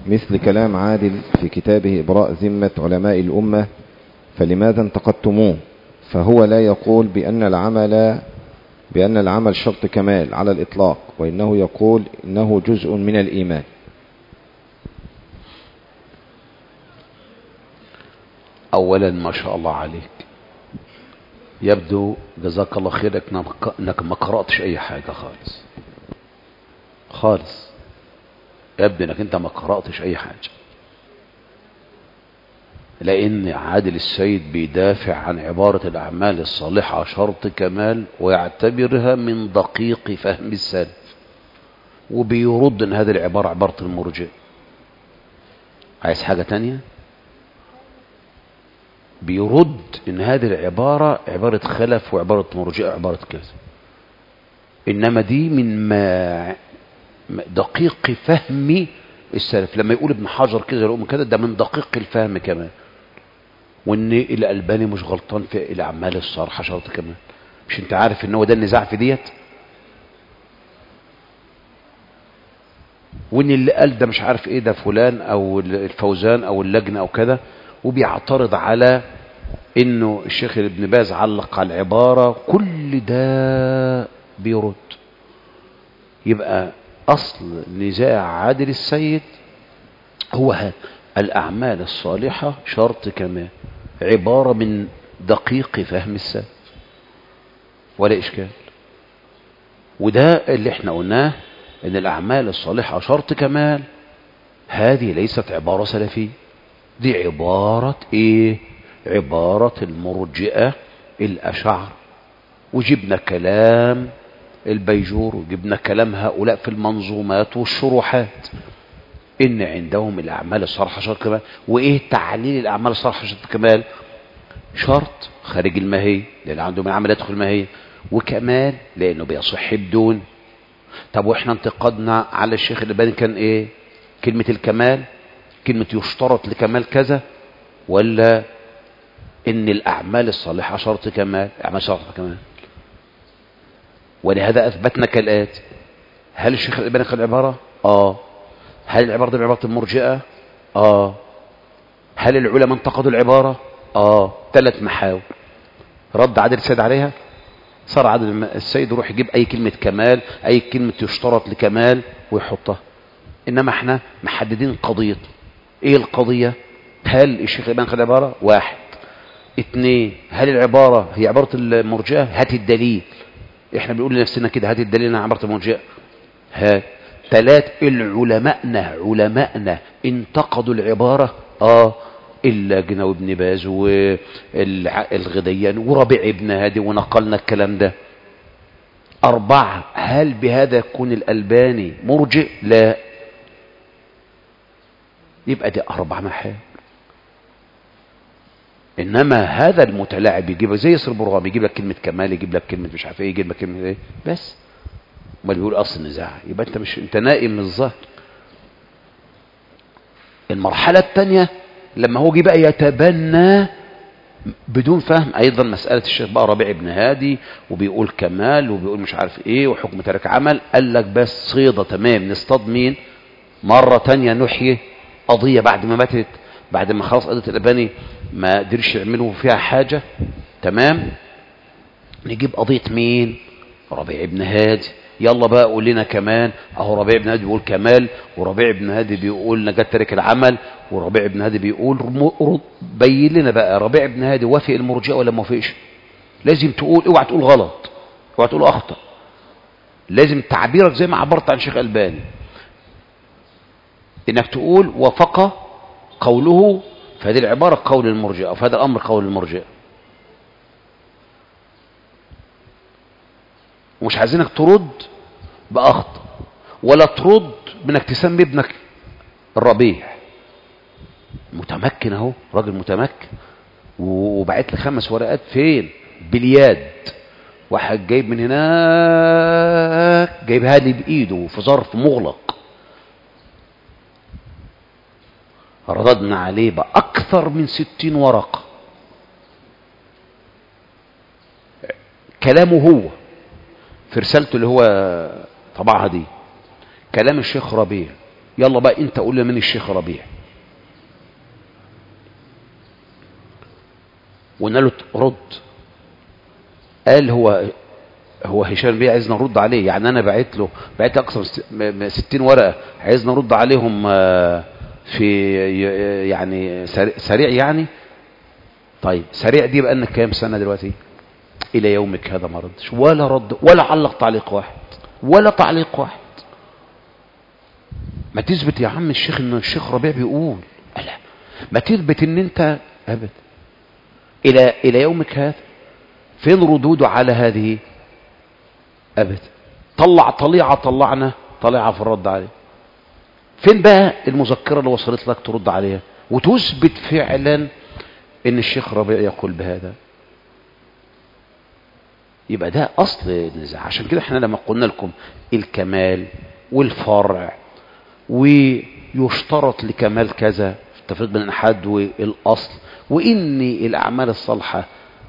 مثل كلام عادل في كتابه إبراء ذمة علماء الأمة، فلماذا انتقدتموه؟ فهو لا يقول بأن العمل شرط كمال على الإطلاق، وإنه يقول إنه جزء من الإيمان. أولا ما شاء الله عليك، يبدو جزاك الله خير انك ما قرأتش اي حاجة خالص. يبدو انك انت ما قرأتش اي حاجة، لان عادل السيد بيدافع عن عبارة الاعمال الصالحة شرط كمال ويعتبرها من دقيق فهم السلف، وبيرد ان هذه العبارة عبارة المرجئة. عايز حاجة تانية؟ بيرد ان هذه العبارة عبارة خلف وعبارة مرجئة وعبارة كذا، انما دي من ما دقيق فهم السلف. لما يقول ابن حجر كده يقول كده، ده من دقيق الفهم كمان. وان الألباني مش غلطان في الاعمال الصالحة شرط كمان. مش انت عارف ان هو ده النزاع في ديت؟ وان اللي قال ده مش عارف ايه، ده فلان او الفوزان او اللجنة او كذا، وبيعترض على انه الشيخ ابن باز علق على العبارة. كل ده بيرد. يبقى اصل نزاع عادل السيد هو هذا: الاعمال الصالحة شرط كمال، عبارة من دقيق فهم السلف، ولا اشكال. وده اللي احنا قلناه، ان الاعمال الصالحة شرط كمال هذه ليست عبارة سلفية، دي عبارة ايه؟ عبارة المرجئة الاشاعرة. وجبنا كلام البيجور وجبنا كلام هؤلاء في المنظومات والشروحات، ان عندهم الاعمال الصالحة شرط كمال. وايه تعليل الاعمال الصالحة شرط كمال؟ شرط خارج الماهية، لان عندهم العمل يدخل الماهية، وكمال لانه بيصح بدون. طب واحنا انتقدنا على الشيخ الألباني كان ايه؟ كلمة الكمال، كلمة يشترط لكمال كذا، ولا ان الاعمال الصالحة شرط كمال؟ اعمال صالحة كمال. ولهذا اثبتنا كالآتي: هل الشيخ الألباني قال عبارة؟ هل العبارة دي عبارة المرجئة؟ هل العلماء انتقدوا العبارة؟ 3 محاور. رد عادل السيد عليها. صار عادل السيد يروح يجيب اي كلمة كمال، اي كلمة يشترط لكمال ويحطها. انما احنا محددين قضيتنا. ايه القضية؟ هل الشيخ الألباني قال عبارة؟ 1. 2، هل العبارة هي عبارة المرجئة؟ هات الدليل. احنا بنقول لنفسنا كده: هات الدليل انها عبارة المرجئة. 3، علماءنا انتقدوا العبارة. اللجنة وابن باز والغديان وربيع ابن هادي، ونقلنا الكلام ده. 4، هل بهذا يكون الألباني مرجئ؟ لا. يبقى دي 4 محاور. انما هذا المتلاعب يجيب زي ياسر برغام، يجيب لك كلمة كمال، يجيب لك كلمة مش عارف ايه، يجيب لك كلمة ايه بس. امال بيقول اصل النزاع، يبقى انت نائم من الظهر. المرحلة الثانية لما هو جه بقى يتبنى بدون فهم ايضا مسألة الشيخ بقى ربيع بن هادي، وبيقول كمال وبيقول مش عارف ايه وحكم ترك عمل. قال لك بس صيدة تمام، نصطاد مين مرة تانية، نحيي قضية بعد ما ماتت، بعد ما خلاص قضية الألباني ما قدرش يعملوا فيها حاجة. تمام، نجيب قضية مين؟ ربيع بن هادي. يلا بقى قول لنا كمان. اهو ربيع بن هادي بيقول كمال، وربيع بن هادي بيقول نجاة ترك العمل، وربيع بن هادي بيقول بين لنا بقى ربيع بن هادي وافق المرجئة ولا ما وافقش. لازم تقول، اوعى تقول غلط، اوعى تقول اخطأ. لازم تعبيرك زي ما عبرت عن شيخ الألباني، انك تقول وافق قوله، فهذه العبارة قول المرجئة، فهذا الامر قول المرجئة. ومش عايزينك ترد بأخطأ، ولا ترد بانك تسمي ابنك الربيع. متمكن اهو، راجل متمكن، وبعت لي 5 ورقات فين؟ باليد. واحد جايب من هناك، جايبها لي بايده في ظرف مغلق. رددنا عليه بأكثر من 60 ورقة. كلامه هو في رسالته اللي هو طبعها دي، كلام الشيخ ربيع يلا بقى انت قول لي من الشيخ ربيع. وقلنا له رد. قال هو هشام بيه عايزنا نرد عليه، يعني انا بعت اكثر من 60 ورقه عايزنا نرد عليهم في يعني سريع يعني. طيب سريع دي بقى لنا كام سنه دلوقتي؟ الى يومك هذا ما ردش ولا رد ولا علق تعليق واحد ولا تعليق واحد. ما تثبت يا عم الشيخ ان الشيخ ربيع بيقول، لا ما تثبت ان انت ابدا. الى يومك هذا فين ردوده على هذه؟ ابدا. طلعنا طليعه في الرد عليه. فين بقى المذكره اللي وصلت لك ترد عليها وتثبت فعلا ان الشيخ ربيع يقول بهذا؟ يبقى ده اصل النزاع. عشان كده احنا لما قلنا لكم الكمال والفرع ويشترط لكمال كذا التفريق بين الاحاد والاصل، وان الاعمال الصالحه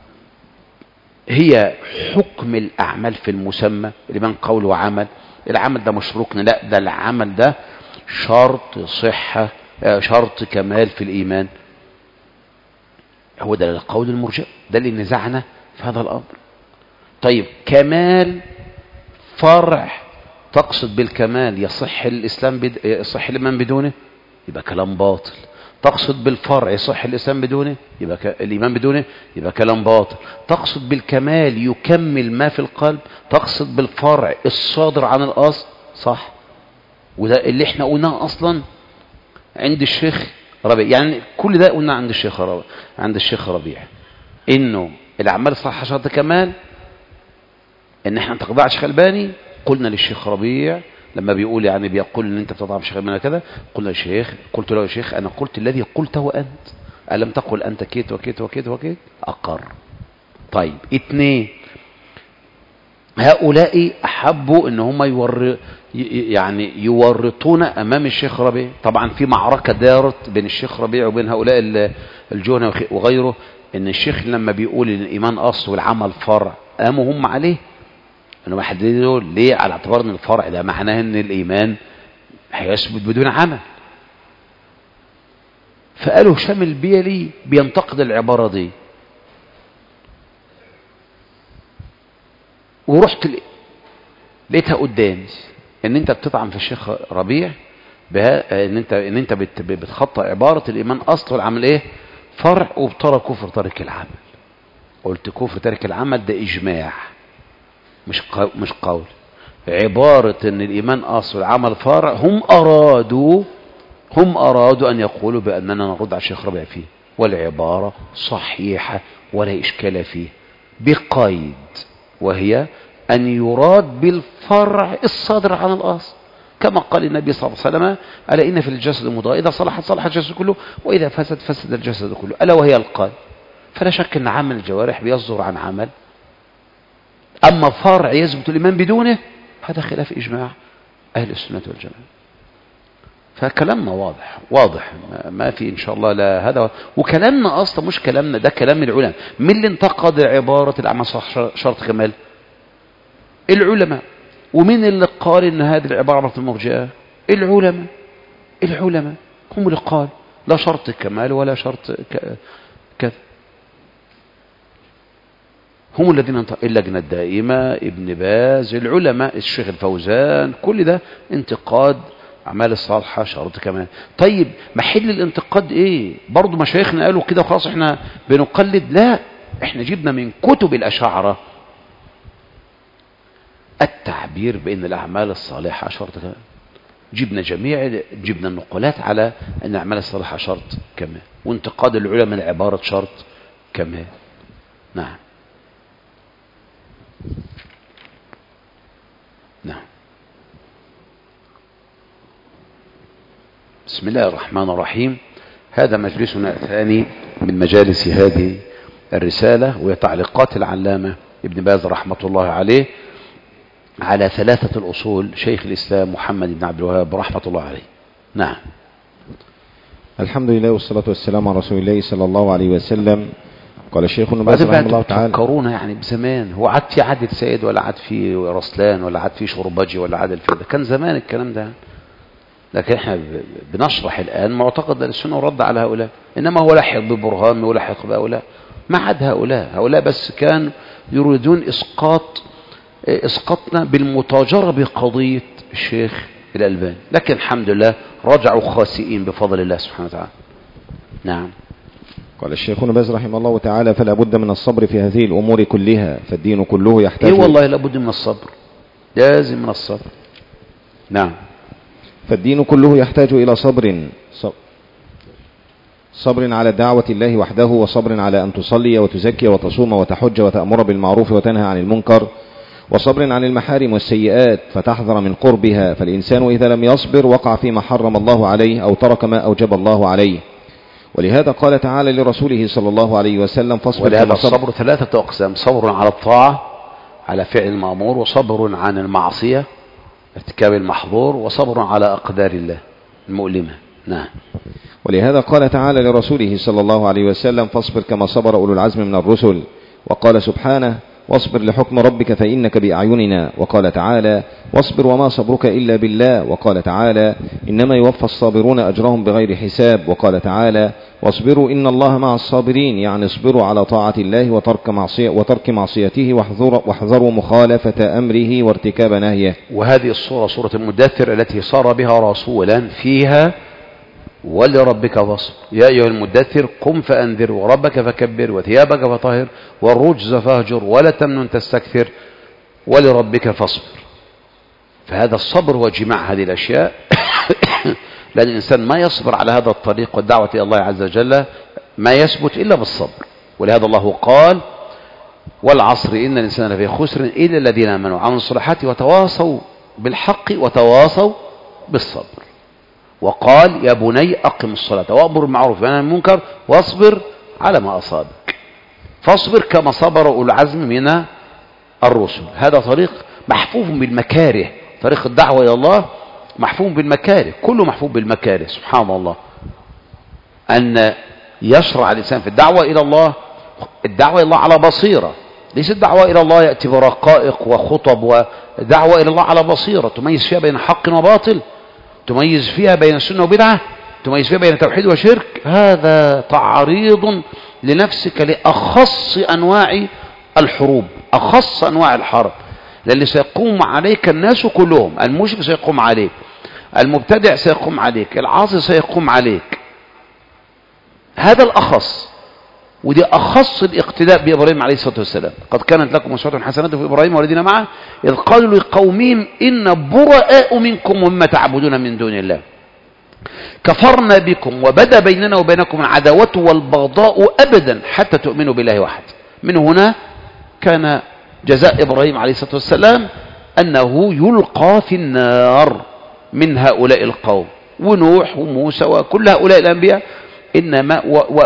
هي حكم الاعمال في المسمى اللي بين قول وعمل. العمل ده مش ركن، لا ده العمل ده شرط صحه، شرط كمال في الايمان. هو ده القول المرجئ، ده اللي نزعنا في هذا الامر. طيب كمال فرع، تقصد بالكمال يصح الاسلام يصح الايمان بدونه، يبقى كلام باطل. تقصد بالفرع يصح الاسلام بدونه، يبقى الايمان بدونه، يبقى كلام باطل. تقصد بالكمال يكمل ما في القلب، تقصد بالفرع الصادر عن الاصل، صح. وده اللي احنا قلناه اصلا عند الشيخ ربيع. يعني كل ده قلنا عند الشيخ ربيع انه الاعمال الصالحه شرط كمال. ان احنا ما نتخدعش خلباني. قلنا للشيخ ربيع لما بيقول يعني بيقول ان انت بتطعم شيخ من كذا، قلنا للشيخ، قلت له يا شيخ انا قلت الذي قلته انت، الم تقل انت كيت وكيت وكيت وكيت؟ اقر. طيب 2، هؤلاء احبوا ان هم يعني يورطون امام الشيخ ربيع. طبعا في معركه دارت بين الشيخ ربيع وبين هؤلاء الجهنه وغيره، ان الشيخ لما بيقول ان الايمان اصل والعمل فرع قاموا هم عليه انه محددوا ليه، على اعتبار ان الفرع ده معناه ان الايمان هيثبت بدون عمل. فقالوا هشام البيلي بينتقد العباره دي. ورحت لقيتها قدامي ان انت بتطعن في الشيخ ربيع ان انت بتخطئ عباره الايمان اصل والعمل ايه؟ فرع، وبترى كفر ترك العمل. قلت كفر ترك العمل ده اجماع مش قول. عباره ان الايمان اصل والعمل فرع هم ارادوا ان يقولوا باننا نرد على الشيخ ربيع فيه، والعباره صحيحه ولا اشكال فيه، بقيد، وهي أن يراد بالفرع الصادر عن الأصل، كما قال النبي صلى الله عليه وسلم: ألا إن في الجسد مضغة إذا صلحت صلح الجسد كله وإذا فسد فسد الجسد كله، ألا وهي القلب. فلا شك أن عمل الجوارح بيصدر عن عمل، أما فرع يثبت الإيمان بدونه هذا خلاف إجماع أهل السنة والجماعة. فكلامنا واضح ما في إن شاء الله لا هذا. وكلامنا أصلا مش كلامنا ده، كلام العلماء. من اللي انتقد عبارة الأعمال شرط كمال؟ العلماء. ومين اللي قال ان هذه العبارة المرجئة؟ العلماء هم اللي قال لا شرط كمال ولا شرط كذا. هم الذين اللجنة الدائمة، ابن باز، العلماء، الشيخ الفوزان، كل ده انتقاد أعمال الصالحة شرط كمال. طيب محل الانتقاد ايه؟ برضو مشايخنا قالوا كده خلاص احنا بنقلد؟ لا، احنا جبنا من كتب الأشاعرة التعبير بأن الأعمال الصالحة شرط كمال. جبنا النقولات على أن الأعمال الصالحة شرط كمال، وانتقاد العلماء لعبارة شرط كمال. نعم. بسم الله الرحمن الرحيم. هذا مجلسنا الثاني من مجالس هذه الرسالة، وهي تعليقات العلامة ابن باز رحمة الله عليه على 3 الأصول شيخ الإسلام محمد بن عبد الوهاب رحمة الله عليه. نعم. الحمد لله والصلاة والسلام على رسول الله صلى الله عليه وسلم. قال الشيخ ابن باز رحمه الله تعالى: تفكرونا يعني بزمان، هو عاد في عادل سيد ولا عاد في رسلان ولا عاد في شربجي ولا عاد في ده؟ كان زمان الكلام ده. لكن احنا بنشرح الآن معتقد السنة ورد على هؤلاء، إنما هو لاحق ببرهان ولاحق بهؤلاء، ما عاد هؤلاء بس كانوا يريدون إسقاطنا بالمتاجرة بقضية الشيخ الألباني، لكن الحمد لله رجعوا خاسئين بفضل الله سبحانه وتعالى. نعم. قال الشيخ ابن باز رحمه الله تعالى: فلا بد من الصبر في هذه الأمور كلها، فالدين كله يحتاج والله لا بد من الصبر، لازم من الصبر. نعم. فالدين كله يحتاج إلى صبر على دعوة الله وحده، وصبر على أن تصلي وتزكي وتصوم وتحج وتأمر بالمعروف وتنهى عن المنكر، وصبر عن المحارم والسيئات فتحذر من قربها، فالإنسان إذا لم يصبر وقع فيما حرم الله عليه أو ترك ما أوجب الله عليه. ولهذا قال تعالى لرسوله صلى الله عليه وسلم: فاصبر. ولهذا الصبر 3 أقسام: صبر على الطاعة على فعل المأمور، وصبر عن المعصية ارتكاب المحظور، وصبر على أقدار الله المؤلمة. نعم. ولهذا قال تعالى لرسوله صلى الله عليه وسلم: فاصبر كما صبر أولو العزم من الرسل. وقال سبحانه: واصبر لحكم ربك فإنك بأعيننا. وقال تعالى: واصبر وما صبرك إلا بالله. وقال تعالى: إنما يوفى الصابرون أجرهم بغير حساب. وقال تعالى: واصبروا إن الله مع الصابرين، يعني اصبروا على طاعة الله وترك معصيته، واحذروا مخالفة أمره وارتكاب نهيه. وهذه الصورة صورة المدثر التي صار بها رسولا فيها: ولربك فاصبر يا أيها المدثر قم فأنذر وربك فكبر وثيابك فطهر والرجز فاهجر ولا تمنن تستكثر ولربك فاصبر. فهذا الصبر هو جماع هذه الأشياء لأن الإنسان ما يصبر على هذا الطريق والدعوة إلى الله عز وجل ما يثبت إلا بالصبر. ولهذا الله قال: والعصر إن الإنسان لفي خسر إلا الذين آمنوا وعملوا الصالحات وتواصوا بالحق وتواصوا بالصبر. وقال: يا بني أقم الصلاة وأمر بالمعروف ونهى عن المنكر واصبر على ما أصابك. فاصبر كما صبر أولو العزم من الرسل. هذا طريق محفوف بالمكاره، طريق الدعوة إلى الله محفوف بالمكاره، كله محفوف بالمكاره. سبحان الله أن يشرع الإنسان في الدعوة إلى الله، الدعوة إلى الله على بصيرة، ليس الدعوة إلى الله يأتي برقائق وخطب، ودعوة إلى الله على بصيرة تميز فيها بين حق وباطل، تميز فيها بين السنة وبدعة، تميز فيها بين توحيد وشرك. هذا تعريض لنفسك لأخص أنواع الحروب، أخص أنواع الحرب، لأن سيقوم عليك الناس كلهم. المشرك سيقوم عليك، المبتدع سيقوم عليك، العاصي سيقوم عليك. هذا الأخص، ودي أخص الاقتداء بإبراهيم عليه الصلاة والسلام. قد كانت لكم أسوة حسنة في إبراهيم والذين معه إذ قالوا لقومهم إن براء منكم ومما تعبدون من دون الله كفرنا بكم وبدا بيننا وبينكم العداوة والبغضاء أبدا حتى تؤمنوا بالله واحد. من هنا كان جزاء إبراهيم عليه الصلاة والسلام أنه يلقى في النار من هؤلاء القوم، ونوح وموسى وكل هؤلاء الأنبياء. إنما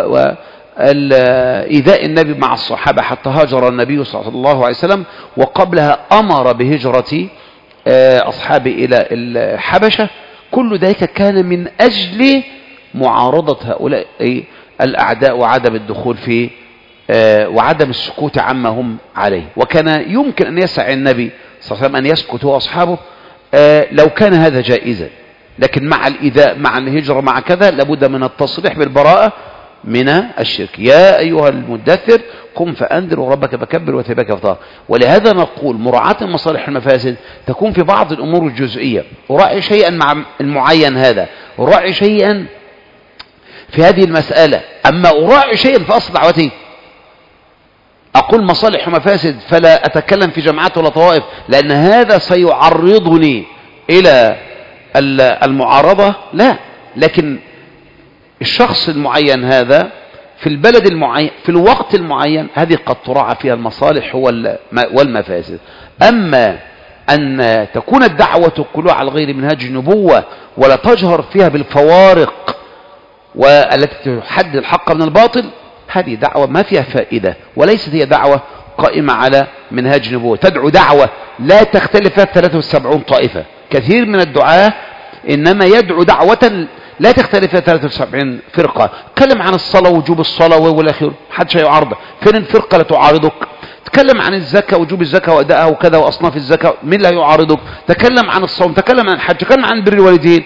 إيذاء النبي مع الصحابة حتى هاجر النبي صلى الله عليه وسلم، وقبلها أمر بهجرة أصحابه إلى الحبشة. كل ذلك كان من أجل معارضة هؤلاء الأعداء وعدم الدخول في وعدم السكوت عما هم عليه. وكان يمكن أن يسعى النبي صلى الله عليه وسلم أن يسكت هو أصحابه لو كان هذا جائزا، لكن مع الإيذاء مع الهجرة مع كذا لابد من التصريح بالبراءة من الشرك. يا أيها المدثر قم فأنذر وربك فكبر وثيابك فطهر. ولهذا نقول مراعاة المصالح المفاسد تكون في بعض الأمور الجزئية، أراعي شيئا مع المعين هذا، أراعي شيئا في هذه المسألة، أما أراعي شيئا في أصل دعوتي أقول مصالح ومفاسد فلا أتكلم في جماعات ولا طوائف، لأن هذا سيعرضني إلى المعارضة. لا، لكن الشخص المعين هذا في البلد المعين في الوقت المعين هذه قد تراعى فيها المصالح والمفاسد. أما أن تكون الدعوة كلها على غير منهاج النبوة ولا تجهر فيها بالفوارق والتي تحدد الحق من الباطل، هذه دعوة ما فيها فائدة، وليست هي دعوة قائمة على منهاج النبوة. تدعو دعوة لا تختلف فيها 73 طائفة. كثير من الدعاة إنما يدعو دعوة لا تختلف فيها 73 فرقة. تكلم عن الصلاة ووجوب الصلاة والآخر، محدش هيعارضك. فين الفرقة لا تعارضك؟ تكلم عن الزكاة وجوب الزكاة وأدائها وكذا وأصناف الزكاة، مين لا يعارضك؟ تكلم عن الصوم، تكلم عن الحج، تكلم عن بر الوالدين،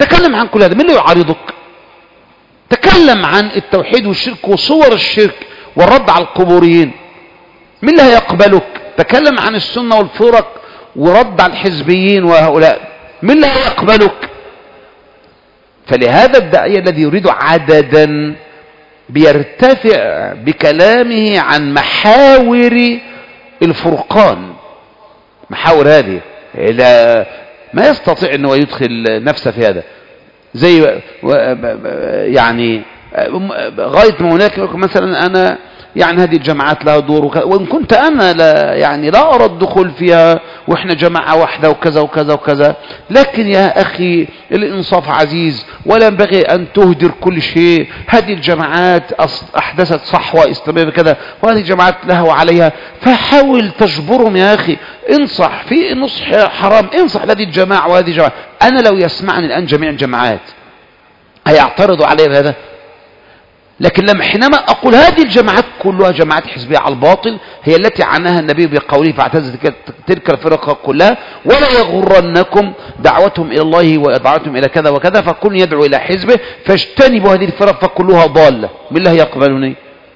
تكلم عن كل هذا، من اللي يعارضك؟ تكلم عن التوحيد والشرك وصور الشرك والرد على القبوريين، من اللي هيقبلك؟ تكلم عن السنة والفرق ورد على الحزبيين وهؤلاء، من اللي هيقبلك؟ فلهذا الداعية الذي يريد عددا بيرتفع بكلامه عن محاور الفرقان، محاور هذه ما يستطيع أنه يدخل نفسه في هذا، زي يعني غاية ما هناك مثلا أنا يعني هذه الجماعات لها دور وإن كنت أنا لا أرى الدخول فيها وإحنا جماعة واحدة وكذا وكذا وكذا، لكن يا أخي الإنصاف عزيز ولا ينبغي أن تهدر كل شيء. هذه الجماعات أحدثت صحوة إسلامية كذا، وهذه الجماعات لها وعليها، فحاول تجبرهم يا أخي، انصح في نصح حرام، انصح هذه الجماعة وهذه الجماعة. أنا لو يسمعني الآن جميع الجماعات هيعترضوا علي بهذا؟ لكن لما حينما أقول هذه الجماعات كلها جماعات حزبية على الباطل هي التي عناها النبي بقوله فاعتزلت تلك الفرق كلها ولا يغرنكم دعوتهم إلى الله ودعوتهم إلى كذا وكذا، فكل يدعو إلى حزبه فاجتنبوا هذه الفرق فكلها ضالة، من الله يقبلني؟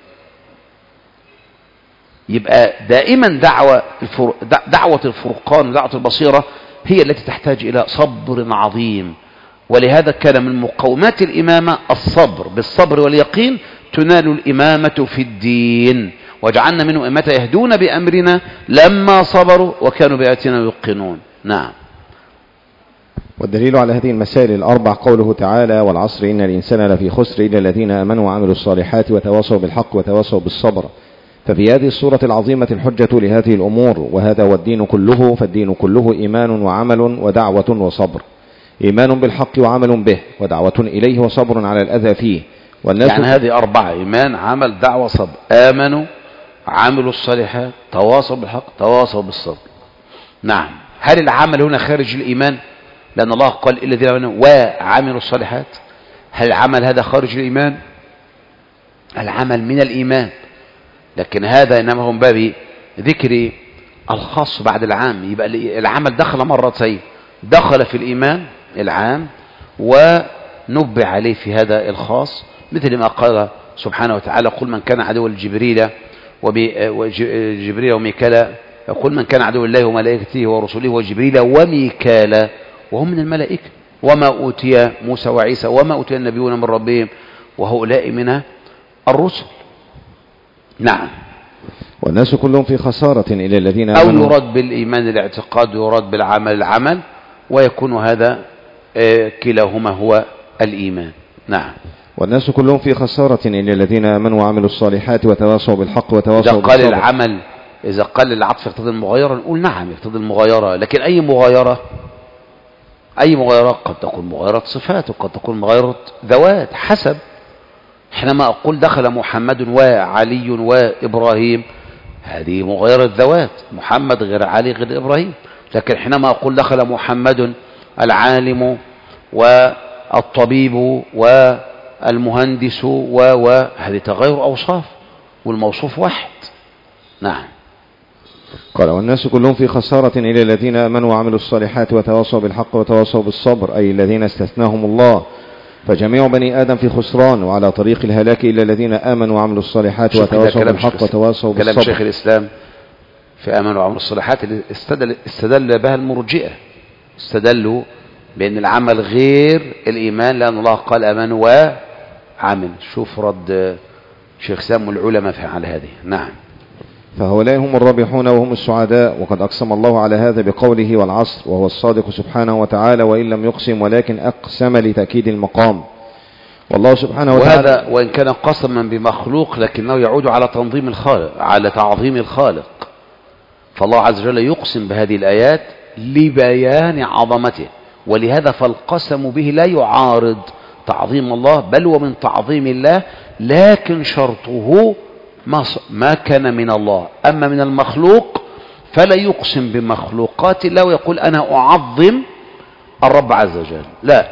يبقى دائما دعوة الفرقان ودعوة البصيرة هي التي تحتاج إلى صبر عظيم. ولهذا كان من مقومات الإمامة الصبر، بالصبر واليقين تنال الإمامة في الدين، وجعلنا منهم أئمة يهدون بأمرنا لما صبروا وكانوا بآياتنا يوقنون. نعم. والدليل على هذه المسائل الأربع قوله تعالى والعصر إن الإنسان لفي خسر إلا الذين آمنوا وعملوا الصالحات وتواصوا بالحق وتواصوا بالصبر. ففي هذه السورة العظيمة الحجة لهذه الأمور، وهذا هو الدين كله، فالدين كله إيمان وعمل ودعوة وصبر. إيمان بالحق وعمل به ودعوة إليه وصبر على الأذى فيه. والناس يعني هذه أربعة: إيمان عمل دعوة صبر. آمنوا عملوا الصالحات تواصوا بالحق تواصوا بالصبر. نعم. هل العمل هنا خارج الإيمان؟ لأن الله قال الذين آمنوا وعملوا الصالحات. هل العمل هذا خارج الإيمان؟ العمل من الإيمان، لكن هذا إنما هم باب ذكر الخاص بعد العام. يبقى العمل دخل مرتين، دخل في الإيمان العام ونبع عليه في هذا الخاص، مثل ما قال سبحانه وتعالى قل من كان عدوا لجبريل وميكالا، يقول من كان عدوا الله وملائكته ورسله وجبريل وميكالا وهم من الملائكة، وما أوتي موسى وعيسى وما أوتي النبيون من ربهم وهؤلاء من الرسل. نعم. والناس كلهم في خسارة إلى الذين أو آمنوا. يراد بالإيمان الاعتقاد ويراد بالعمل العمل، ويكون هذا كلاهما هو الإيمان. نعم. والناس كلهم في خسارة إلى الذين آمنوا وعملوا الصالحات وتواصوا بالحق وتواصوا بالصبر. إذا قال العمل، إذا قال العطف يقتضي المغايرة، نقول نعم يقتضي المغايرة، لكن أي مغايرة؟ أي مغايرة؟ قد تكون مغايرة صفات وقد تكون مغايرة ذوات، حسب. حينما أقول دخل محمد وعلي وإبراهيم، هذه مغايرة ذوات، محمد غير علي غير إبراهيم. لكن حينما أقول دخل محمد العالم والطبيب والمهندس هذه تغير أوصاف والموصوف واحد. نعم. قال والناس كلهم في خسارة إلى الذين آمنوا وعملوا الصالحات وتواصوا بالحق وتواصوا بالصبر، أي الذين استثناهم الله، فجميع بني آدم في خسران وعلى طريق الهلاك إلا الذين آمنوا وعملوا الصالحات وتواصوا بالحق وتواصوا بالصبر. كلام شيخ الإسلام في آمنوا وعملوا الصالحات اللي استدل بها المرجئة، استدلوا بأن العمل غير الإيمان، لأن الله قال آمنوا وعمل. شوف رد شيخ سام والعلماء على هذه. نعم. فهؤلاء هم الرابحون وهم السعداء، وقد أقسم الله على هذا بقوله والعصر، وهو الصادق سبحانه وتعالى، وإن لم يقسم ولكن أقسم لتأكيد المقام. والله سبحانه وتعالى، وهذا وإن كان قسما بمخلوق لكنه يعود على تنظيم الخالق، على تعظيم الخالق. فالله عز وجل يقسم بهذه الآيات لبيان عظمته، ولهذا فالقسم به لا يعارض تعظيم الله، بل ومن تعظيم الله، لكن شرطه ما كان من الله. أما من المخلوق فلا يقسم بمخلوقات الله ويقول أنا أعظم الرب عز وجل، لا.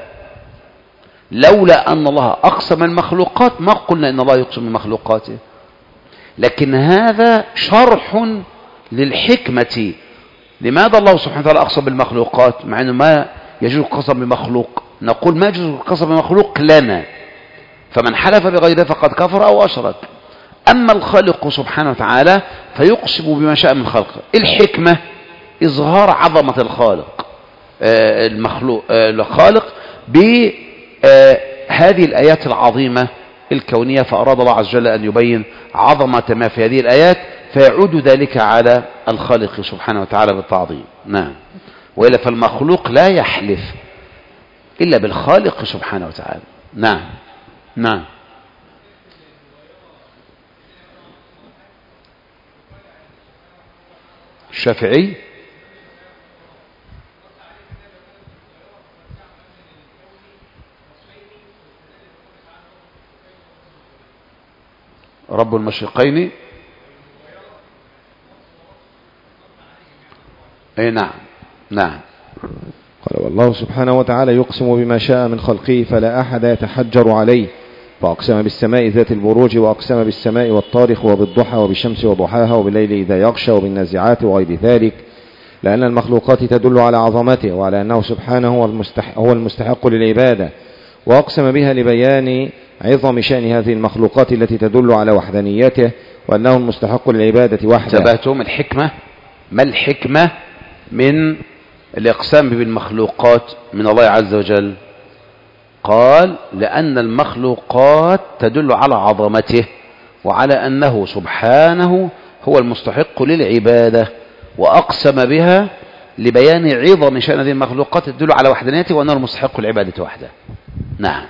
لولا أن الله أقسم المخلوقات ما قلنا إن الله يقسم بمخلوقاته، لكن هذا شرح للحكمة. لماذا الله سبحانه وتعالى أقسم بالمخلوقات مع أنه ما يجوز القسم بمخلوق؟ نقول ما يجوز القسم بمخلوق لنا، فمن حلف بغيره فقد كفر أو أشرك. أما الخالق سبحانه وتعالى فيقسم بما شاء من خلقه. الحكمة إظهار عظمة الخالق، الخالق بهذه الآيات العظيمة الكونية، فأراد الله عز وجل أن يبين عظمة ما في هذه الآيات، فيعود ذلك على الخالق سبحانه وتعالى بالتعظيم. نعم. وإلا فالمخلوق لا يحلف إلا بالخالق سبحانه وتعالى. نعم نعم. الشافعي رب المشرقين. اي نعم نعم. قال والله سبحانه وتعالى يقسم بما شاء من خلقه فلا أحد يتحجر عليه، فأقسم بالسماء ذات البروج، وأقسم بالسماء والطارق، وبالضحى، وبالشمس وضحاها، وبالليل إذا يغشى، وبالنازعات، وغير ذلك، لأن المخلوقات تدل على عظمته وعلى أنه سبحانه هو المستحق للعبادة، وأقسم بها لبيان عظم شأن هذه المخلوقات التي تدل على وحدانيته وأنه المستحق للعبادة وحده. انتبهتم الحكمة؟ ما الحكمة من الإقسام بالمخلوقات من الله عز وجل؟ قال لأن المخلوقات تدل على عظمته وعلى أنه سبحانه هو المستحق للعبادة، وأقسم بها لبيان عظم شأن هذه المخلوقات تدل على وحدانيته وأنه المستحق للعبادة وحده. نعم.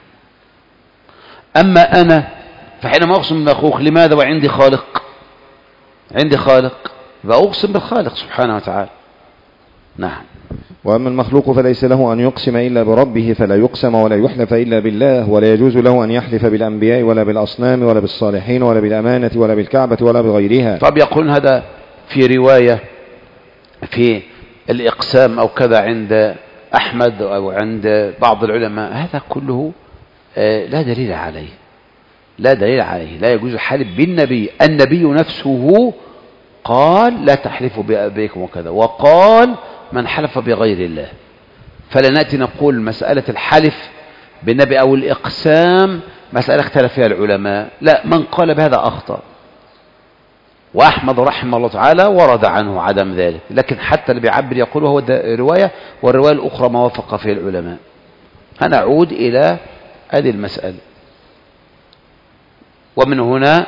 أما أنا فحينما أقسم بالمخلوق لماذا وعندي خالق؟ عندي خالق فأقسم بالخالق سبحانه وتعالى. نعم. وأما المخلوق فليس له أن يقسم إلا بربه، فلا يقسم ولا يحلف إلا بالله، ولا يجوز له أن يحلف بالأنبياء ولا بالأصنام ولا بالصالحين ولا بالأمانة ولا بالكعبة ولا بغيرها. طب يقول هذا في رواية في الإقسام أو كذا عند أحمد أو عند بعض العلماء، هذا كله لا دليل عليه، لا دليل عليه. لا يجوز الحلف بالنبي، النبي نفسه قال لا تحلفوا بأبيكم وكذا، وقال من حلف بغير الله. فلا نأتي نقول مسألة الحلف بالنبي أو الإقسام مسألة اختلف فيها العلماء، لا، من قال بهذا أخطأ، وأحمد رحمه الله تعالى ورد عنه عدم ذلك، لكن حتى اللي بيعبر يقول هو رواية، والرواية الأخرى ما وافق فيها العلماء. هنعود إلى هذه المسألة، ومن هنا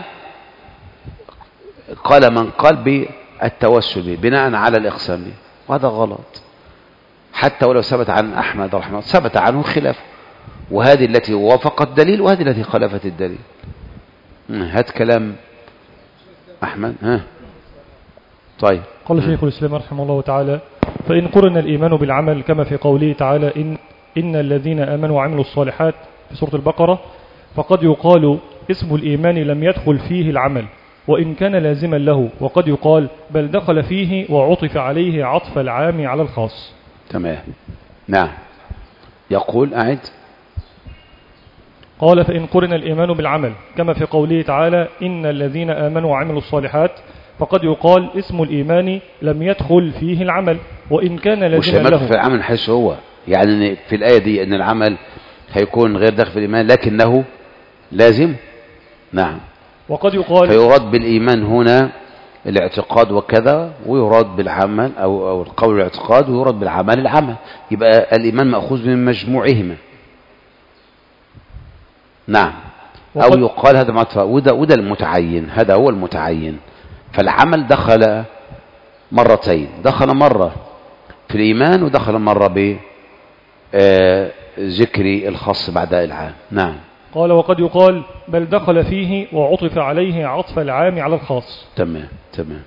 قال من قال بالتوسل به بناء على الإقسام به، وهذا غلط، حتى ولو ثبت عن أحمد رحمه الله ثبت عنه خلافه، وهذه التي وافقت الدليل وهذه التي خالفت الدليل. هات كلام أحمد. طيب. قال شيخ الإسلام رحمه الله تعالى: فإن قرن الإيمان بالعمل كما في قوله تعالى إن الذين آمنوا وعملوا الصالحات في سورة البقرة، فقد يقال اسم الإيمان لم يدخل فيه العمل وإن كان لازما له، وقد يقال بل دخل فيه وعطف عليه عطف العام على الخاص. تمام. نعم. يقول أعد. قال: فإن قرن الإيمان بالعمل كما في قوله تعالى إن الذين آمنوا وعملوا الصالحات، فقد يقال اسم الإيمان لم يدخل فيه العمل وإن كان لازما له. مش في العمل حيث هو، يعني في الآية دي أن العمل هيكون غير داخل في الإيمان لكنه لازم. نعم. وقد يقال فيراد بالإيمان هنا الاعتقاد وكذا، ويراد بالعمل أو القول الاعتقاد، ويراد بالعمل العمل، يبقى الإيمان مأخوذ من مجموعهما. نعم. أو يقال هذا معطف، وده المتعين، هذا هو المتعين. فالعمل دخل مرتين، دخل مرة في الإيمان ودخل مرة بذكر الخاص بعد العام. نعم. قال: وقد يقال بل دخل فيه وعطف عليه عطف العام على الخاص. تمام تمام.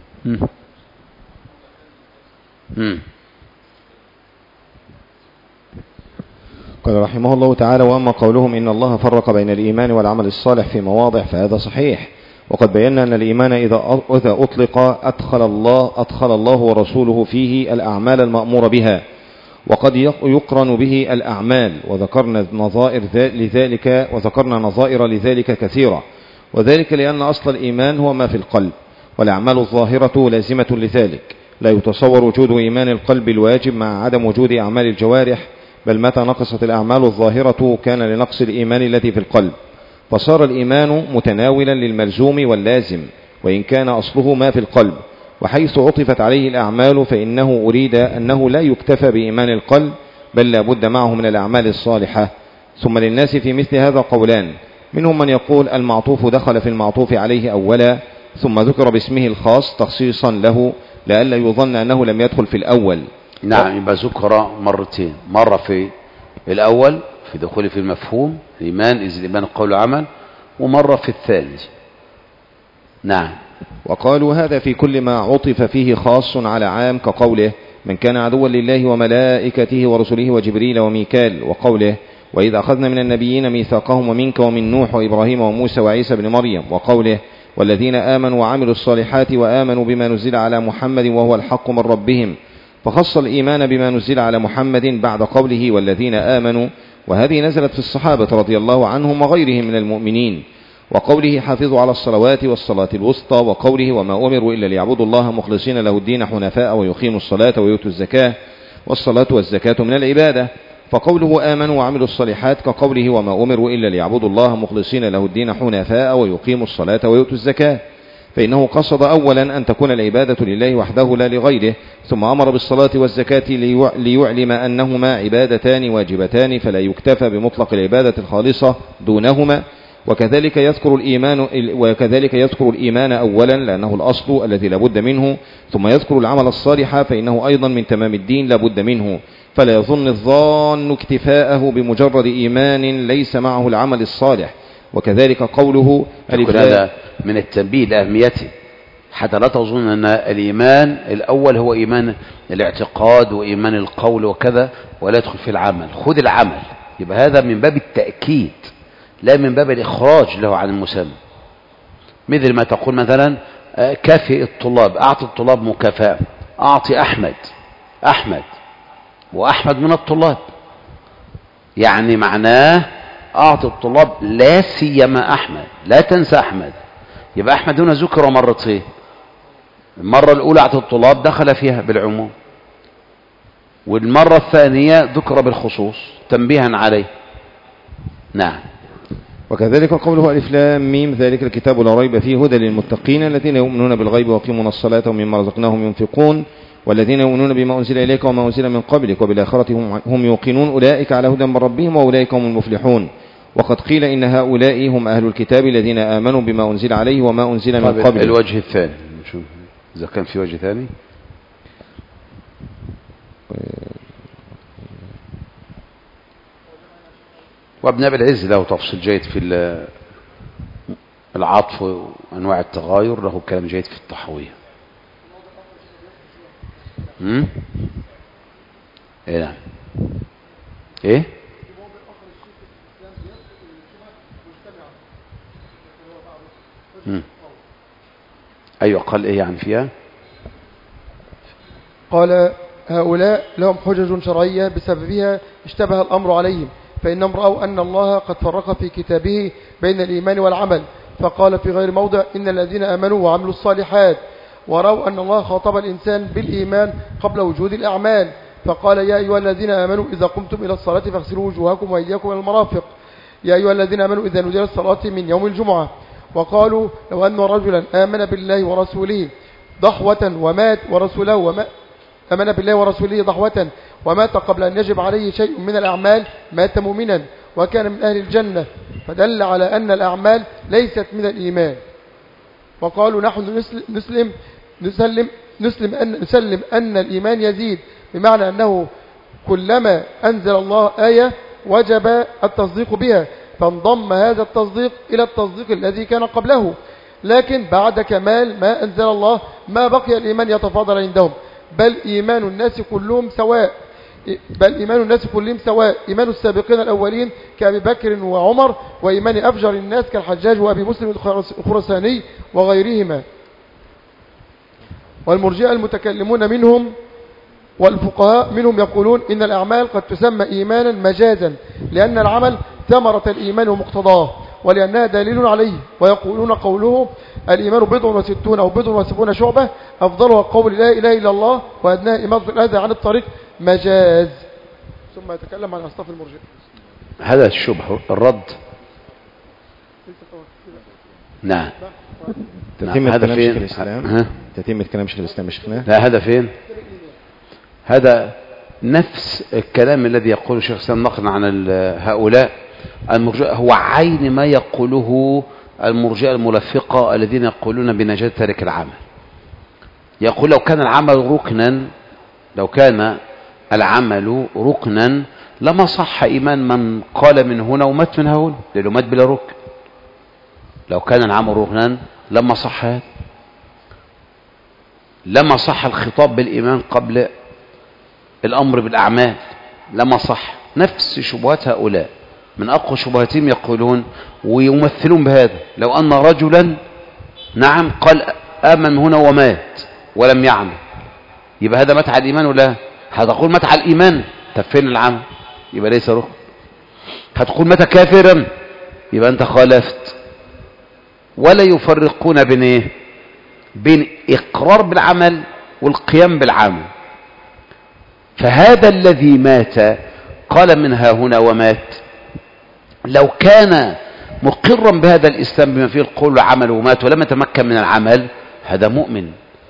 قال رحمه الله تعالى: وأما قولهم إن الله فرق بين الإيمان والعمل الصالح في مواضع فهذا صحيح، وقد بينا أن الإيمان إذا أطلق أدخل الله ورسوله فيه الأعمال المأمور بها، وقد يقرن به الأعمال، وذكرنا نظائر لذلك كثيرة، وذلك لأن أصل الإيمان هو ما في القلب، والأعمال الظاهرة لازمة لذلك. لا يتصور وجود إيمان القلب الواجب مع عدم وجود أعمال الجوارح، بل متى نقصت الأعمال الظاهرة كان لنقص الإيمان الذي في القلب، فصار الإيمان متناولا للملزوم واللازم وإن كان أصله ما في القلب. وحيث عطفت عليه الأعمال فإنه أريد أنه لا يكتفى بإيمان القلب بل لا بد معه من الأعمال الصالحة. ثم للناس في مثل هذا قولان، منهم من يقول المعطوف دخل في المعطوف عليه أولا ثم ذكر باسمه الخاص تخصيصا له لئلا يظن أنه لم يدخل في الأول. نعم، يبقى ذكر مرتين، مرة في الأول في دخوله في المفهوم الإيمان إذ الإيمان قول عمل، ومرة في الثاني. نعم. وقالوا هذا في كل ما عطف فيه خاص على عام، كقوله من كان عدوا لله وملائكته ورسله وجبريل وميكال، وقوله وإذا أخذنا من النبيين ميثاقهم ومنك ومن نوح وإبراهيم وموسى وعيسى بن مريم، وقوله والذين آمنوا وعملوا الصالحات وآمنوا بما نزل على محمد وهو الحق من ربهم، فخص الإيمان بما نزل على محمد بعد قوله والذين آمنوا، وهذه نزلت في الصحابة رضي الله عنهم وغيرهم من المؤمنين، وقوله حافظوا على الصلوات والصلاة الوسطى، وقوله وما أمروا إلا ليعبدوا الله مخلصين له الدين حنفاء ويقيموا الصلاة ويؤتوا الزكاة، والصلاة والزكاة من العبادة. فقوله آمنوا وعملوا الصالحات كقوله وما أمروا إلا ليعبدوا الله مخلصين له الدين حنفاء ويقيموا الصلاة ويؤتوا الزكاة، فإنه قصد أولا أن تكون العبادة لله وحده لا لغيره، ثم أمر بالصلاة والزكاة ليعلم أنهما عبادتان واجبتان فلا يكتفى بمطلق العبادة الخالصة دونهما. وكذلك يذكر الإيمان أولا لأنه الأصل الذي لابد منه، ثم يذكر العمل الصالح فإنه أيضا من تمام الدين لابد منه، فلا يظن الظان اكتفاءه بمجرد إيمان ليس معه العمل الصالح. وكذلك قوله هذا من التنبيه لأهميته، حتى لا تظن أن الإيمان الأول هو إيمان الاعتقاد وإيمان القول وكذا ولا يدخل في العمل. خذ العمل، يبقى هذا من باب التأكيد لا من باب الإخراج له عن المسمى. مثل ما تقول مثلا كافئ الطلاب، أعطي الطلاب مكافأة، أعطي أحمد وأحمد من الطلاب، يعني معناه أعطي الطلاب لا سيما أحمد، لا تنسى أحمد. يبقى أحمد هنا ذكر مرتين، المرة الأولى أعطي الطلاب دخل فيها بالعموم، والمرة الثانية ذكر بالخصوص تنبيها عليه. نعم. وكذلك قوله ألف لام ميم ذلك الكتاب لا ريب فيه هدى للمتقين الذين يؤمنون بالغيب ويقيمون الصلاة ومما رزقناهم ينفقون والذين يؤمنون بما أنزل إليك وما أنزل من قبلك وبالآخرة هم يوقنون أولئك على هدى من ربهم وأولئك هم المفلحون. وقد قيل إن هؤلاء هم أهل الكتاب الذين آمنوا بما أنزل عليه وما أنزل من قبله. الوجه الثاني نشوف إذا كان في وجه ثاني. وابن أبي العز له تفصيل جيد في العطف وأنواع التغاير، له كلام جيد في الطحوية. إيه نعم. إيه أيوة قال إيه يعني فيها؟ قال هؤلاء لهم حجج شرعية بسببها اشتبه الأمر عليهم، فإنهم رأوا أن الله قد فرق في كتابه بين الإيمان والعمل، فقال في غير موضع إن الذين آمنوا وعملوا الصالحات، ورأوا أن الله خاطب الإنسان بالإيمان قبل وجود الأعمال، فقال يا أيها الذين آمنوا إذا قمتم إلى الصلاة فاغسلوا وجوهكم وأيديكم إلى المرافق، يا أيها الذين آمنوا إذا نودي للصلاة من يوم الجمعة. وقالوا لو أن رجلا آمن بالله ورسوله ضحوة ومات آمن بالله ورسوله ضحوة ومات قبل أن يجب عليه شيء من الأعمال مات مؤمنا وكان من أهل الجنة، فدل على أن الأعمال ليست من الإيمان. وقالوا نحن نسلم أن الإيمان يزيد، بمعنى أنه كلما أنزل الله آية وجب التصديق بها، فانضم هذا التصديق إلى التصديق الذي كان قبله، لكن بعد كمال ما أنزل الله ما بقي الإيمان يتفاضل عندهم، بل إيمان الناس كلهم سواء، إيمان السابقين الأولين كأبي بكر وعمر، وإيمان أفجر الناس كالحجاج وأبي مسلم الخرساني وغيرهما. والمرجئة المتكلمون منهم والفقهاء منهم يقولون إن الأعمال قد تسمى إيمانا مجازا، لأن العمل ثمرة الإيمان ومقتضاه، ولأنها دليل عليه. ويقولون قوله الإيمان 60 أو 70 شعبة، أفضلها قول لا إله إلا الله وأدناها إماطة الأذى عن الطريق مجاز. ثم يتكلم عن أصناف المرجئة. هذا الشبه الرد. نعم. تتمة هذا كلام شيخ فين؟ الإسلام. تتمة كلام شيخ الإسلام يا شيخنا. لا هذا فين؟ هذا نفس الكلام الذي يقوله الشيخ الإسلام نقلا عن هؤلاء المرجئة، هو عين ما يقوله المرجئة الملفقة الذين يقولون بنجاة تارك العمل. يقول لو كان العمل ركنا لما صح إيمان من قال من هنا ومات من هنا، لأنه مات بلا ركن. لو كان العمل ركنا لما صح هذا، لما صح الخطاب بالإيمان قبل الأمر بالأعمال، لما صح. نفس شبهات هؤلاء، من أقوى شبهاتهم يقولون ويمثلون بهذا: لو أن رجلا نعم قال آمن هنا ومات ولم يعمل، يبقى هذا مات على الإيمان ولا؟ هتقول مات على الإيمان، طب فين العمل؟ يبقى ليس ركن. هتقول مات كافرا، يبقى أنت خالفت. ولا يفرقون بين إيه؟ بين إقرار بالعمل والقيام بالعمل. فهذا الذي مات قال منها هنا ومات، لو كان مقرا بهذا الإسلام بما فيه القول والعمل ومات ولم يتمكن من العمل، هذا مؤمن.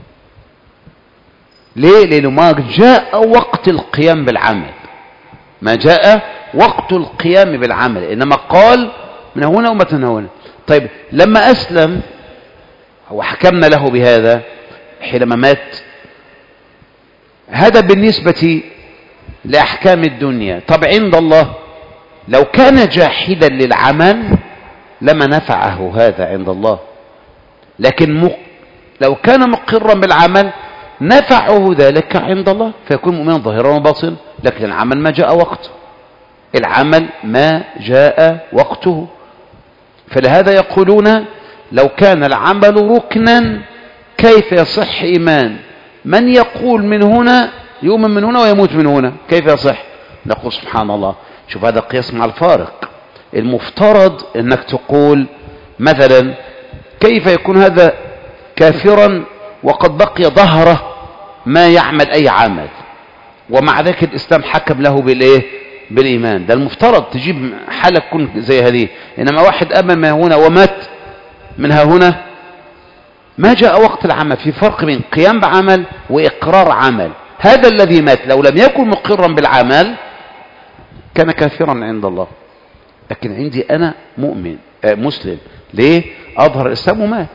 ليه؟ لأنه ما جاء وقت القيام بالعمل، ما جاء وقت القيام بالعمل، إنما قال من هنا ومات من هنا. طيب لما أسلم وحكمنا له بهذا حينما مات، هذا بالنسبة لأحكام الدنيا. طب عند الله لو كان جاحدا للعمل لما نفعه هذا عند الله، لكن لو كان مقرا بالعمل نفعه ذلك عند الله، فيكون مؤمنا ظاهرا وباطنا. لكن العمل ما جاء وقته، العمل ما جاء وقته. فلهذا يقولون لو كان العمل ركنا كيف يصح إيمان من يقول من هنا يؤمن من هنا ويموت من هنا؟ كيف يصح؟ نقول سبحان الله. شوف هذا قياس مع الفارق. المفترض انك تقول مثلا كيف يكون هذا كافرا وقد بقي ظهره ما يعمل اي عمل، ومع ذلك الاسلام حكم له بالايه؟ بالايمان. ده المفترض تجيب حالة تكون زي هذه. انما واحد امن من هنا ومات منها هنا، ما جاء وقت العمل. في فرق بين قيام بعمل واقرار عمل. هذا الذي مات لو لم يكن مقرا بالعمل كان كافرا عند الله، لكن عندي انا مؤمن مسلم. ليه؟ اظهر الاسلام ومات.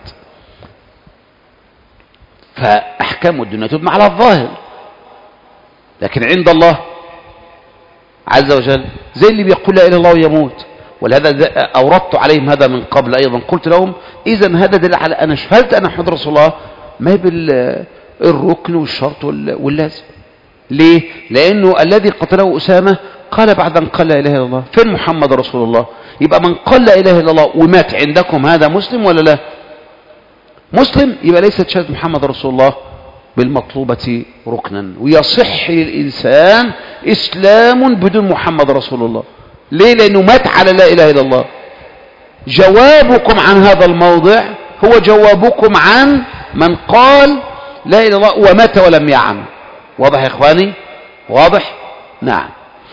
فاحكام الدنيا تبنى على الظاهر، لكن عند الله عز وجل زي اللي بيقول لا اله الا الله ويموت. ولهذا اوردت عليهم هذا من قبل ايضا، قلت لهم اذا هذا دليل على انا شهدت ان محمد رسول الله، ما هي بالركن والشرط واللازم. ليه؟ لانه الذي قتله اسامه قال بعد ان قال لا اله الا الله. فين محمد رسول الله؟ يبقى من قال لا اله الا الله ومات عندكم هذا مسلم ولا لا؟ مسلم. يبقى ليست شهاده محمد رسول الله بالمطلوبه ركنا، ويصح للانسان اسلام بدون محمد رسول الله. ليه؟ لانه مات على لا اله الا الله. جوابكم عن هذا الموضع هو جوابكم عن من قال لا اله الا الله ومات ولم يعمل. واضح يا اخواني؟ واضح؟ نعم.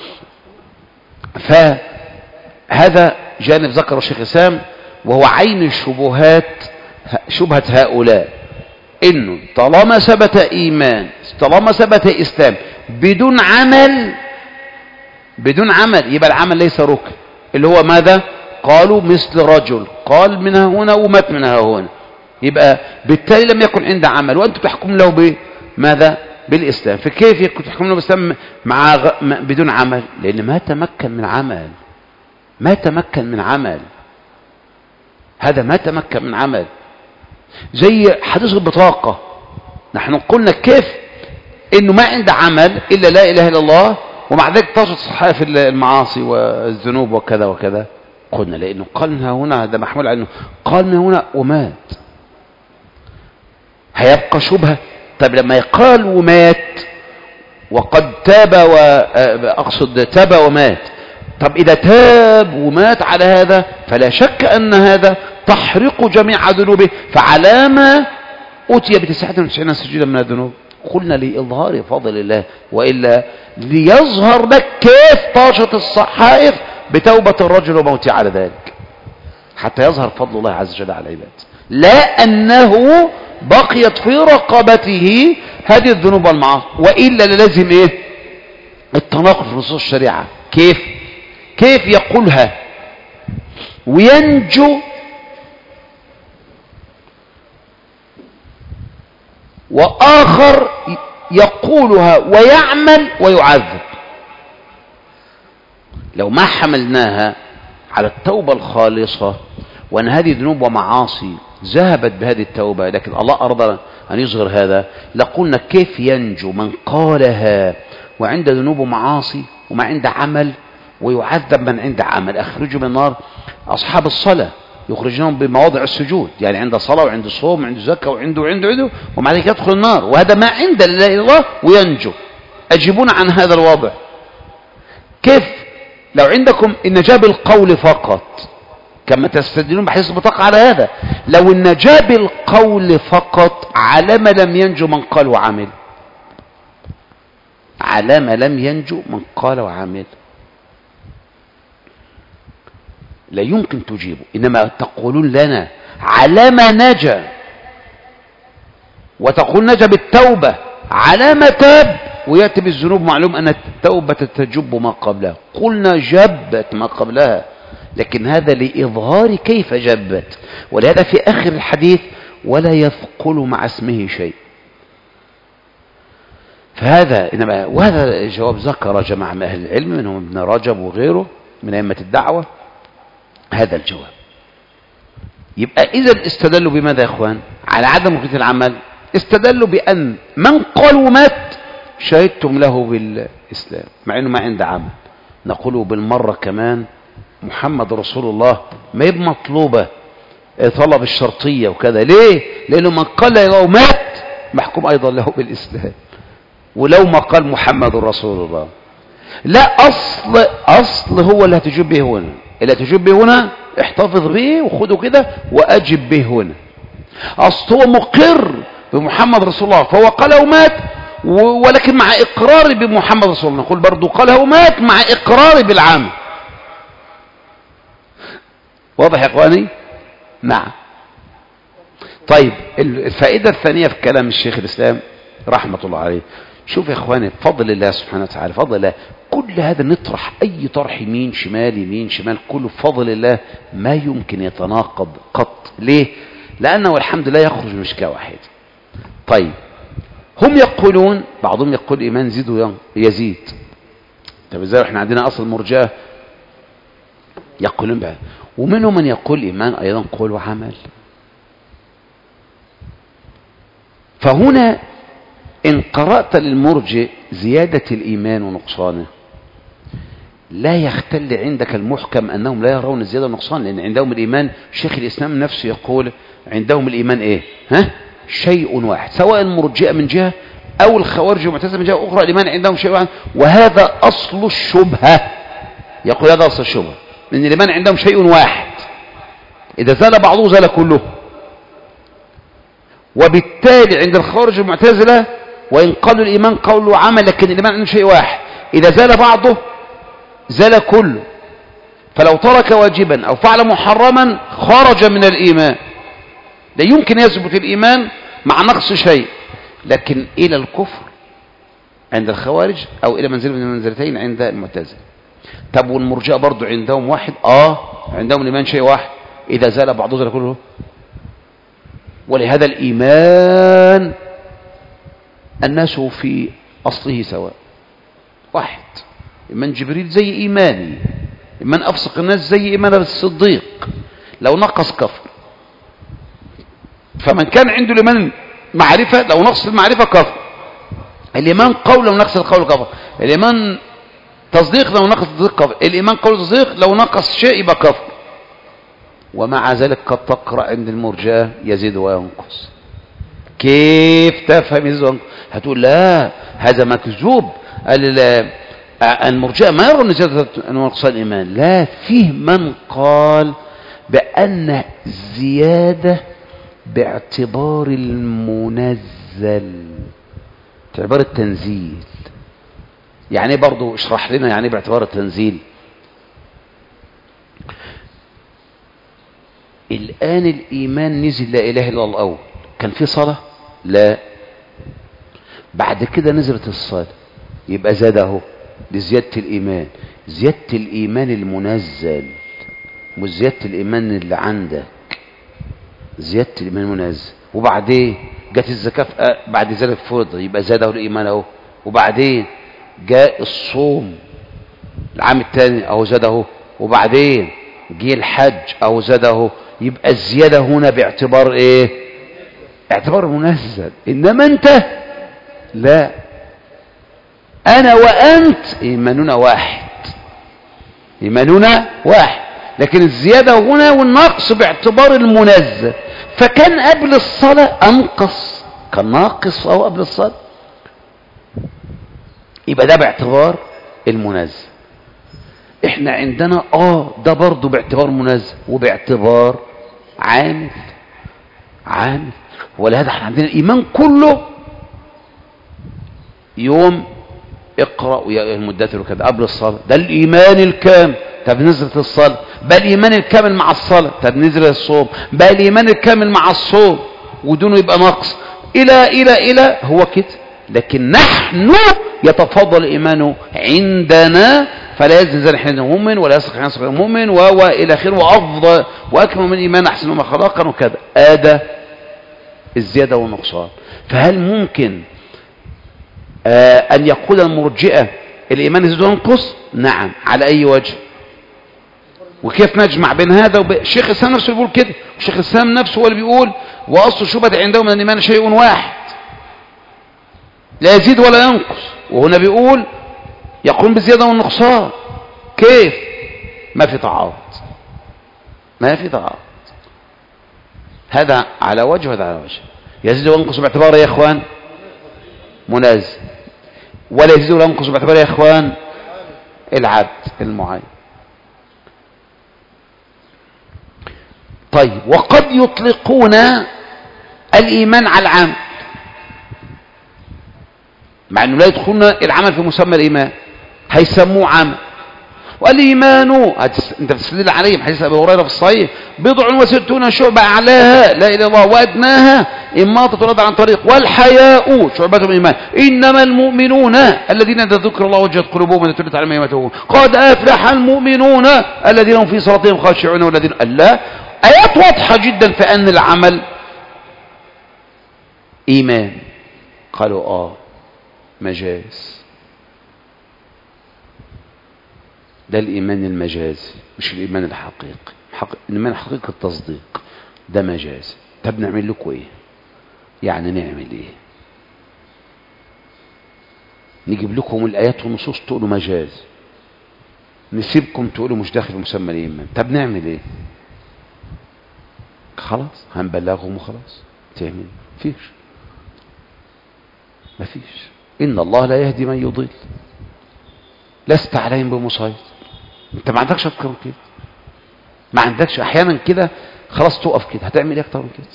فهذا جانب ذكر الشيخ الإسلام، وهو عين الشبهات، شبهة هؤلاء، انه طالما ثبت ايمان، طالما ثبت اسلام بدون عمل يبقى العمل ليس ركن. اللي هو ماذا؟ قالوا مثل رجل قال منها هنا ومات منها هنا، يبقى بالتالي لم يكن عنده عمل، وانتم تحكم له بماذا؟ بالإسلام. فكيف تحكم له بالإسلام بدون عمل؟ لأن ما تمكن من عمل، هذا ما تمكن من عمل. زي حديث البطاقة، نحن قلنا كيف إنه ما عنده عمل إلا لا إله إلا الله، ومع ذلك تجد صحائف المعاصي والذنوب وكذا وكذا. قلنا لأنه قال منها هنا، هذا محمول على أنه قال من هنا ومات، هيبقى شبهة. طيب لما يقال ومات وقد تاب، وأقصد تاب ومات، طب إذا تاب ومات على هذا فلا شك أن هذا تحرق جميع ذنوبه، فعلى ما أتي ب99 سجلا من الذنوب. قلنا لإظهار فضل الله، وإلا ليظهر لك كيف طاشت الصحائف بتوبة الرجل وموته على ذلك، حتى يظهر فضل الله عز وجل على العباد، لا أنه بقيت في رقبته هذه الذنوب والمعاصي، وإلا لازم إيه؟ التناقض في نصوص الشريعة. كيف يقولها وينجو، وآخر يقولها ويعمل ويعذب؟ لو ما حملناها على التوبة الخالصة، وأن هذه ذنوب ومعاصي ذهبت بهذه التوبة، لكن الله أرضى أن يظهر هذا، لقلنا كيف ينجو من قالها وعند ذنوب ومعاصي وما عند عمل، ويعذب من عند عمل. أخرجوا من النار أصحاب الصلاة، يخرجونهم بمواضع السجود، يعني عند صلاة وعند صوم وعند زكاة وعنده ومع ذلك يدخل النار، وهذا ما عند الله وينجو. أجيبون عن هذا الوضع. كيف لو عندكم النجاة بالقول فقط، كما تستدلون بحديث البطاقة على هذا، لو النجاة بالقول فقط على ما لم ينجو من قال وعمل، على ما لم ينجو من قال وعمل، لا يمكن تجيبوا. إنما تقولون لنا على ما نجا، وتقول نجا بالتوبة على ما تاب، ويأتي بالذنوب. معلوم أن التوبة تجب ما قبلها، قلنا جبت ما قبلها، لكن هذا لإظهار كيف جبت. ولهذا في آخر الحديث ولا يثقل مع اسمه شيء. فهذا إنما، وهذا جواب ذكر جماعة من أهل العلم منهم ابن رجب وغيره من أئمة الدعوة هذا الجواب. يبقى إذا استدلوا بماذا يا إخوان؟ على عدم وجود العمل. استدلوا بأن من قال ومات شهدتم له بالإسلام مع أنه ما عنده عمل. نقوله بالمرة كمان محمد رسول الله ما يبقى مطلوبة طلب الشرطية وكذا. ليه؟ لأنه من قال له مات محكوم أيضا له بالإسلام، ولو ما قال محمد رسول الله. لا، أصل هو اللي هتجيب به هنا، اللي هتجيب به هنا احتفظ به وخده كده وأجب به هنا. أصل هو مقر بمحمد رسول الله فهو قال ومات، ولكن مع إقراري بمحمد رسول الله نقول برضو قال ومات مع إقراري بالعام. واضح يا إخواني؟ نعم. طيب الفائدة الثانية في كلام الشيخ الإسلام رحمة الله عليه، شوف يا إخواني فضل الله سبحانه وتعالى، فضل الله كل هذا نطرح أي طرح يمين شمال يمين شمال، كله فضل الله ما يمكن يتناقض قط. ليه؟ لأنه الحمد لله يخرج من مشكاة واحدة. طيب هم يقولون، بعضهم يقول إيمان يزيد. طب إزاي احنا عندنا أصل مرجئة يقولون بها، ومنهم من يقول إيمان أيضا قول وعمل. فهنا إن قرأت للمرجئ زيادة الإيمان ونقصانه لا يختل عندك المحكم أنهم لا يرون الزيادة والنقصان، لأن عندهم الإيمان شيخ الإسلام نفسه يقول عندهم الإيمان إيه؟ شيء واحد، سواء المرجئة من جهة أو الخوارج والمعتزلة من جهة أخرى، الإيمان عندهم شيء واحد، وهذا أصل الشبهة. يقول هذا أصل الشبهة، لأن الإيمان عندهم شيء واحد، إذا زال بعضه زال كله. وبالتالي عند الخوارج والمعتزلة وإن قالوا الإيمان قول وعمل، لكن الإيمان عنده شيء واحد، إذا زال بعضه زال كله. فلو ترك واجبا أو فعل محرما خرج من الإيمان، لا يمكن يثبت الإيمان مع نقص شيء، لكن إلى الكفر عند الخوارج أو إلى منزل من المنزلتين عند المعتزلة. طب والمرجئة برضو عندهم واحد، عندهم الإيمان شيء واحد، إذا زال بعضه زال كله. ولهذا الإيمان الناس في أصله سواء واحد. إيمان جبريل زي إيماني، إيمان أفسق الناس زي إيمان الصديق، لو نقص كفر. فمن كان عنده الإيمان معرفة لو نقص المعرفة كفر، الإيمان قول لو نقص القول كفر، الإيمان تصديق لو نقص التصديق كفر، الإيمان قول تصديق لو نقص شيء يبقى كفر. ومع ذلك قد تقرأ عند المرجئة يزيد وينقص. كيف تفهم يزيد وينقص؟ هتقول لا هذا مكذوب، المرجئة ما يرون زيادة ونقصان الإيمان. لا، فيه من قال بأن زيادة باعتبار المنزل باعتبار التنزيل. يعني ايه برضو؟ اشرح لنا يعني ايه باعتبار التنزيل. الآن الإيمان نزل لا إله إلا الله الأول، كان في صلاة؟ لا. بعد كده نزلت الصلاة، يبقى زاد اهو لزيادة الإيمان. زيادة الإيمان المنزل مش زيادة الإيمان اللي عندك، زيادة الإيمان المنزل. وبعدين جت الزكاة بعد ذلك فرض، يبقى زاده الإيمان اهو. وبعدين جاء الصوم العام الثاني اهو زاده. وبعدين جه الحج اهو زاده. يبقى الزيادة هنا باعتبار ايه؟ اعتبار منزل. انما انت لا، انا وانت ايماننا واحد، ايماننا واحد. لكن الزيادة هنا والنقص باعتبار المنزل. فكان قبل الصلاة انقص، كان ناقص او قبل الصلاة، يبقى ده باعتبار المنزل. احنا عندنا ده برضو باعتبار منزل وباعتبار عامل. ولهذا احنا عندنا الايمان كله يوم اقرأ يا المدثر وكذا قبل الصلاة، ده الايمان الكامل. طب نزلت الصلاة، بقى الايمان الكامل مع الصلاة. طب نزل الصوم، بقى الايمان الكامل مع الصوم، ودونه يبقى نقص الى هو كده. لكن نحن يتفضل الايمان عندنا، فلا يزن حين مؤمن ولا يسرق حين يسرق مؤمن والى اخره، وافضل واكمل من الايمان احسن ما خلقا وكذا. ادى الزياده والنقصان. فهل ممكن ان يقول المرجئه الايمان يزيد وينقص؟ نعم. على اي وجه؟ وكيف نجمع بين هذا الشيخ الاسلام نفسه بيقول كده، الشيخ الاسلام نفسه هو اللي بيقول واصل الشبهه عنده من الايمان شيء واحد لا يزيد ولا ينقص، وهنا بيقول يقوم بالزياده والنقصان. كيف؟ ما في تعارض، ما في تعارض. هذا على وجه وهذا على وجه. يزيد وينقص باعتبار يا اخوان منازل، ولا يزيد ولا ينقص باعتبار يا اخوان العبد المعين. طيب، وقد يطلقون الايمان على العمل، مع انه لا يدخلون العمل في مسمى الايمان، هيسموه عمل. والايمان انت بتستدل عليه حديث ابي هريره في الصحيح 60 شعبه اعلاها لا اله الا الله وادناها اماطه الأذى عن طريق، والحياء شعبة من الايمان. انما المؤمنون الذين اذا ذكر الله وجهت قلوبهم وتلت عليهم ايمانهم قد افلح المؤمنون الذين هم في صلاتهم خاشعون والذين لا. ايات واضحه جدا في ان العمل ايمان. قالوا مجاز، ده الإيمان المجازي مش الإيمان الحقيقي. الإيمان الحقيقي التصديق، ده مجازي. طب نعمل لكم إيه؟ يعني نعمل إيه؟ نجيب لكم الآيات والنصوص تقولوا مجاز، نسيبكم تقولوا مش داخل في مسمى الإيمان. طب نعمل إيه؟ خلاص هنبلغهم وخلاص. تعمل؟ مفيش. إن الله لا يهدي من يضل، لست عليهم بمسيطر. انت ما عندكش اكتر من كده، ما عندكش. احيانا كده خلاص تقف كده، هتعمل ايه اكتر من كده؟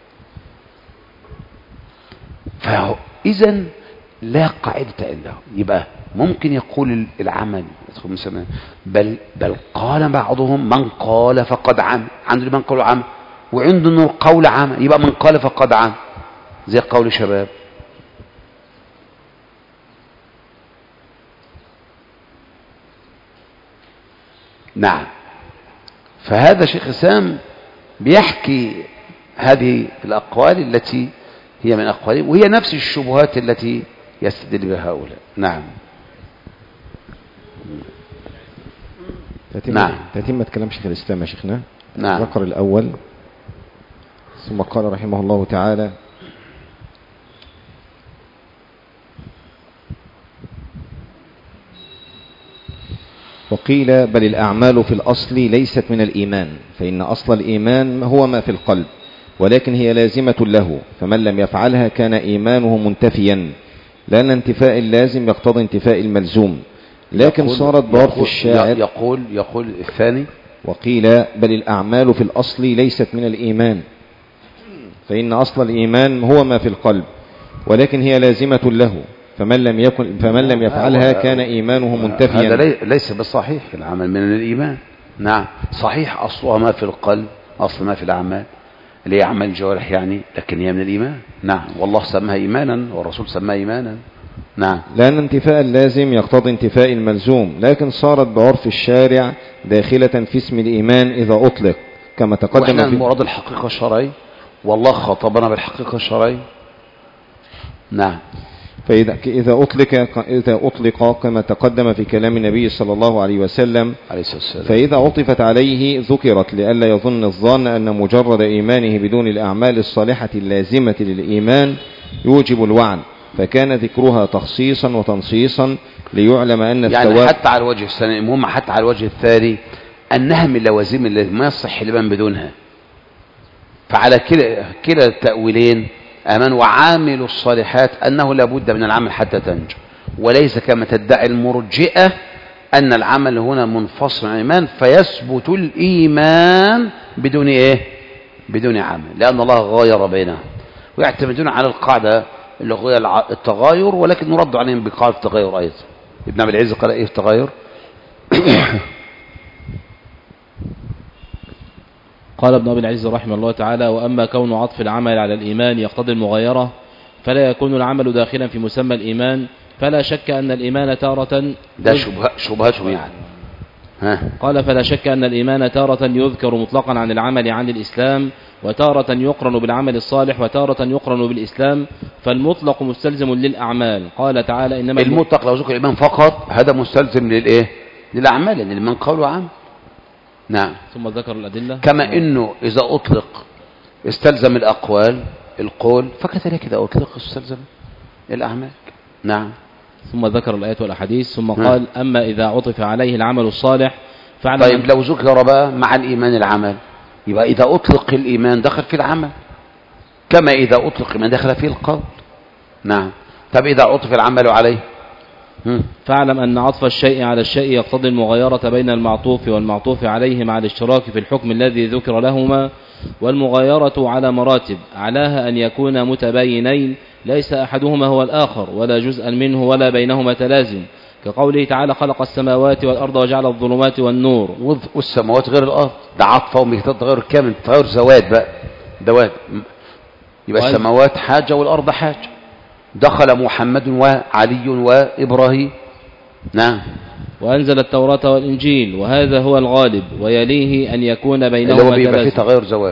فاذا لا قاعده عنده. يبقى ممكن يقول العمل يدخل مسمى، بل قال بعضهم من قال فقد عمل. عنده من قال عمل، وعنده انه قول عمل، يبقى من قال فقد عمل، زي قول شباب. نعم. فهذا شيخ الإسلام بيحكي هذه الأقوال التي هي من أقوالهم، وهي نفس الشبهات التي يستدل بها هؤلاء. نعم. تتمة كلام شيخ الإسلام يا شيخنا. نعم. ذكر الأول ثم قال رحمه الله تعالى: وقيل بل الأعمال في الأصل ليست من الإيمان، فإن أصل الإيمان هو ما في القلب، ولكن هي لازمة له، فمن لم يفعلها كان إيمانه منتفيا، لأن انتفاء اللازم يقتضي انتفاء الملزوم. لكن صارت بعرف الشاعر يقول الثاني: وقيل بل الأعمال في الأصل ليست من الإيمان، فإن أصل الإيمان هو ما في القلب، ولكن هي لازمة له، فمن لم يفعلها كان إيمانه منتفيا. هذا ليس بالصحيح. العمل من الإيمان. نعم صحيح، أصلها ما في القلب، أصل ما في الأعمال اللي هي أعمال الجوارح يعني، لكن هي من الإيمان. نعم، والله سماها إيمانا والرسول سماها إيمانا. نعم. لأن انتفاء اللازم يقتضي انتفاء الملزوم، لكن صارت بعرف الشارع داخلة في اسم الإيمان إذا أطلق كما تقدم وإحنا المراد الحقيقة الشرعية، والله خاطبنا بالحقيقة الشرعية. نعم. فإذا أطلق كما تقدم في كلام النبي صلى الله عليه وسلم، فإذا عطفت عليه ذكرت لئلا يظن الظان أن مجرد إيمانه بدون الأعمال الصالحة اللازمة للإيمان يوجب الوعد، فكان ذكرها تخصيصا وتنصيصا ليعلم أن الثواب يعني حتى على الوجه الثاني، المهم حتى على الوجه الثاني أنها من لوازم التي ما يصح الإيمان بدونها. فعلى كلا التأويلين آمن وعاملوا الصالحات أنه لابد من العمل حتى تنجو، وليس كما تدعي المرجئة أن العمل هنا منفصل عن الإيمان فيثبت الإيمان بدون إيه؟ بدون عمل، لأن الله غاير بينهم، ويعتمدون على القاعدة اللي هي التغاير، ولكن نرد عليهم بقاعدة التغاير أيضا. ابن عبد العز قال إيه التغاير؟ قال ابن أبي العز رحمه الله تعالى: وأما كون عطف العمل على الإيمان يقتضي المغايرة فلا يكون العمل داخلا في مسمى الإيمان، فلا شك أن الإيمان تارة ده شبهتهم يعني. قال: فلا شك أن الإيمان تارة يذكر مطلقا عن العمل عن الإسلام، وتارة يقرن بالعمل الصالح، وتارة يقرن بالإسلام، فالمطلق مستلزم للأعمال. قال تعالى: إنما المطلق لو ذكر الإيمان فقط هذا مستلزم للإيه؟ للأعمال، لأن الإيمان قول وعمل. نعم. ثم ذكر الأدلة كما إنه إذا أطلق استلزم الأقوال القول، فكذلك إذا أطلق استلزم الأعمال. نعم. ثم ذكر الآيات والأحاديث، ثم قال: أما إذا عطف عليه العمل الصالح فاعلم. طيب لو ذكر بقى مع الإيمان العمل، يبقى إذا أطلق الإيمان دخل في العمل، كما إذا أطلق الإيمان دخل فيه القول. نعم. طب إذا عطف العمل عليه، فاعلم أن عطف الشيء على الشيء يقتضي المغايرة بين المعطوف والمعطوف عليه مع الاشتراك في الحكم الذي ذكر لهما، والمغايرة على مراتب، أعلاها أن يكون متباينين ليس أحدهما هو الآخر ولا جزءا منه ولا بينهما تلازم، كقوله تعالى: خلق السماوات والأرض وجعل الظلمات والنور. والسماوات غير الأرض، ده عطفة ومتغير كامل، تغير زواد بقى دواد، يبقى السماوات حاجة والأرض حاجة. دخل محمد وعلي وإبراهيم. نعم. وأنزل التوراة والإنجيل، وهذا هو الغالب، ويليه أن يكون بينهما تلازم. في تغير زواد،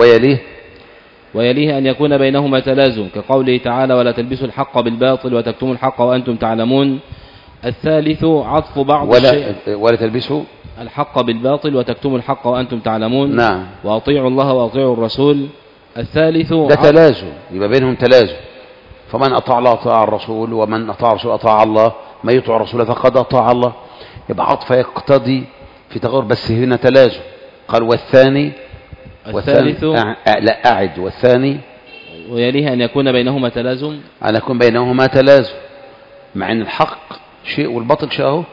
ويليه أن يكون بينهما تلازم، كقوله تعالى: ولا تلبسوا الحق بالباطل وتكتموا الحق وأنتم تعلمون. الثالث عطف بعض الشيء ولا تلبسوا الحق بالباطل وتكتموا الحق وأنتم تعلمون. نعم. وأطيعوا الله وأطيعوا الرسول. الثالث ده تلازم، يبقى بينهم تلازم، فمن أطاع الله أطاع الرسول، ومن أطاع الرسول أطاع الله، ما يطيع الرسول فقد أطاع الله. يبقى عطف يقتضي في تغير، بس هنا تلازم. قال والثاني لا أعد، والثاني ويليه أن يكون بينهما تلازم، أن يكون بينهما تلازم، مع أن الحق شيء والباطل شيء أهو،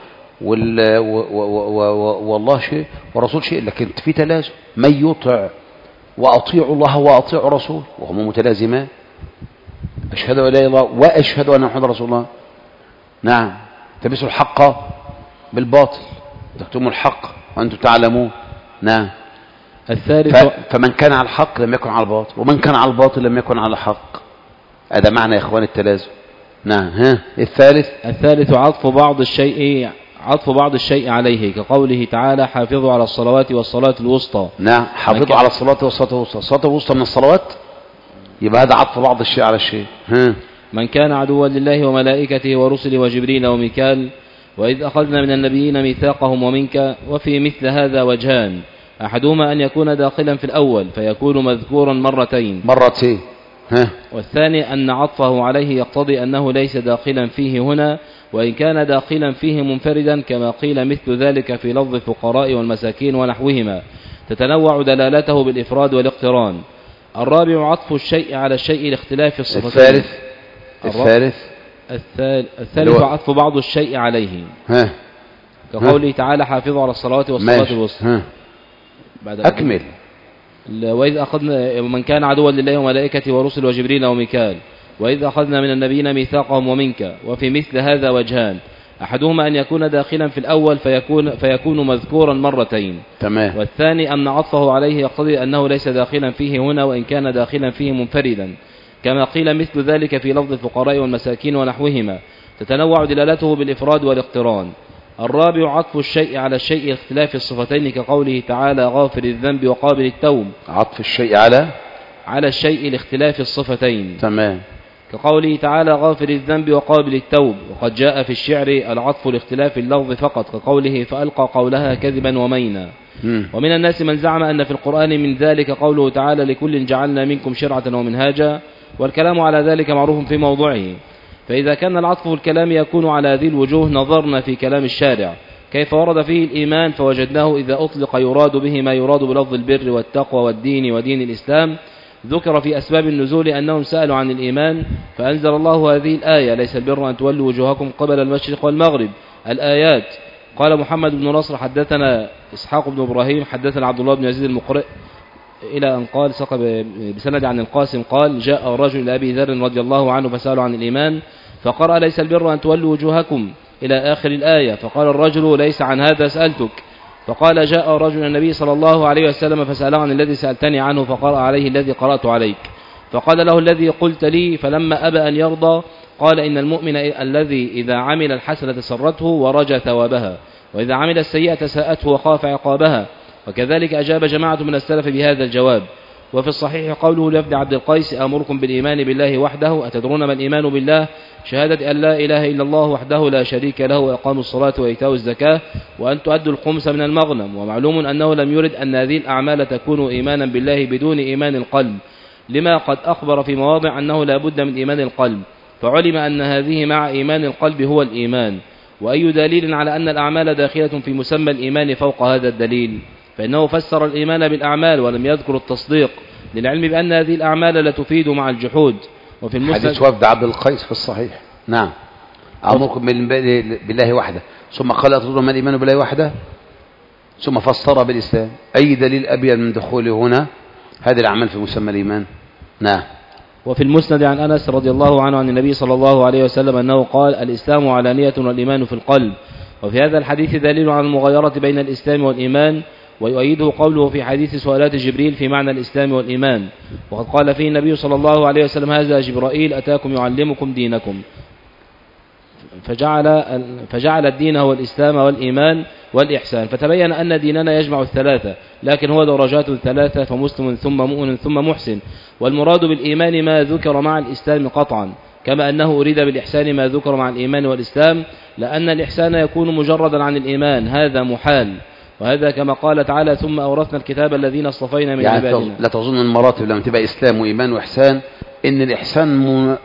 والله شيء والرسول شيء، لكن في تلازم. من يطع وأطيعوا الله وأطيعوا الرسول وهما متلازمان، أشهد أن لا إله إلا الله وأشهد أن محمدا رسول الله. نعم. تلبسوا الحق بالباطل تكتموا الحق وأنتم تعلمون. نعم. الثالث فمن كان على الحق لم يكن على الباطل، ومن كان على الباطل لم يكن على الحق. هذا معنى يا إخوان التلازم. نعم. الثالث عطف بعض الشيء عليه، كقوله تعالى: حافظوا على الصلوات والصلاة الوسطى. نعم. حافظوا على الصلاة والصلاة الوسطى. الصلاة الوسطى من الصلوات، يبقى هذا عطف بعض الشيء على الشيء. من كان عدوا لله وملائكته ورسله وجبريل وميكال، وإذ أخذنا من النبيين ميثاقهم ومنك. وفي مثل هذا وجهان، أحدهما أن يكون داخلا في الأول فيكون مذكورا مرتين. والثاني أن عطفه عليه يقتضي أنه ليس داخلا فيه هنا، وإن كان داخلا فيه منفردا، كما قيل مثل ذلك في لفظ الفقراء والمساكين ونحوهما، تتنوع دلالته بالإفراد والاقتران. الرابع عطف الشيء على الشيء لاختلاف الصفتين. الثالث عطف بعض الشيء عليه، كقوله تعالى: حافظوا على الصلوات والصلاة الوسطى. أكمل. وإذ أخذنا من كان عدوا لله وملائكته ورسله وجبريل وميكال. وإذ أخذنا من النبيين ميثاقهم ومنك. وفي مثل هذا وجهان، أحدهما أن يكون داخلا في الأول فيكون مذكورا مرتين، تمام. والثاني أن عطفه عليه يقتضي أنه ليس داخلا فيه هنا وإن كان داخلا فيه منفردا، كما قيل مثل ذلك في لفظ الفقراء والمساكين ونحوهما، تتنوع دلالته بالإفراد والاقتران. الرابع عطف الشيء على الشيء اختلاف الصفتين، كقوله تعالى غافر الذنب وقابل التوب. عطف الشيء على الشيء لاختلاف الصفتين، تمام. كقوله تعالى غافر الذنب وقابل التوب. وقد جاء في الشعر العطف لاختلاف اللفظ فقط، كقوله فألقى قولها كذبا ومينا. ومن الناس من زعم أن في القرآن من ذلك قوله تعالى لكل جعلنا منكم شرعة ومنهاجا، والكلام على ذلك معروف في موضوعه. فإذا كان العطف في الكلام يكون على هذه الوجوه، نظرنا في كلام الشارع كيف ورد فيه الإيمان، فوجدناه إذا أطلق يراد به ما يراد بلفظ البر والتقوى والدين ودين الإسلام. ذكر في أسباب النزول أنهم سألوا عن الإيمان فأنزل الله هذه الآية ليس البر أن تولوا وجوهكم قبل المشرق والمغرب. الآيات. قال محمد بن نصر حدثنا إسحاق بن إبراهيم حدثنا عبد الله بن يزيد المقرئ إلى أن قال سق بسند عن القاسم قال جاء رجل إلى أبي ذر رضي الله عنه فسألوا عن الإيمان فقرأ ليس البر أن تولوا وجوهكم إلى آخر الآية، فقال الرجل ليس عن هذا سألتك. فقال جاء رجل النبي صلى الله عليه وسلم فسأله عن الذي سألتني عنه فقرأ عليه الذي قرأت عليك، فقال له الذي قلت لي، فلما أبى أن يرضى قال إن المؤمن الذي إذا عمل الحسنة سرته ورجى ثوابها، وإذا عمل السيئة ساءته وخاف عقابها. وكذلك أجاب جماعة من السلف بهذا الجواب. وفي الصحيح قوله لابن عبد القيس أمركم بالإيمان بالله وحده، أتدرون ما الإيمان بالله؟ شهادة أن لا إله إلا الله وحده لا شريك له وإقام الصلاة وإيتاء الزكاة وأن تؤدوا الخمس من المغنم. ومعلوم أنه لم يرد أن هذه الأعمال تكون إيمانا بالله بدون إيمان القلب، لما قد أخبر في مواضع أنه لا بد من إيمان القلب، فعلم أن هذه مع إيمان القلب هو الإيمان. وأي دليل على أن الأعمال داخلة في مسمى الإيمان فوق هذا الدليل؟ فإنه فسر الإيمان بالأعمال ولم يذكر التصديق، للعلم بأن هذه الأعمال لا تفيد مع الجحود. وفي المسند حديث وفد عبد القيس في الصحيح. نعم. أمركم بالله وحده، ثم قال أتدرون ما الإيمان بالله وحده، ثم فسر بالإسلام. أي دليل أبين من دخوله هنا هذه الأعمال في مسمى الإيمان؟ نعم. وفي المسند عن أنس رضي الله عنه عن النبي صلى الله عليه وسلم أنه قال الإسلام علانية والإيمان في القلب. وفي هذا الحديث دليل على المغايرة بين الإسلام والإيمان، ويؤيده قوله في حديث سؤالات جبريل في معنى الإسلام والإيمان، وقد قال فيه النبي صلى الله عليه وسلم هذا جبرائيل أتاكم يعلمكم دينكم، فجعل الدين هو الإسلام والإيمان والإحسان، فتبين أن ديننا يجمع الثلاثة، لكن هو درجات ثلاثة، فمسلم ثم مؤمن ثم محسن. والمراد بالإيمان ما ذكر مع الإسلام قطعا، كما أنه أريد بالإحسان ما ذكر مع الإيمان والإسلام، لأن الإحسان يكون مجردا عن الإيمان، هذا محال. وهذا كما قال تعالى ثم أورثنا الكتاب الذين اصطفينا من عبادنا. لا تظن المراتب لما تبقى إسلام وإيمان وإحسان إن الإحسان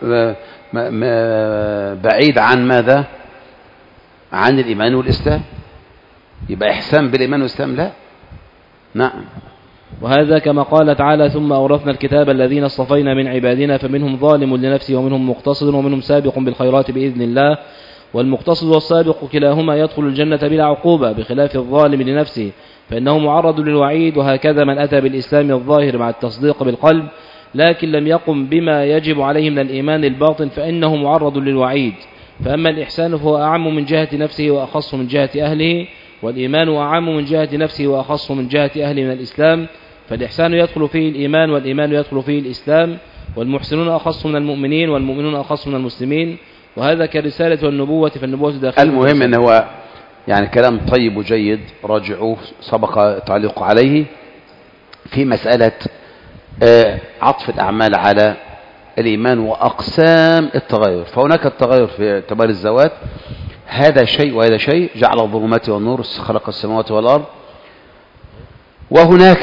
بعيد عن ماذا؟ عن الإيمان والإسلام، يبقى إحسان بالإيمان والإسلام لا. نعم. وهذا كما قال تعالى ثم أورثنا الكتاب الذين اصطفينا من عبادنا فمنهم ظالم لنفسه ومنهم مقتصد ومنهم سابق بالخيرات بإذن الله. والمقتصد والسابق كلاهما يدخل الجنة بلا عقوبة، بخلاف الظالم لنفسه فإنه معرض للوعيد. وهكذا من أتى بالإسلام الظاهر مع التصديق بالقلب لكن لم يقم بما يجب عليه من الإيمان الباطن فإنه معرض للوعيد. فأما الإحسان فهو أعم من جهة نفسه وأخص من جهة أهله، والإيمان أعم من جهة نفسه وأخص من جهة أهله من الإسلام. فالإحسان يدخل فيه الإيمان والإيمان يدخل فيه الإسلام، والمحسنون أخص من المؤمنين والمؤمنون أخص من المسلمين. وهذا كالرسالة والنبوة، فالنبوة داخل. المهم أنه هو يعني كلام طيب وجيد، راجعوه سبق تعليق عليه في مسألة عطف الأعمال على الإيمان وأقسام التغير. فهناك التغير في اعتبار الذوات، هذا شيء وهذا شيء، جعل الظلمات والنور، خلق السماوات والأرض. وهناك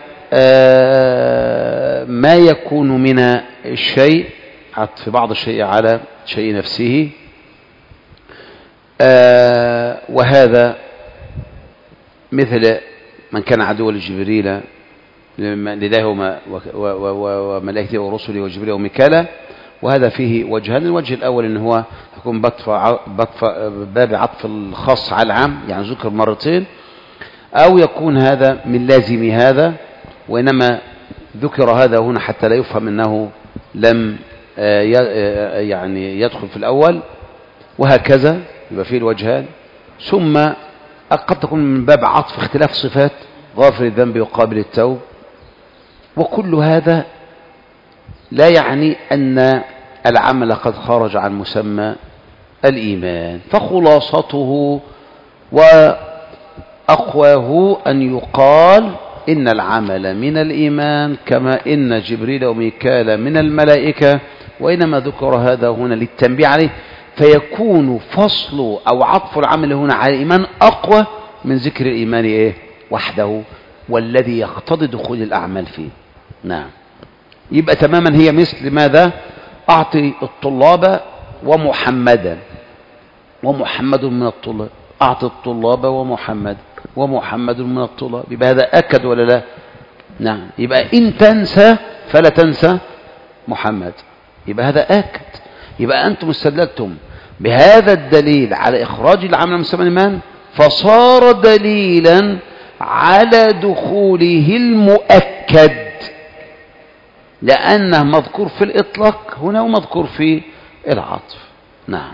ما يكون من الشيء عطف بعض الشيء على شيء نفسه، وهذا مثل من كان عدوا لجبريل لله وملائكته ورسله وجبريل وميكالا. وهذا فيه وجهان، الوجه الأول إن هو يكون باب عطف الخاص على العام، يعني ذكر مرتين، أو يكون هذا من لازم هذا، وإنما ذكر هذا هنا حتى لا يفهم أنه لم يعني يدخل في الأول، وهكذا يبقى فيه الوجهان. ثم قد تكون من باب عطف اختلاف صفات غافر الذنب وقابل التوب، وكل هذا لا يعني أن العمل قد خرج عن مسمى الإيمان. فخلاصته وأقواه أن يقال إن العمل من الإيمان، كما إن جبريل وميكال من الملائكة، وإنما ذكر هذا هنا للتنبيه عليه، فيكون فصل أو عطف العمل هنا على الإيمان أقوى من ذكر الإيمان وحده، والذي يقتضي دخول الأعمال فيه. نعم. يبقى تماما هي مثل ماذا؟ أعطي الطلاب ومحمدا، ومحمد من الطلاب، أعطي الطلاب ومحمد من الطلاب. يبقى هذا أكد ولا لا؟ نعم. يبقى إن تنسى فلا تنسى محمد، يبقى هذا أكد. يبقى أنتم استدللتم بهذا الدليل على إخراج العمل من مسمى الإيمان، فصار دليلا على دخوله المؤكد، لأنه مذكور في الإطلاق هنا ومذكور في العطف. نعم.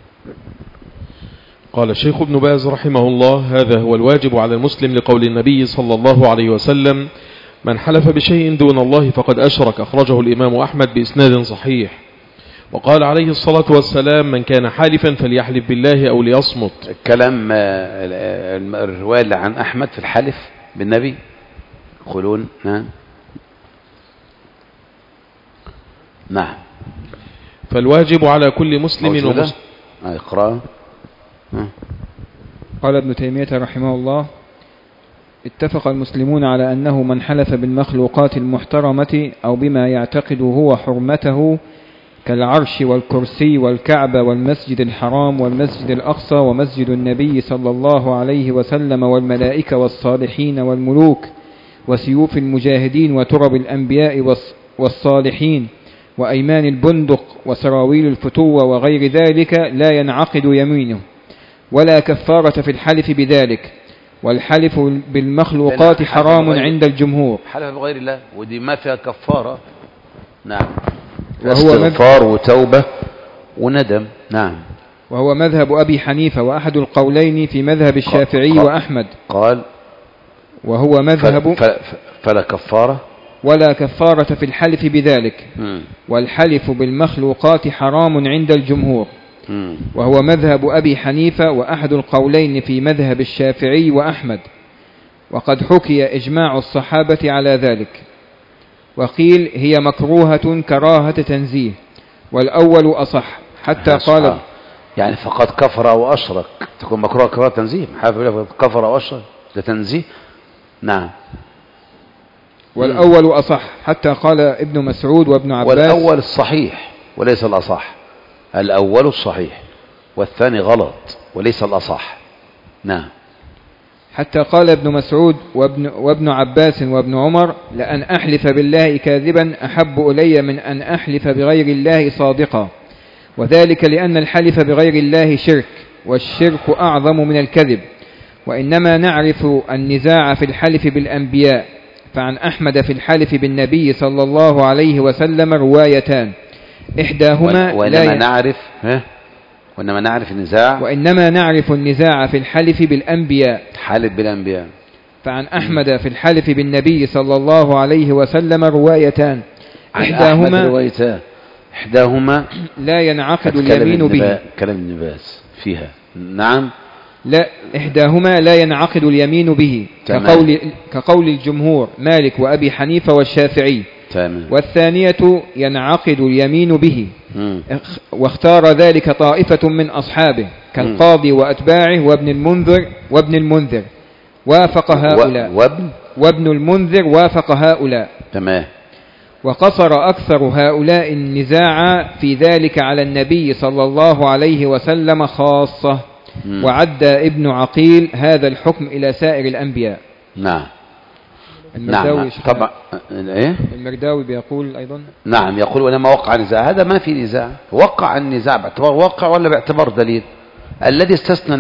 قال الشيخ ابن باز رحمه الله: هذا هو الواجب على المسلم لقول النبي صلى الله عليه وسلم: من حلف بشيء دون الله فقد أشرك. أخرجه الإمام أحمد بإسناد صحيح. وقال عليه الصلاة والسلام: من كان حالفا فليحلف بالله أو ليصمت. الكلام الرواية عن أحمد في الحلف بالنبي يقولون نعم. فالواجب على كل مسلم اقرأ. قال ابن تيمية رحمه الله: اتفق المسلمون على أنه من حلف بالمخلوقات المحترمة أو بما يعتقد هو حرمته كالعرش والكرسي والكعبة والمسجد الحرام والمسجد الأقصى ومسجد النبي صلى الله عليه وسلم والملائكة والصالحين والملوك وسيوف المجاهدين وترب الأنبياء والصالحين وأيمان البندق وسراويل الفتوة وغير ذلك لا ينعقد يمينه ولا كفارة في الحلف بذلك، والحلف بالمخلوقات حرام عند الجمهور. حلف بغير الله ودي ما فيها كفارة. نعم. وهو استغفار وتوبة وندم. نعم. وهو مذهب أبي حنيفة وأحد القولين في مذهب الشافعي وأحمد. قال وهو مذهب فلا كفارة ولا كفارة في الحلف بذلك. والحلف بالمخلوقات حرام عند الجمهور. وهو مذهب أبي حنيفة وأحد القولين في مذهب الشافعي وأحمد، وقد حكي إجماع الصحابة على ذلك. وقيل هي مكروهة كراهة تنزيه، والأول أصح حتى قال يعني فقد كفر أو أشرك تكون مكروهة كراهة تنزيه، فقد كفر أو أشرك لتنزيه. نعم. والأول أصح حتى قال ابن مسعود وابن عباس. والأول الصحيح وليس الأصح، الأول الصحيح والثاني غلط وليس الأصح. نعم. حتى قال ابن مسعود وابن عباس وابن عمر: لأن أحلف بالله كاذبا أحب إلي من أن أحلف بغير الله صادقا. وذلك لأن الحلف بغير الله شرك، والشرك أعظم من الكذب. وإنما نعرف النزاع في الحلف بالأنبياء، فعن أحمد في الحلف بالنبي صلى الله عليه وسلم روايتان، إحداهما وإنما نعرف النزاع في الحلف بالأنبياء، حلف بالأنبياء. فعن أحمد في الحلف بالنبي صلى الله عليه وسلم روايتان، إحداهما لا ينعقد اليمين به. كلام ابن باز فيها. نعم. لا، إحداهما لا ينعقد اليمين به، كقول الجمهور مالك وأبي حنيفة والشافعي. تمام. والثانية ينعقد اليمين به. واختار ذلك طائفة من أصحابه كالقاضي وأتباعه وابن المنذر وافق هؤلاء. وابن المنذر وافق هؤلاء. تمام. وقصر أكثر هؤلاء النزاع في ذلك على النبي صلى الله عليه وسلم خاصة. وعد ابن عقيل هذا الحكم إلى سائر الأنبياء. نعم. المرداوي طبعا المرداوي بيقول أيضا. نعم، يقول ولما وقع النزاع، هذا ما في نزاع، وقع النزاع باعتبار واقع ولا باعتبار دليل. الذي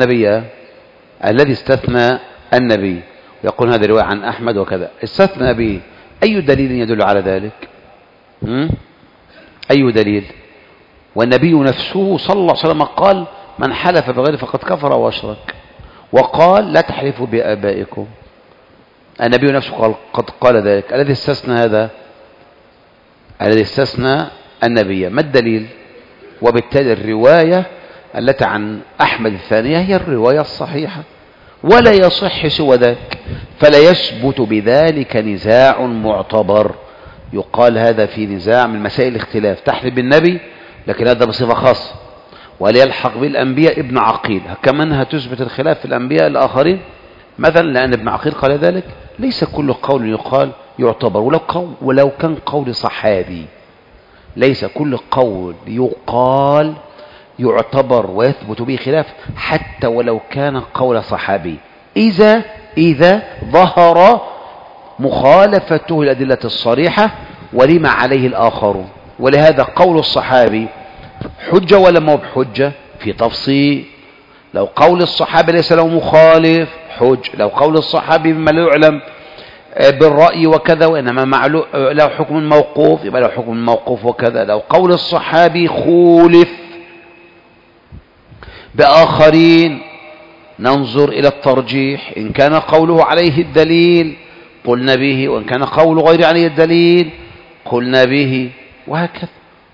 استثنى النبي يقول هذا رواية عن أحمد وكذا، استثنى به أي دليل يدل على ذلك؟ أي دليل؟ والنبي نفسه صلى الله عليه وسلم قال من حلف بغير فقد كفر واشرك، وقال لا تحلفوا بآبائكم. النبي نفسه قد قال ذلك. الذي استثنى هذا؟ الذي استثنى النبي. ما الدليل؟ وبالتالي الرواية التي عن أحمد الثانية هي الرواية الصحيحة، ولا يصح سوى ذلك، فلا يثبت بذلك نزاع معتبر. يقال هذا في نزاع من مسائل الاختلاف، تحلف بالنبي لكن هذا بصفة خاصة، وليلحق بالأنبياء ابن عقيل، كمان هتثبت الخلاف في الأنبياء الآخرين مثلا، لأن ابن عقيل قال ذلك. ليس كل قول يقال يعتبر، ولو كان قول صحابي، ليس كل قول يقال يعتبر ويثبت به خلاف، حتى ولو كان قول صحابي، إذا ظهر مخالفته الأدلة الصريحة ولما عليه الآخرون. ولهذا قول الصحابي حجة ولا ما بحجة؟ في تفصيل. لو قول الصحابي ليس له مخالف حج، لو قول الصحابي بما لا يعلم بالرأي وكذا وإنما له حكم موقوف يبقى له حكم موقوف وكذا. لو قول الصحابي خولف بآخرين ننظر إلى الترجيح، إن كان قوله عليه الدليل قلنا به، وإن كان قول غير عليه الدليل قلنا به، وهكذا.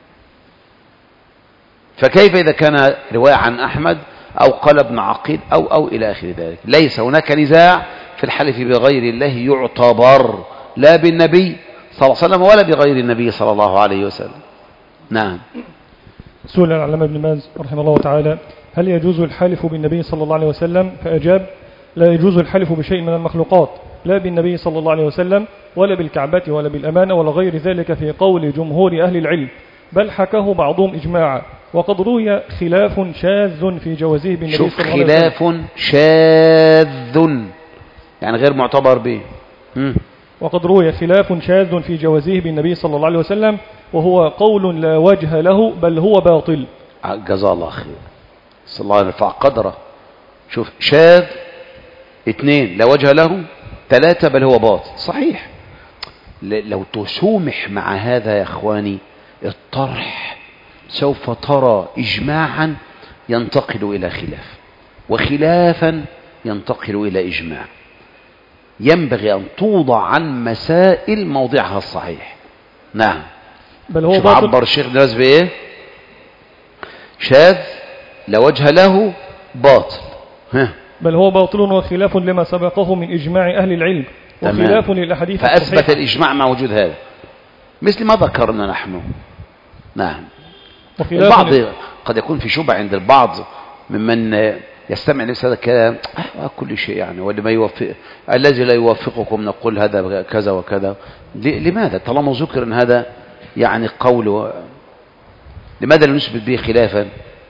فكيف إذا كان رواية عن أحمد أو قال ابن عقيل أو إلى آخر ذلك؟ ليس هناك نزاع في الحلف بغير الله يعتبر، لا بالنبي صلى الله عليه وسلم ولا بغير النبي صلى الله عليه وسلم. نعم. سئل العلامة ابن باز رحمه الله تعالى: هل يجوز الحلف بالنبي صلى الله عليه وسلم؟ فأجاب: لا يجوز الحلف بشيء من المخلوقات، لا بالنبي صلى الله عليه وسلم ولا بالكعبة ولا بالأمانة ولا غير ذلك، في قول جمهور أهل العلم، بل حكاه بعضهم إجماعا. وقد روي خلاف شاذ في جوازه بالنبي صلى الله عليه وسلم. خلاف شاذ يعني غير معتبر به. وقد روي خلاف شاذ في جوازه بالنبي صلى الله عليه وسلم، وهو قول لا وجه له بل هو باطل. جزاه الله خير. صلى الله عليه وسلم قدره. شوف، شاذ 2 لا وجه له، 3 بل هو باطل. صحيح. لو تسومح مع هذا يا اخواني الطرح سوف ترى إجماعا ينتقل إلى خلاف، وخلافا ينتقل إلى إجماع. ينبغي أن توضع عن مسائل موضعها الصحيح. نعم. بل هو شوف باطل. عبر الشيخ الناس بإيه؟ شاذ لا وجه له باطل. بل هو باطل وخلاف لما سبقه من إجماع أهل العلم، وخلاف للأحاديث فأثبت الصحيحة. الإجماع مع وجود هذا، مثل ما ذكرنا نحن. نعم. البعض قد يكون في شبهة عند البعض ممن يستمع لنفس هذا الكلام، كل شيء يعني، واللي ما يوافق الذي لا يوافقكم نقول هذا كذا وكذا. لماذا طالما ذكر ان هذا يعني قول، لماذا لا نثبت به خلافا؟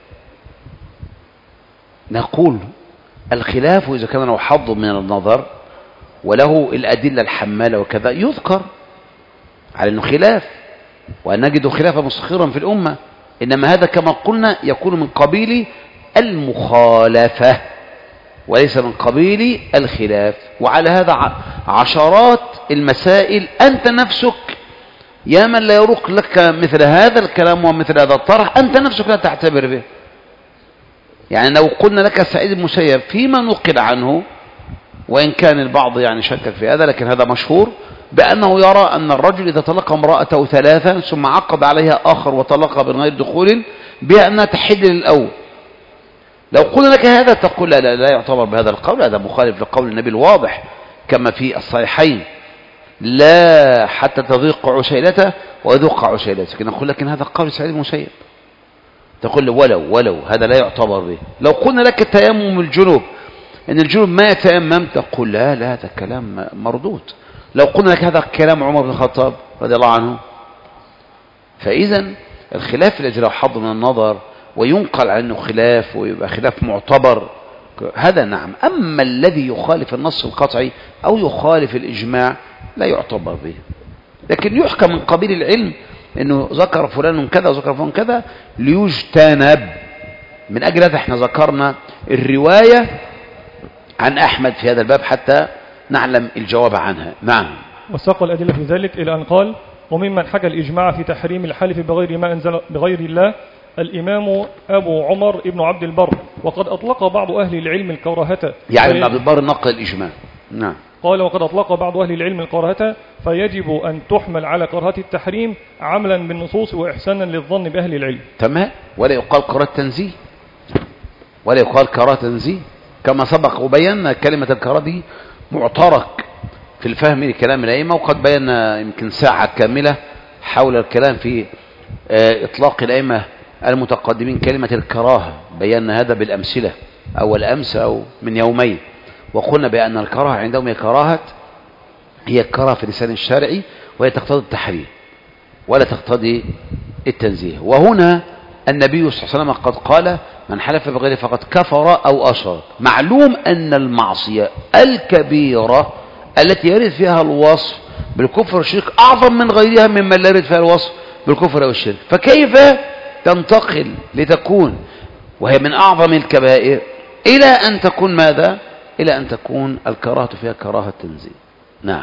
نقول الخلاف إذا كان له حظ من النظر وله الأدلة الحمالة وكذا يذكر على أنه خلاف، وأن نجد خلافا مستخيرا في الأمة. إنما هذا كما قلنا يكون من قبيل المخالفة وليس من قبيل الخلاف. وعلى هذا عشرات المسائل أنت نفسك يا من لا يروق لك مثل هذا الكلام ومثل هذا الطرح أنت نفسك لا تعتبر به. يعني لو قلنا لك سعيد المسيب فيما نقل عنه، وإن كان البعض يعني شكك في هذا، لكن هذا مشهور بأنه يرى أن الرجل إذا طلق امرأته 3 ثم عقد عليها آخر وطلقها من غير دخول بأنها تحل للأول، لو قلنا لك هذا تقول لا يعتبر بهذا القول، هذا مخالف لقول النبي الواضح كما في الصحيحين: لا حتى تضيق عسيلته ويذوق عسيلتك. نقول لكن هذا قول سعيد المسيب، تقول ولو هذا لا يعتبر به. لو قلنا لك التيمم الجنوب ان الجنوب ما يتيمم تقول لا هذا كلام مردود. لو قلنا لك هذا كلام عمر بن الخطاب رضي الله عنه. فإذا الخلاف الذي له حظ من النظر وينقل عنه خلاف ويبقى خلاف معتبر هذا نعم. أما الذي يخالف النص القطعي أو يخالف الإجماع لا يعتبر به، لكن يحكم من قبيل العلم انه ذكر فلان كذا وذكر فلان كذا ليجتنب. من اجل هذا احنا ذكرنا الرواية عن احمد في هذا الباب حتى نعلم الجواب عنها. نعم. وساق الأدلة في ذلك إلى أن قال: وممن حكى الإجماع في تحريم الحلف بغير ما أنزل بغير الله الإمام أبو عمر ابن عبد البر، وقد أطلق بعض أهل العلم الكراهة. يعني ابن عبد البر نقل الإجماع. نعم. قال وقد أطلق بعض أهل العلم الكراهة، فيجب أن تحمل على كراهة التحريم عملا بالنصوص وإحسانا للظن بأهل العلم. تمام. ولا يقال كراهة تنزيه، ولا يقال كراهة تنزيه، كما سبق وبينا كلمة الكراهة دي معترك في الفهم لكلام الأئمة، وقد بينا يمكن ساعة كاملة حول الكلام في إطلاق الأئمة المتقدمين كلمة الكراهة. بينا هذا بالأمثلة أول أمس أو من يومين، وقلنا بأن الكراهة عندهم هي الكراهة في اللسان الشرعي، وهي تقتضي التحريم ولا تقتضي التنزيه. وهنا النبي صلى الله عليه وسلم قد قال من حلف بغيره فقد كفر أو أشرك. معلوم أن المعصية الكبيرة التي يرد فيها الوصف بالكفر والشرك أعظم من غيرها مما لا يرد فيها الوصف بالكفر والشرك، فكيف تنتقل لتكون وهي من أعظم الكبائر إلى أن تكون ماذا؟ إلى أن تكون الكراهة فيها كراهة تنزيه. نعم.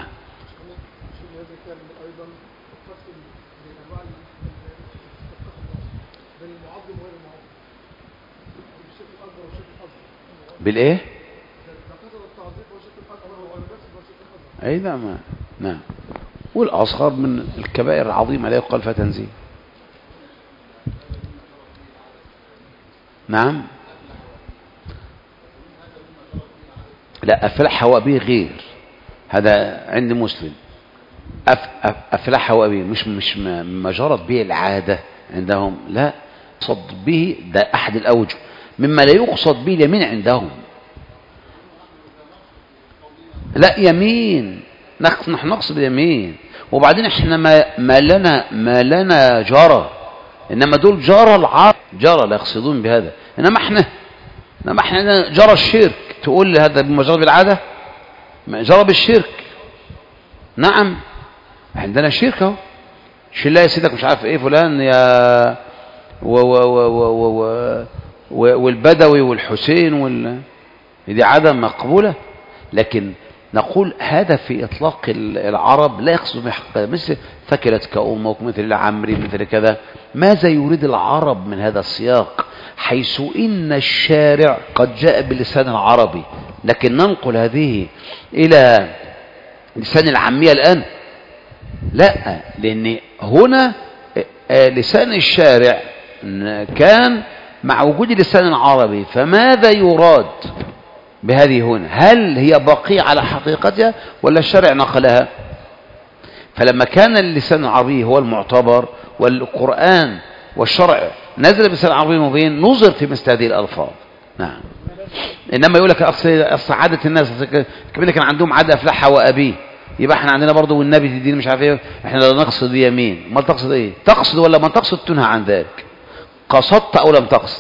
بالإيه؟ أي نعم. نعم. والأصغر من الكبائر العظيمة لا يقال فيها تنزيه. نعم. لا، أفلح وأبيه غير، هذا عند مسلم. أفلح وأبيه مش ما جرت به العادة عندهم، لا، يقصد به ده أحد الأوجه مما لا يقصد به اليمين عندهم. لا، يمين، نحن نقصد اليمين. وبعدين احنا ما لنا جرى، انما دول جرى العرب، جرى لا يقصدون بهذا. انما احنا جرى الشرك، تقول لي هذا بمجرد العاده؟ جرى بالشرك. نعم، عندنا شرك اهو. شيل يا سيدك مش عارف ايه فلان يا والبدوي والحسين دي عاده مقبوله. لكن نقول هذا في إطلاق العرب لا يقصد بحقيقة، مثل ثكلتك أمك، مثل العمري، مثل كذا. ماذا يريد العرب من هذا السياق، حيث إن الشارع قد جاء باللسان العربي، لكن ننقل هذه إلى لسان العامية الآن؟ لا، لأن هنا لسان الشارع كان مع وجود اللسان العربي، فماذا يراد بهذه هنا؟ هل هي باقية على حقيقتها ولا الشرع نقلها؟ فلما كان اللسان العربي هو المعتبر والقرآن والشرع نزل بلسان عربي مبين، نظر في مثل هذه الألفاظ. نعم. إنما يقول لك أصل عادة الناس كمان كان عندهم عادة أفلحها وأبيه، يبقى احنا عندنا برضه والنبي في الدين مش عارف ايه، احنا لا نقصد يمين. ما تقصد ايه؟ تقصد ولا ما تقصد؟ تنهى عن ذلك. قصدت أو لم تقصد؟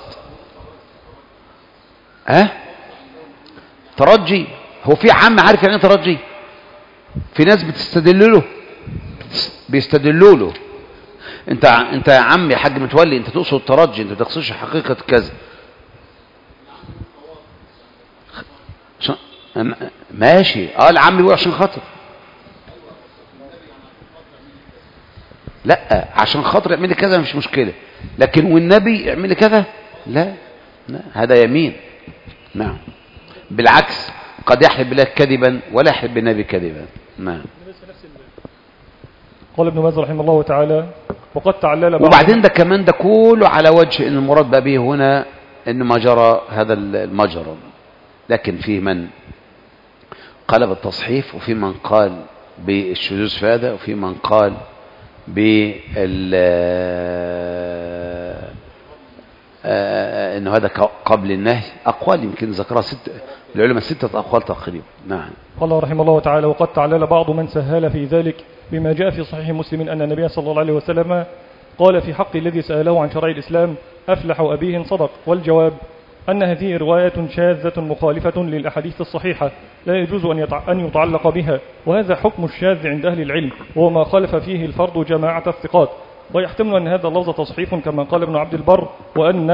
ترجي. هو في عام عارف يعني ترجي؟ في ناس بيستدلوا له. انت يا عم يا حاج متولي، انت تقصد ترجي، انت ما تقصدش حقيقة كذا. ماشي، العم بيقول عشان خاطر، لا عشان خاطر يعمل لي كذا مش مشكلة، لكن والنبي يعمل لي كذا لا، هذا يمين. نعم. بالعكس، قد يحلف بالله كذبا ولا يحلف بالنبي كذبا. نعم. قال ابن باز رحمه الله تعالى وقد تعلل. وبعدين ده كمان ده كله على وجه ان المراد بقى به هنا ان ما جرى هذا المجرى، لكن في من قال بالتصحيف، وفي من قال بالشذوذ في هذا، وفي من قال انه هذا قبل النهي. اقوال يمكن ذكرها العلماء 6 أقوال تقريبا. نعم. قال رحمه الله تعالى وقد تعلل بعض من سهل في ذلك بما جاء في صحيح مسلم أن النبي صلى الله عليه وسلم قال في حق الذي سأله عن شرع الإسلام أفلح أبيه صدق. والجواب أن هذه رواية شاذة مخالفة للأحاديث الصحيحة لا يجوز أن يتعلق بها، وهذا حكم الشاذ عند أهل العلم، وهو ما خالف فيه الفرد جماعة الثقات. ويحتمل أن هذا اللفظ تصحيف كما قال ابن عبد البر، وأن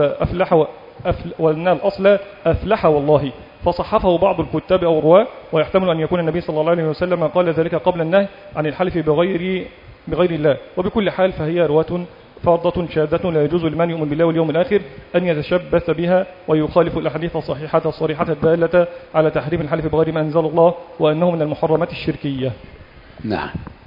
الأصل أفلح والله، فصحفه بعض الكتاب أو الرواة. ويحتمل أن يكون النبي صلى الله عليه وسلم قال ذلك قبل النهي عن الحلف بغير بغير الله. وبكل حال فهي رواة فرضة شاذة لا يجوز لمن يؤمن بالله واليوم الآخر أن يتشبث بها ويخالف الأحاديث الصحيحة الصريحة الدالة على تحريم الحلف بغير ما أنزل الله وأنه من المحرمات الشركية. نعم.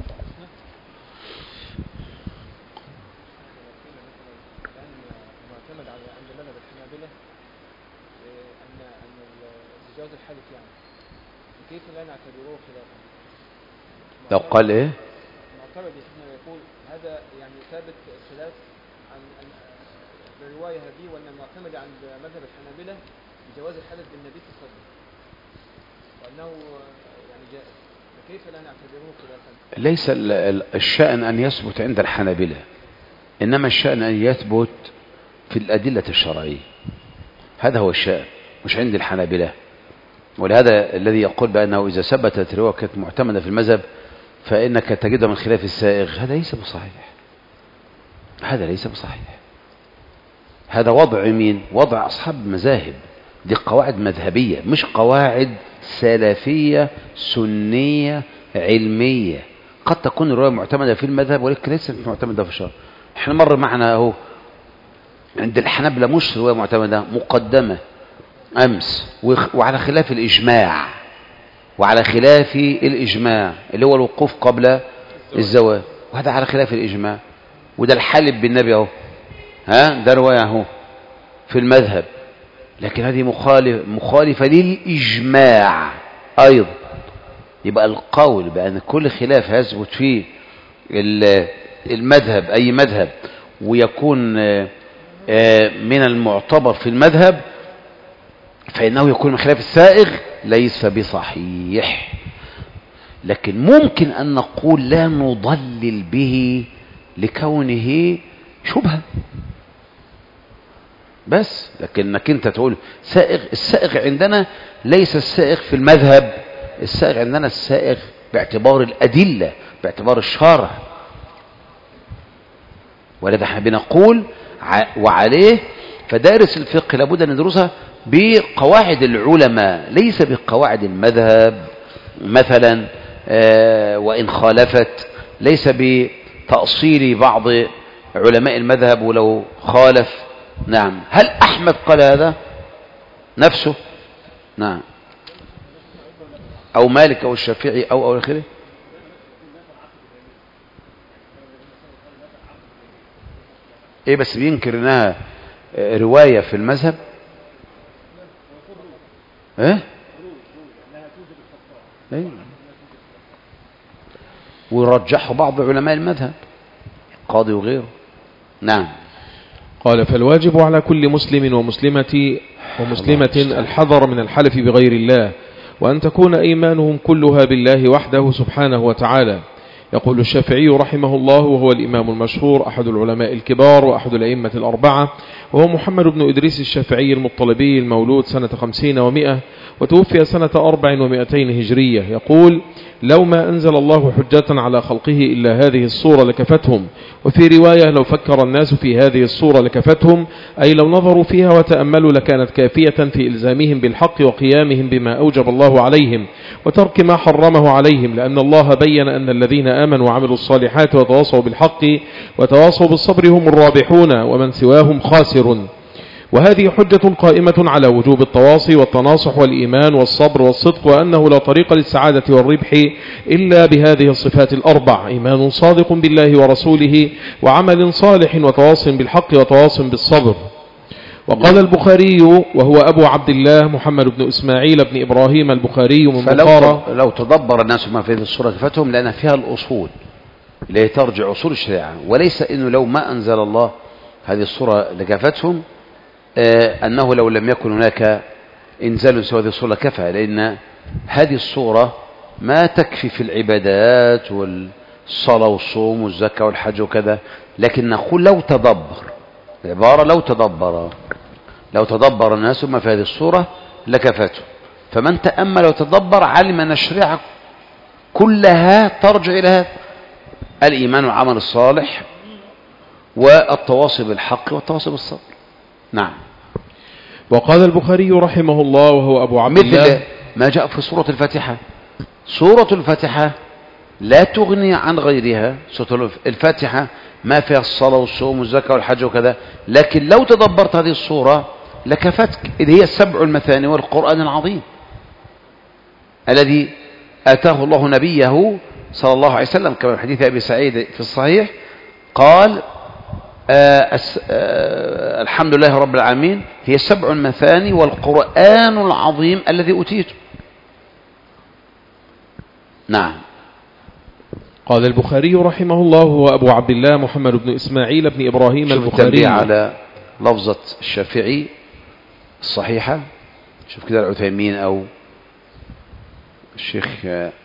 لو قال ايه معترض هنا يقول هذا يعني ثابت خلاف عن الرواية هذه وأن المعتمد عند مذهب الحنابلة بجواز الحلف بالنبي صلى الله عليه وسلم وأنه يعني جائز، فكيف لا نعتبره خلافا؟ ليس الشأن أن يثبت عند الحنابلة، إنما الشأن أن يثبت في الأدلة الشرعية، هذا هو الشأن مش عند الحنابلة. ولهذا الذي يقول بأنه إذا ثبتت رواية كانت معتمدة في المذهب فإنك تجدها من خلاف السائغ، هذا ليس بصحيح، هذا ليس بصحيح. هذا وضع مين؟ وضع أصحاب المذاهب، دي قواعد مذهبية مش قواعد سلفية سنية علمية. قد تكون الرواية معتمدة في المذهب ولكن ليست معتمدة في الشرع. احنا مر معنا اهو عند الحنابلة مش رواية معتمدة، مقدمة أمس وعلى خلاف الإجماع، وعلى خلاف الإجماع اللي هو الوقوف قبل الزواج، وهذا على خلاف الإجماع. وده الحلف بالنبي اهو، ده رواية اهو في المذهب، لكن هذه مخالفة للإجماع أيضا. يبقى القول بأن كل خلاف يثبت فيه المذهب أي مذهب ويكون من المعتبر في المذهب فإنه يكون من خلاف السائغ ليس بصحيح. لكن ممكن أن نقول لا نضلل به لكونه شبهة بس، لكنك انت تقول سائغ. السائغ عندنا ليس السائغ في المذهب، السائغ عندنا السائغ باعتبار الأدلة، باعتبار الشارع. ولذا احنا بنقول وعليه فدارس الفقه لابد أن ندرسها بقواعد العلماء ليس بقواعد المذهب مثلا، وإن خالفت ليس بتأصيل بعض علماء المذهب ولو خالف. نعم. هل أحمد قال هذا نفسه؟ نعم. أو مالك أو الشافعي أو آخره. إيه بس بينكر إنها رواية في المذهب؟ إيه؟ إيه؟ ويرجحه بعض علماء المذهب قاضي وغيره. نعم. قال فالواجب على كل مسلم ومسلمة الحذر من الحلف بغير الله، وأن تكون أيمانهم كلها بالله وحده سبحانه وتعالى. يقول الشافعي رحمه الله وهو الإمام المشهور أحد العلماء الكبار وأحد الأئمة الأربعة، وهو محمد بن إدريس الشافعي المطلبي المولود سنة 50 و100 وتوفي سنة 400 هجرية. يقول لو ما أنزل الله حجة على خلقه إلا هذه الصورة لكفتهم. وفي رواية لو فكر الناس في هذه الصورة لكفتهم، أي لو نظروا فيها وتأملوا لكانت كافية في إلزامهم بالحق وقيامهم بما أوجب الله عليهم وترك ما حرمه عليهم، لأن الله بين أن الذين آمنوا وعملوا الصالحات وتواصوا بالحق وتواصوا بالصبر هم الرابحون ومن سواهم خاسر. وهذه حجة قائمة على وجوب التواصي والتناصح والإيمان والصبر والصدق، وأنه لا طريق للسعادة والربح إلا بهذه الصفات الأربع: إيمان صادق بالله ورسوله، وعمل صالح، وتواص بالحق وتواص بالصبر. وقال البخاري وهو أبو عبد الله محمد بن إسماعيل بن إبراهيم البخاري من بخارى: لو تدبر الناس ما في هذه الصورة كفتهم، لأن فيها الأصول اللي ترجع أصول الشريعة، وليس إنه لو ما أنزل الله هذه الصورة لكفتهم أنه لو لم يكن هناك إنزال سوى هذه الصورة كفى، لأن هذه الصورة ما تكفي في العبادات والصلاة والصوم والزكاة والحج وكذا. لكن نقول لو تدبر، العبارة لو تدبر الناس ما في هذه الصورة لكفته. فمن تأمل وتدبر علم أن الشريعة كلها ترجع إلى هذا: الإيمان والعمل الصالح والتواصي بالحق والتواصي بالصبر. نعم. وقال البخاري رحمه الله وهو أبو عبد الله مثل ما جاء في سورة الفاتحة. سورة الفاتحة لا تغني عن غيرها. سورة الفاتحة ما فيها الصلاة والصوم والزكاة والحج وكذا، لكن لو تدبرت هذه الصورة لكفتك، إذ هي السبع المثاني والقرآن العظيم الذي آتاه الله نبيه صلى الله عليه وسلم، كما في حديث أبي سعيد في الصحيح قال الحمد لله رب العالمين هي السبع المثاني والقرآن العظيم الذي أتيته. نعم. قال البخاري رحمه الله هو أبو عبد الله محمد بن إسماعيل بن إبراهيم البخاري. على لفظة الشافعي الصحيحة، شوف كده العثيمين أو الشيخ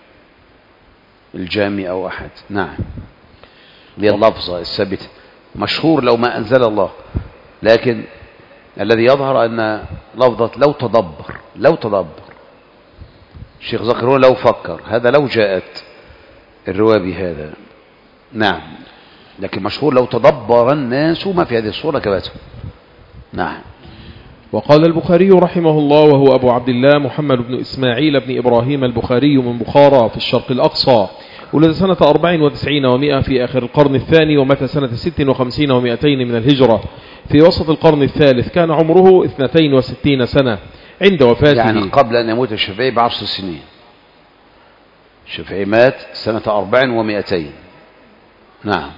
الجامي أو أحد. نعم، هي اللفظة الثابتة مشهور لو ما أنزل الله، لكن الذي يظهر أن لفظة لو تدبر الشيخ ذكرون لو فكر، هذا لو جاءت الرواية بهذا. نعم، لكن مشهور لو تدبر الناس ما في هذه الصورة كبته. نعم. وقال البخاري رحمه الله وهو أبو عبد الله محمد بن إسماعيل بن إبراهيم البخاري من بخارى في الشرق الأقصى، ولد سنة 94 و100 في آخر القرن الثاني، ومات سنة 56 و200 من الهجرة في وسط القرن الثالث. كان عمره 62 سنة عند وفاته، يعني قبل أن يموت الشافعي ب10 سنين. الشافعي مات سنة 4 و200. نعم.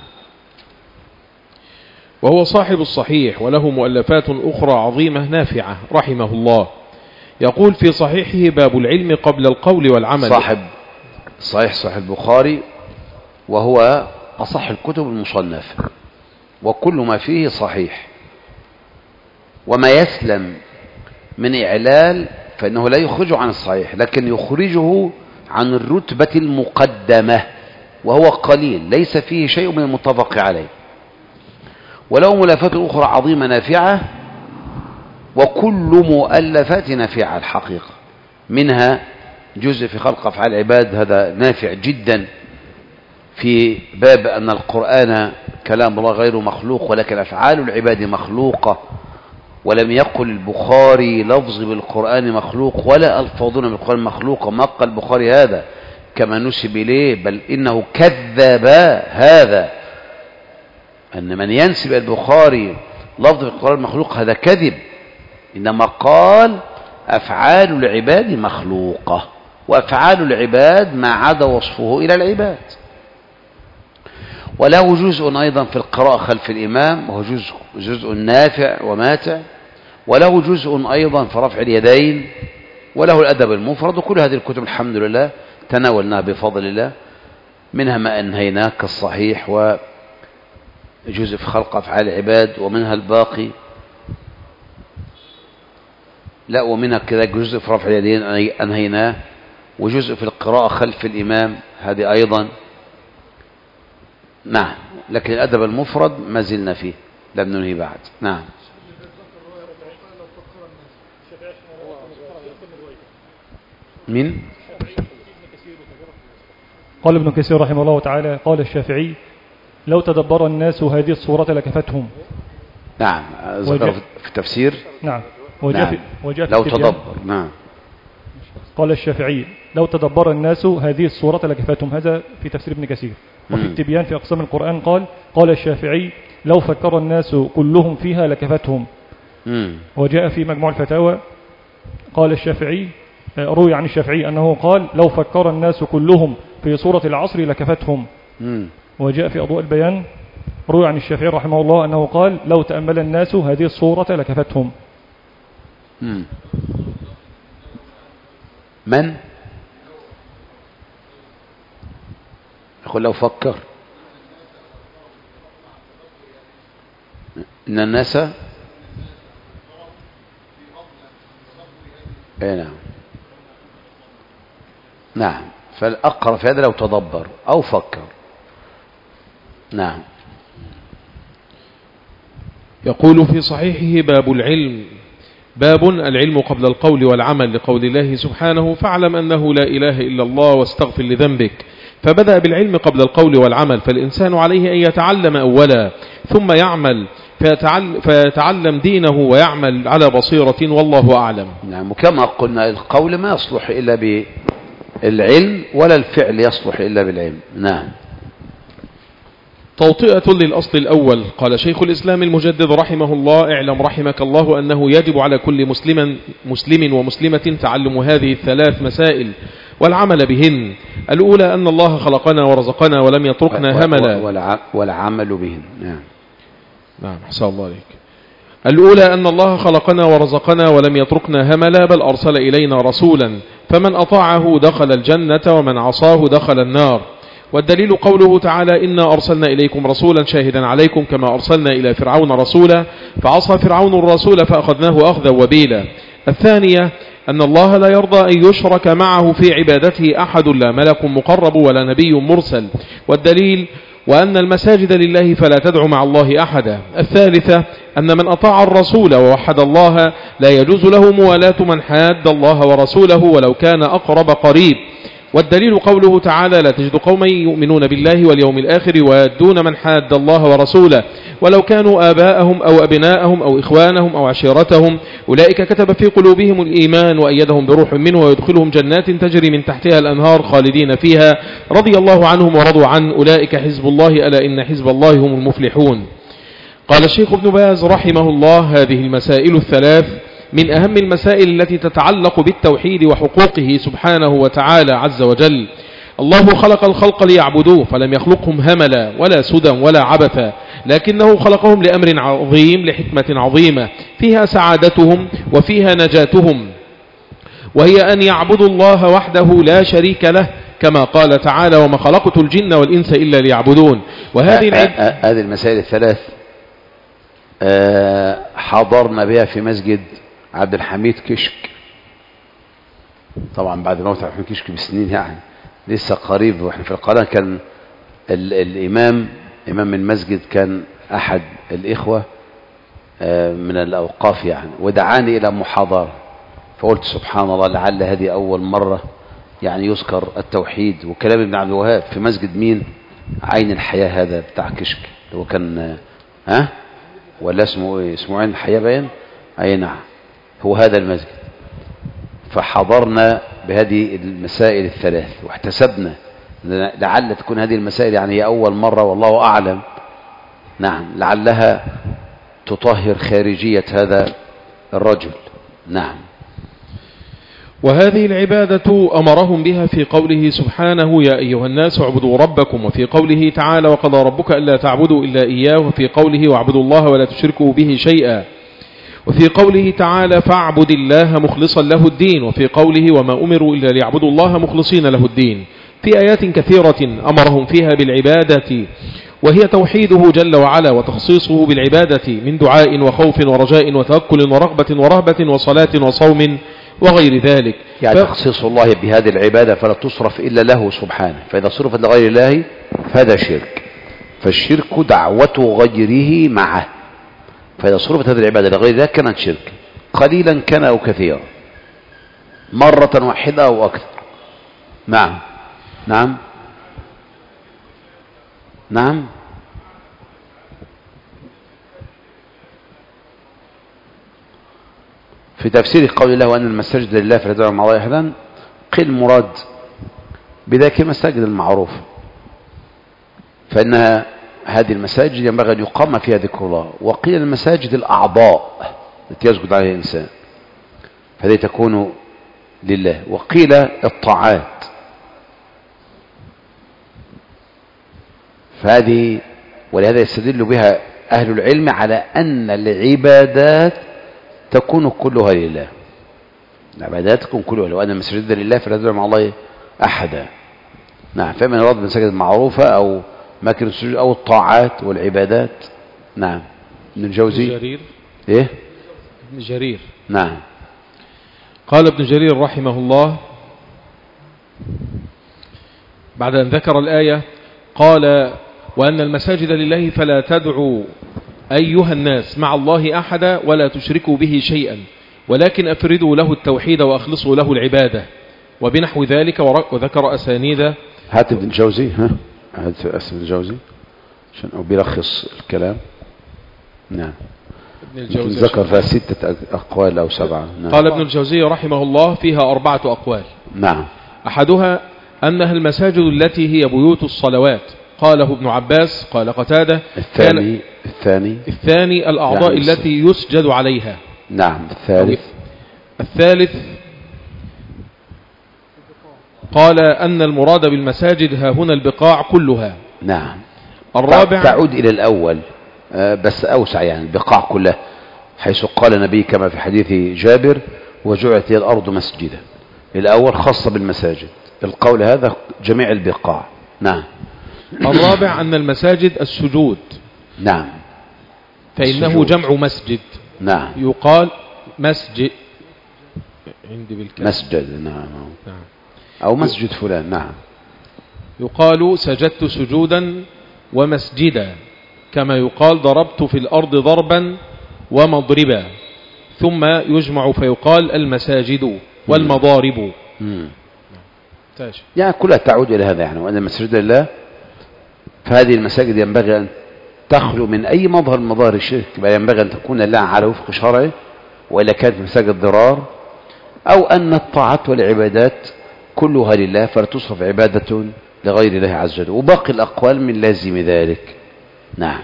وهو صاحب الصحيح، وله مؤلفات أخرى عظيمة نافعة رحمه الله. يقول في صحيحه باب العلم قبل القول والعمل. صاحب صحيح البخاري، وهو أصح الكتب المصنفة، وكل ما فيه صحيح، وما يسلم من إعلال فإنه لا يخرجه عن الصحيح، لكن يخرجه عن الرتبة المقدمة، وهو قليل ليس فيه شيء من المتفق عليه. وله مؤلفات أخرى عظيمة نافعة، وكل مؤلفات نافعة الحقيقة، منها جزء في خلق أفعال العباد، هذا نافع جدا في باب أن القرآن كلام الله غير مخلوق، ولكن أفعال العباد مخلوقة، ولم يقل البخاري لفظ بالقرآن مخلوق ولا ألفاظنا بالقرآن مخلوقة. ما قال البخاري هذا كما نسب إليه، بل إنه كذب هذا، أن من ينسب البخاري لفظ بالقرآن مخلوق هذا كذب، إنما قال أفعال العباد مخلوقة، وأفعال العباد ما عدا وصفه إلى العباد. وله جزء أيضا في القراءة خلف الإمام، وهو جزء نافع وماتع. وله جزء أيضا في رفع اليدين، وله الأدب المفرد. وكل هذه الكتب الحمد لله تناولناها بفضل الله، منها ما أنهيناه كالصحيح، وجزء في خلق أفعال العباد، ومنها الباقي لا، ومنها كذا جزء في رفع اليدين أنهيناه، وجزء في القراءة خلف الإمام هذه أيضا. نعم، لكن الأدب المفرد ما زلنا فيه، لم ننهي بعد. نعم. من؟ قال ابن كثير رحمه الله تعالى قال الشافعي لو تدبر الناس هذه الصورة لكفتهم. نعم، ذكر في التفسير. نعم. نعم. لو تدبر. نعم. قال الشافعي لو تدبر الناس هذه الصورة لكفتهم، هذا في تفسير ابن كثير. وفي التبيان في أقسام القرآن قال الشافعي لو فكر الناس كلهم فيها لكفتهم. وجاء في مجموع الفتاوى قال الشافعي، روي عن الشافعي أنه قال لو فكر الناس كلهم في صورة العصر لكفتهم. وجاء في أضواء البيان روي عن الشافعي رحمه الله أنه قال لو تأمل الناس هذه الصورة لكفتهم. من يقول لو فكر إن الناس نعم. نعم، فالأقرب في هذا لو تدبر أو فكر. نعم. يقول في صحيحه باب العلم، باب العلم قبل القول والعمل، لقول الله سبحانه فاعلم أنه لا إله إلا الله واستغفر لذنبك. فبدأ بالعلم قبل القول والعمل، فالإنسان عليه أن يتعلم أولا ثم يعمل، فيتعلم دينه ويعمل على بصيرة، والله أعلم. نعم. وكما قلنا القول ما يصلح إلا العلم ولا الفعل يصلح إلا بالعلم. نعم. توطئة للأصل الأول. قال شيخ الإسلام المجدد رحمه الله: اعلم رحمك الله أنه يجب على كل مسلم ومسلمة تعلم هذه الثلاث مسائل والعمل بهن. الأولى أن الله خلقنا ورزقنا ولم يتركنا هملا. والعمل بهن. نعم أحسن الله عليك. الأولى أن الله خلقنا ورزقنا ولم يتركنا هملا، بل أرسل إلينا رسولا، فمن أطاعه دخل الجنة ومن عصاه دخل النار. والدليل قوله تعالى: إنا أرسلنا إليكم رسولا شاهدا عليكم كما أرسلنا إلى فرعون رسولا فعصى فرعون الرسول فأخذناه أخذا وبيلا. الثانية أن الله لا يرضى أن يشرك معه في عبادته أحد، لا ملك مقرب ولا نبي مرسل. والدليل: وأن المساجد لله فلا تدع مع الله أحدا. الثالثة أن من أطاع الرسول ووحد الله لا يجوز له موالاة من حاد الله ورسوله ولو كان أقرب قريب. والدليل قوله تعالى: لا تجد قوما يؤمنون بالله واليوم الآخر ويوادون من حاد الله ورسوله ولو كانوا آباءهم أو أبناءهم أو إخوانهم أو عشيرتهم أولئك كتب في قلوبهم الإيمان وأيدهم بروح منه ويدخلهم جنات تجري من تحتها الأنهار خالدين فيها رضي الله عنهم ورضوا عنه أولئك حزب الله ألا إن حزب الله هم المفلحون. قال الشيخ ابن باز رحمه الله: هذه المسائل الثلاث من أهم المسائل التي تتعلق بالتوحيد وحقوقه سبحانه وتعالى عز وجل. الله خلق الخلق ليعبدوه فلم يخلقهم هملا ولا سدى ولا عبثا، لكنه خلقهم لأمر عظيم لحكمة عظيمة فيها سعادتهم وفيها نجاتهم، وهي أن يعبدوا الله وحده لا شريك له، كما قال تعالى: وما خلقت الجن والإنس إلا ليعبدون. وهذه هذه المسائل الثلاث حضرنا بها في مسجد عبد الحميد كشك، طبعا بعد موت عبد الحميد كشك بسنين، يعني لسه قريب واحنا في القناة. كان الإمام من المسجد كان أحد الإخوة من الأوقاف يعني، ودعاني إلى محاضرة، فقلت سبحان الله لعل هذه أول مرة يعني يذكر التوحيد وكلام ابن عبد الوهاب في مسجد مين؟ عين الحياة هذا بتاع كشك، هو كان ولا اسمه ايه؟ اسمه عين الحياة باين. أي نعم، هو هذا المسجد. فحضرنا بهذه المسائل الثلاث واحتسبنا لعل تكون هذه المسائل يعني هي أول مرة والله أعلم، نعم، لعلها تطهر خارجية هذا الرجل. نعم. وهذه العبادة أمرهم بها في قوله سبحانه: يا أيها الناس اعبدوا ربكم، وفي قوله تعالى: وقضى ربك ألا تعبدوا إلا إياه، وفي قوله: واعبدوا الله ولا تشركوا به شيئا، وفي قوله تعالى: فاعبد الله مخلصا له الدين، وفي قوله: وما أمروا إلا ليعبدوا الله مخلصين له الدين. في آيات كثيرة أمرهم فيها بالعبادة، وهي توحيده جل وعلا وتخصيصه بالعبادة من دعاء وخوف ورجاء وتوكل ورغبة ورهبة وصلاة وصوم وغير ذلك. يعني تخصيص الله بهذه العبادة فلا تصرف إلا له سبحانه، فإذا صرفت لغير الله فهذا شرك، فالشرك دعوة غيره معه، فإذا صرفت هذه العبادة لغير ذلك كانت شرك، قليلا كان أو كثيرا، مرة واحدة أو أكثر. نعم نعم نعم. في تفسير قول الله: وأن المساجد لله فلا تدعوا مع الله أحدا، قيل المراد بذلك المساجد المعروفة، فإنها هذه المساجد ينبغي أن يقام فيها ذكر الله. وقيل المساجد الأعضاء التي يسجد عليها الإنسان فهذه تكون لله. وقيل الطاعات، فهذه ولهذا يستدل بها أهل العلم على أن العبادات تكون كلها لله، العبادات تكون كلها لله، وأن المساجد لله فلا تدعوا مع الله أحدا. نعم. فمن أراد المساجد المعروفة أو مكان السجود أو الطاعات والعبادات. نعم. ابن الجوزي. ابن جرير. إيه؟ ابن جرير. نعم. قال ابن جرير رحمه الله بعد أن ذكر الآية قال: وأن المساجد لله فلا تدعوا أيها الناس مع الله أحدا ولا تشركوا به شيئا ولكن أفردوا له التوحيد وأخلصوا له العبادة وبنحو ذلك. وذكر أسانيد. هات ابن الجوزي، هات ابن الجوزي عشان بيلخص الكلام. نعم. ابن الجوزي ذكر فيها 6 أقوال أو 7. نعم. قال ابن الجوزي رحمه الله: فيها 4 أقوال. نعم. أحدها أنها المساجد التي هي بيوت الصلوات، قاله ابن عباس. قال قتادة الثاني الأعضاء يعني التي يسجد عليها. نعم. الثالث قال أن المراد بالمساجد ها هنا البقاع كلها. نعم. الرابع تعود إلى الأول بس أوسع، يعني البقاع كلها، حيث قال النبي كما في حديث جابر وجعلت لي الأرض مسجدا. الأول خاصة بالمساجد، القول هذا جميع البقاع. نعم. الرابع أن المساجد السجود. نعم. فإنه السجود. جمع مسجد. نعم. يقال مسجد عندي بالكلام مسجد. نعم. أو مسجد فلان. نعم. يقال سجدت سجودا ومسجدا، كما يقال ضربت في الأرض ضربا ومضربا، ثم يجمع فيقال المساجد والمضارب. يعني كلها تعود إلى هذا، يعني وأن المسجد لله، فهذه المساجد ينبغي أن تخلو من أي مظهر من مظاهر الشرك، بل ينبغي أن تكون لله على وفق شرعه، وإلا كانت مساجد ضرار، أو أن الطاعات والعبادات كلها لله فلا تصرف عبادة لغير الله عز وجل، وباقي الأقوال من لازم ذلك. نعم.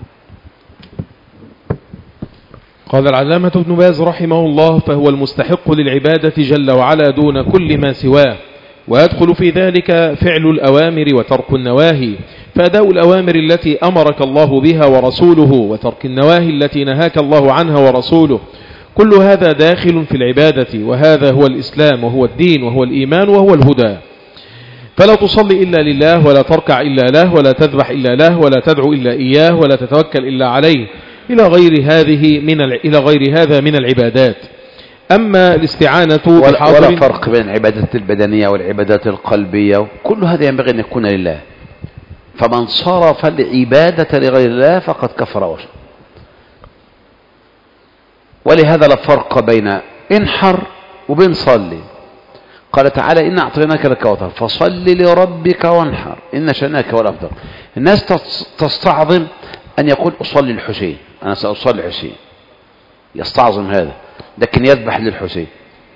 قال العلامة ابن باز رحمه الله: فهو المستحق للعبادة جل وعلا دون كل ما سواه، ويدخل في ذلك فعل الأوامر وترك النواهي، فأداء الأوامر التي أمرك الله بها ورسوله، وترك النواهي التي نهاك الله عنها ورسوله، كل هذا داخل في العبادة، وهذا هو الإسلام وهو الدين وهو الإيمان وهو الهدى. فلا تصلي إلا لله، ولا تركع إلا له، ولا تذبح إلا له، ولا تدعو إلا إياه، ولا تتوكل إلا عليه، إلى غير هذا من العبادات. أما الاستعانة ولا فرق بين العبادات البدنية والعبادات القلبية، كل هذا ينبغي أن يكون لله، فمن صرف العبادة لغير الله فقد كفر وشرك. ولهذا لا فرق بين انحر وبين صلي. قال تعالى: إن أعطيناك الكوثر فصل لربك وانحر إن شانئك هو الأبتر. الناس تستعظم أن يقول أصلي الحسين، أنا سأصلي الحسين، يستعظم هذا، لكن يذبح للحسين،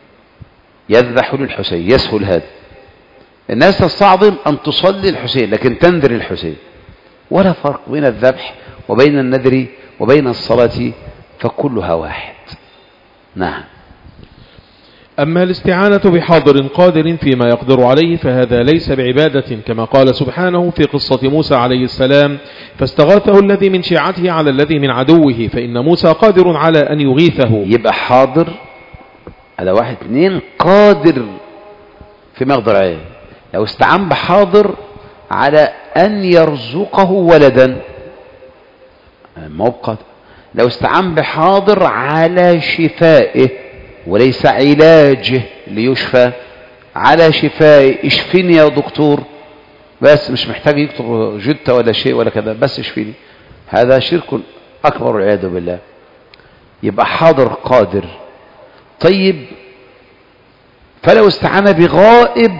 يسهل هذا. الناس تستعظم أن تصلي الحسين لكن تنذر الحسين. ولا فرق بين الذبح وبين النذر وبين الصلاة، فكلها واحد. نعم. أما الاستعانة بحاضر قادر فيما يقدر عليه فهذا ليس بعبادة، كما قال سبحانه في قصة موسى عليه السلام: فاستغاثه الذي من شيعته على الذي من عدوه فإن موسى قادر على أن يغيثه. يبقى حاضر على 1 2 قادر فيما يقدر عليه. لو استعان بحاضر على أن يرزقه ولدا ما هو قادر. لو استعان بحاضر على شفائه وليس علاجه ليشفى، على شفائه، اشفيني يا دكتور، بس مش محتاج يكتب جدة ولا شيء ولا كذا، بس اشفيني، هذا شرك أكبر والعياذ بالله. يبقى حاضر قادر. طيب فلو استعان بغائب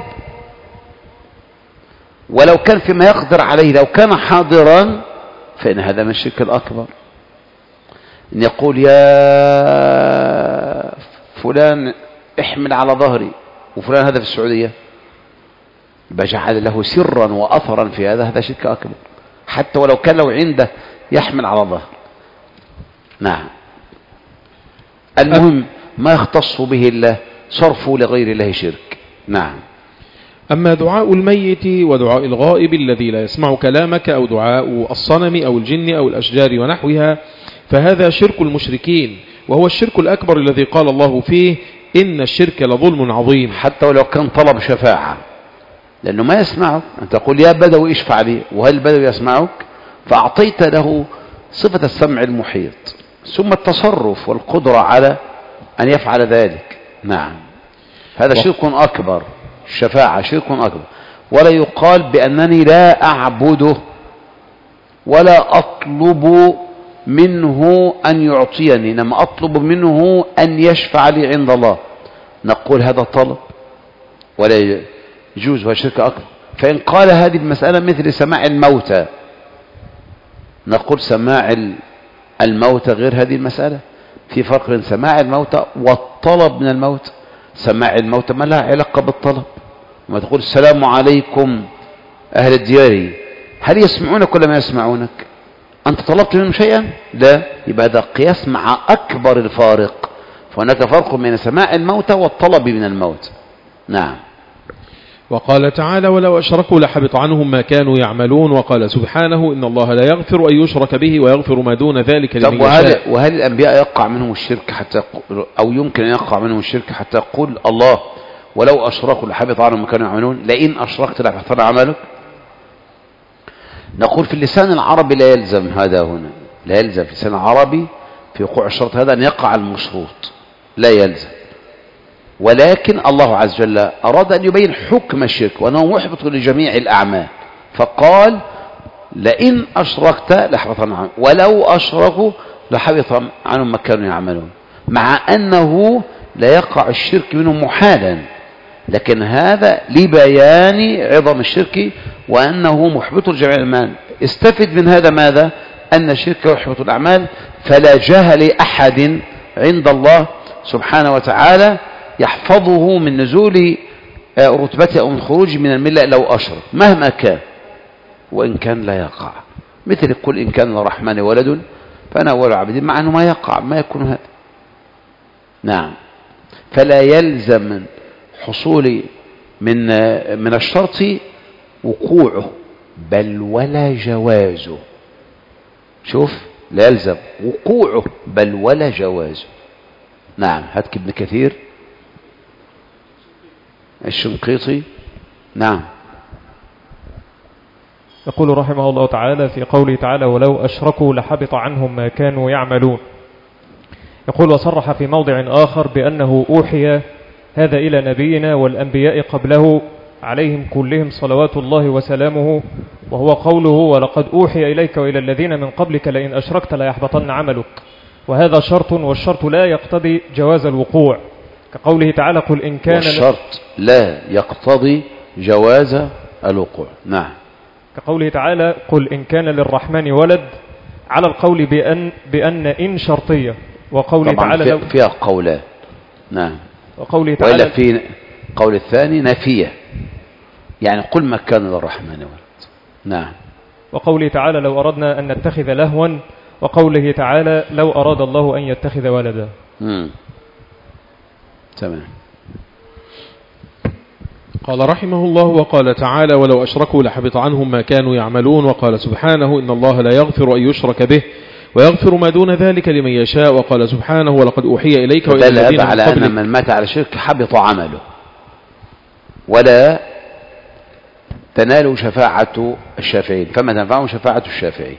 ولو كان فيما يقدر عليه، لو كان حاضرا فإن هذا من الشرك الأكبر. إن يقول: يا فلان احمل على ظهري، وفلان هذا في السعودية، بجعل له سرا وأثرا في هذا شرك أكبر، حتى ولو كان لو عنده يحمل على ظهر. نعم. المهم ما يختص به الله صرفه لغير الله شرك. نعم. أما دعاء الميت ودعاء الغائب الذي لا يسمع كلامك، أو دعاء الصنم أو الجن أو الأشجار ونحوها، فهذا شرك المشركين، وهو الشرك الأكبر الذي قال الله فيه: إن الشرك لظلم عظيم. حتى ولو كان طلب شفاعة، لأنه ما يسمعك، أنت تقول: يا بدوي اشفع لي، وهل البدوي يسمعك؟ فأعطيت له صفة السمع المحيط، ثم التصرف والقدرة على أن يفعل ذلك. نعم. هذا شرك أكبر، الشفاعة شرك أكبر. ولا يقال بأنني لا أعبده ولا أطلب منه أن يعطيني، إنما أطلب منه أن يشفع لي عند الله. نقول هذا طلب ولا يجوز، هو شرك أكبر. فإن قال هذه المسألة مثل سماع الموتى، نقول سماع الموتى غير هذه المسألة، في فرق بين سماع الموتى والطلب من الموت. سماع الموتى ما لها علاقة بالطلب، لما تقول السلام عليكم أهل الديار، هل يسمعونك ولا ما يسمعونك؟ أنت طلبت منهم شيئا؟ لا. يبقى هذا قياس مع أكبر الفارق، فهناك فرق بين سماع الموتى والطلب من الموت. نعم. وقال تعالى ولو أشركوا لحبط عنهم ما كانوا يعملون. وقال سبحانه إن الله لا يغفر أن يشرك به ويغفر ما دون ذلك لمن يشاء. وهل الأنبياء يقع منهم الشرك حتى أو يمكن أن يقع منهم الشرك حتى يقول الله ولو أشركوا لحبط عنهم ما كانوا يعملون؟ لئن أشركت لحبطن عملك. نقول في اللسان العربي لا يلزم هذا هنا، لا يلزم في اللسان العربي في وقوع الشرط هذا أن يقع المشروط، لا يلزم. ولكن الله عز وجل أراد أن يبين حكم الشرك وأنه محبط لجميع الأعمال، فقال لئن أشركت لحبطن عنهم ولو أشركوا لحبط عنهم ما كانوا يعملون، مع أنه لا يقع الشرك منهم محالا، لكن هذا لبيان عظم الشرك وأنه محبط لجميع الأعمال. استفد من هذا ماذا؟ أن الشرك يحبط الأعمال، فلا جاه لأحد عند الله سبحانه وتعالى يحفظه من نزول رتبته أو من خروج من الملة لو أشرك مهما كان، وإن كان لا يقع. مثل قل إن كان للرحمن ولد فأنا أول عبد، مع أنه ما يقع، ما يكون هذا. نعم. فلا يلزم حصول من الشرط وقوعه بل ولا جوازه. شوف، لا يلزم وقوعه بل ولا جوازه. نعم. هاتك ابن كثير الشنقيطي. نعم. يقول رحمه الله تعالى في قوله تعالى ولو أشركوا لحبط عنهم ما كانوا يعملون. يقول وصرح في موضع آخر بأنه أوحي هذا إلى نبينا والأنبياء قبله عليهم كلهم صلوات الله وسلامه، وهو قوله ولقد أوحي إليك وإلى الذين من قبلك لئن أشركت ليحبطن عملك. وهذا شرط، والشرط لا يقتضي جواز الوقوع، كقوله تعالى قل إن كان والشرط لا يقتضي جواز الوقوع. نعم. كقوله تعالى قل إن كان للرحمن ولد، على القول بأن إن شرطية، وقوله تعالى فيها قولان. نعم. وقوله تعالى وإلا في قول الثاني نفيه، يعني قل ما كان للرحمن ولد. نعم. وقوله تعالى لو أردنا أن نتخذ لهوا، وقوله تعالى لو أراد الله أن يتخذ ولدا. تمام. قال رحمه الله وقال تعالى ولو أشركوا لحبط عنهم ما كانوا يعملون. وقال سبحانه إن الله لا يغفر أن يشرك به ويغفر ما دون ذلك لمن يشاء. وقال سبحانه ولقد أوحي إليك وإلى الذين من على قبلك أن من مات على شرك حبط عمله ولا تنال شفاعة الشافعين، فما تنفعه شفاعة الشافعين.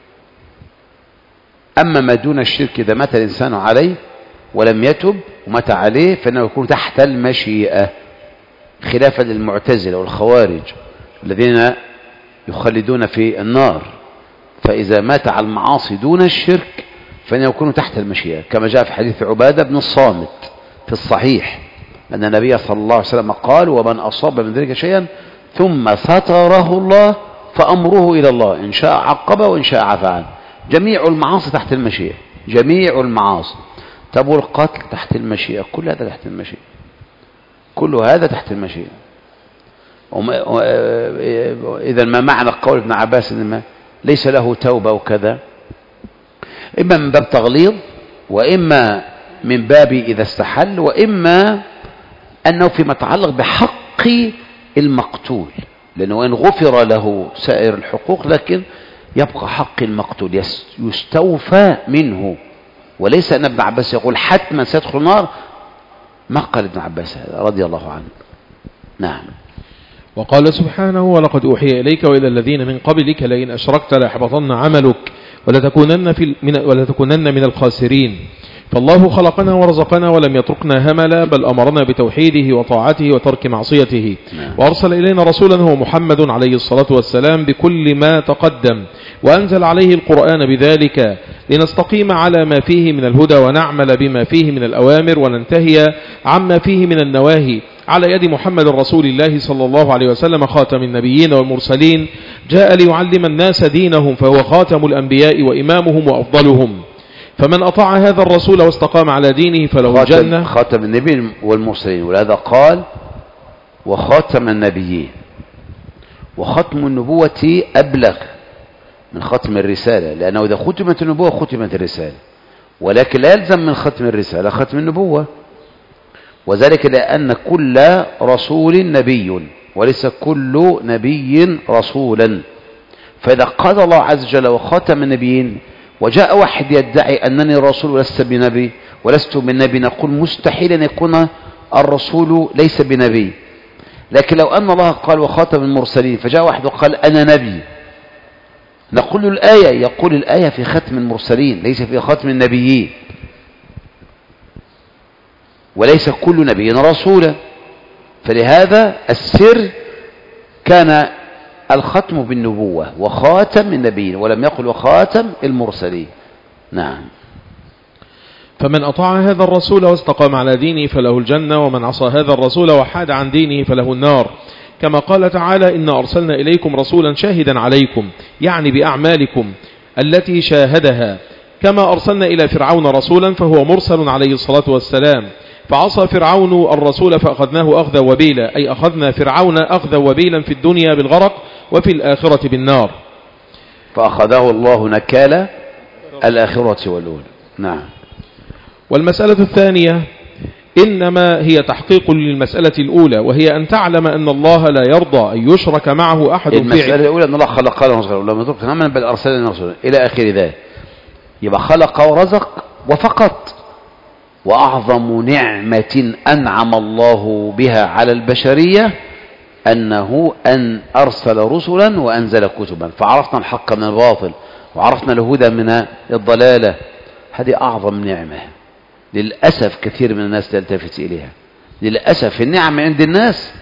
أما ما دون الشرك إذا مات الإنسان عليه ولم يتب ومات عليه فإنه يكون تحت المشيئة، خلافا للمعتزلة والخوارج الذين يخلدون في النار. فإذا مات على المعاصي دون الشرك فإنه يكون تحت المشيئة، كما جاء في حديث عبادة بن الصامت في الصحيح أن النبي صلى الله عليه وسلم قال ومن أصاب من ذلك شيئا ثم ستره الله فأمره إلى الله، إن شاء عقبه وإن شاء عفى عنه. جميع المعاصي تحت المشيئة، جميع المعاصي. طب القتل تحت المشيئة، كل هذا تحت المشيئة، كل هذا تحت المشيئة. إذا ما معنى قول ابن عباس إنما ليس له توبة وكذا؟ إما من باب تغليظ، وإما من باب إذا استحل، وإما أنه فيما يتعلق بحق المقتول، لأنه وإن غفر له سائر الحقوق لكن يبقى حق المقتول يستوفى منه. وليس أن ابن عباس يقول حتما سيدخل النار، ما قال ابن عباس هذا رضي الله عنه. نعم. وقال سبحانه ولقد أوحي إليك وإلى الذين من قبلك لئن أشركت ليحبطن عملك ولتكونن من الخاسرين. فالله خلقنا ورزقنا ولم يتركنا هملا، بل أمرنا بتوحيده وطاعته وترك معصيته. وأرسل إلينا رسولا هو محمد عليه الصلاة والسلام بكل ما تقدم، وأنزل عليه القرآن بذلك لنستقيم على ما فيه من الهدى ونعمل بما فيه من الأوامر وننتهي عما فيه من النواهي، على يد محمد رسول الله صلى الله عليه وسلم خاتم النبيين والمرسلين، جاء ليعلم الناس دينهم، فهو خاتم الأنبياء وإمامهم وأفضلهم. فمن أطاع هذا الرسول واستقام على دينه فله الجنة. خاتم النبي والمرسلين، ولهذا قال وخاتم النبيين. وختم النبوة أبلغ من ختم الرسالة، لأنه إذا ختمت النبوة ختمت الرسالة، ولكن لا يلزم من ختم الرسالة ختم النبوة، وذلك لأن كل رسول نبي وليس كل نبي رسولا. فإذا قال الله عز وجل وخاتم النبيين وجاء واحد يدعي أنني رسول ولست بنبي ولست بالنبي، نقول مستحيل أن يكون الرسول ليس بنبي. لكن لو أن الله قال وخاتم المرسلين فجاء واحد وقال أنا نبي، نقول الآية، يقول الآية في ختم المرسلين ليس في ختم النبيين، وليس كل نبي رسولا. فلهذا السر كان الختم بالنبوة وخاتم النبيين، ولم يقل وخاتم المرسلين. نعم. فمن أطاع هذا الرسول واستقام على دينه فله الجنة، ومن عصى هذا الرسول وحاد عن دينه فله النار. كما قال تعالى إنا أرسلنا إليكم رسولا شاهدا عليكم، يعني بأعمالكم التي شاهدها، كما أرسلنا إلى فرعون رسولا فهو مرسل عليه الصلاة والسلام، فعصى فرعون الرسول فأخذناه أخذا وبيلا، أي أخذنا فرعون أخذا وبيلا في الدنيا بالغرق وفي الآخرة بالنار. فأخذه الله نكال الآخرة والأولى. نعم. والمسألة الثانية إنما هي تحقيق للمسألة الأولى، وهي أن تعلم أن الله لا يرضى أن يشرك معه أحد. المسألة الأولى أن الله خلق ورزق لما ترك تماما بل أرسلنا رسولا إلى آخر ذلك، يبقى خلق ورزق وفقط. وأعظم نعمة أنعم الله بها على البشرية أنه أن أرسل رسلا وأنزل كتبا، فعرفنا الحق من الباطل وعرفنا الهدى من الضلالة. هذه أعظم نعمة. للأسف كثير من الناس تلتفت إليها. للأسف النعم عند الناس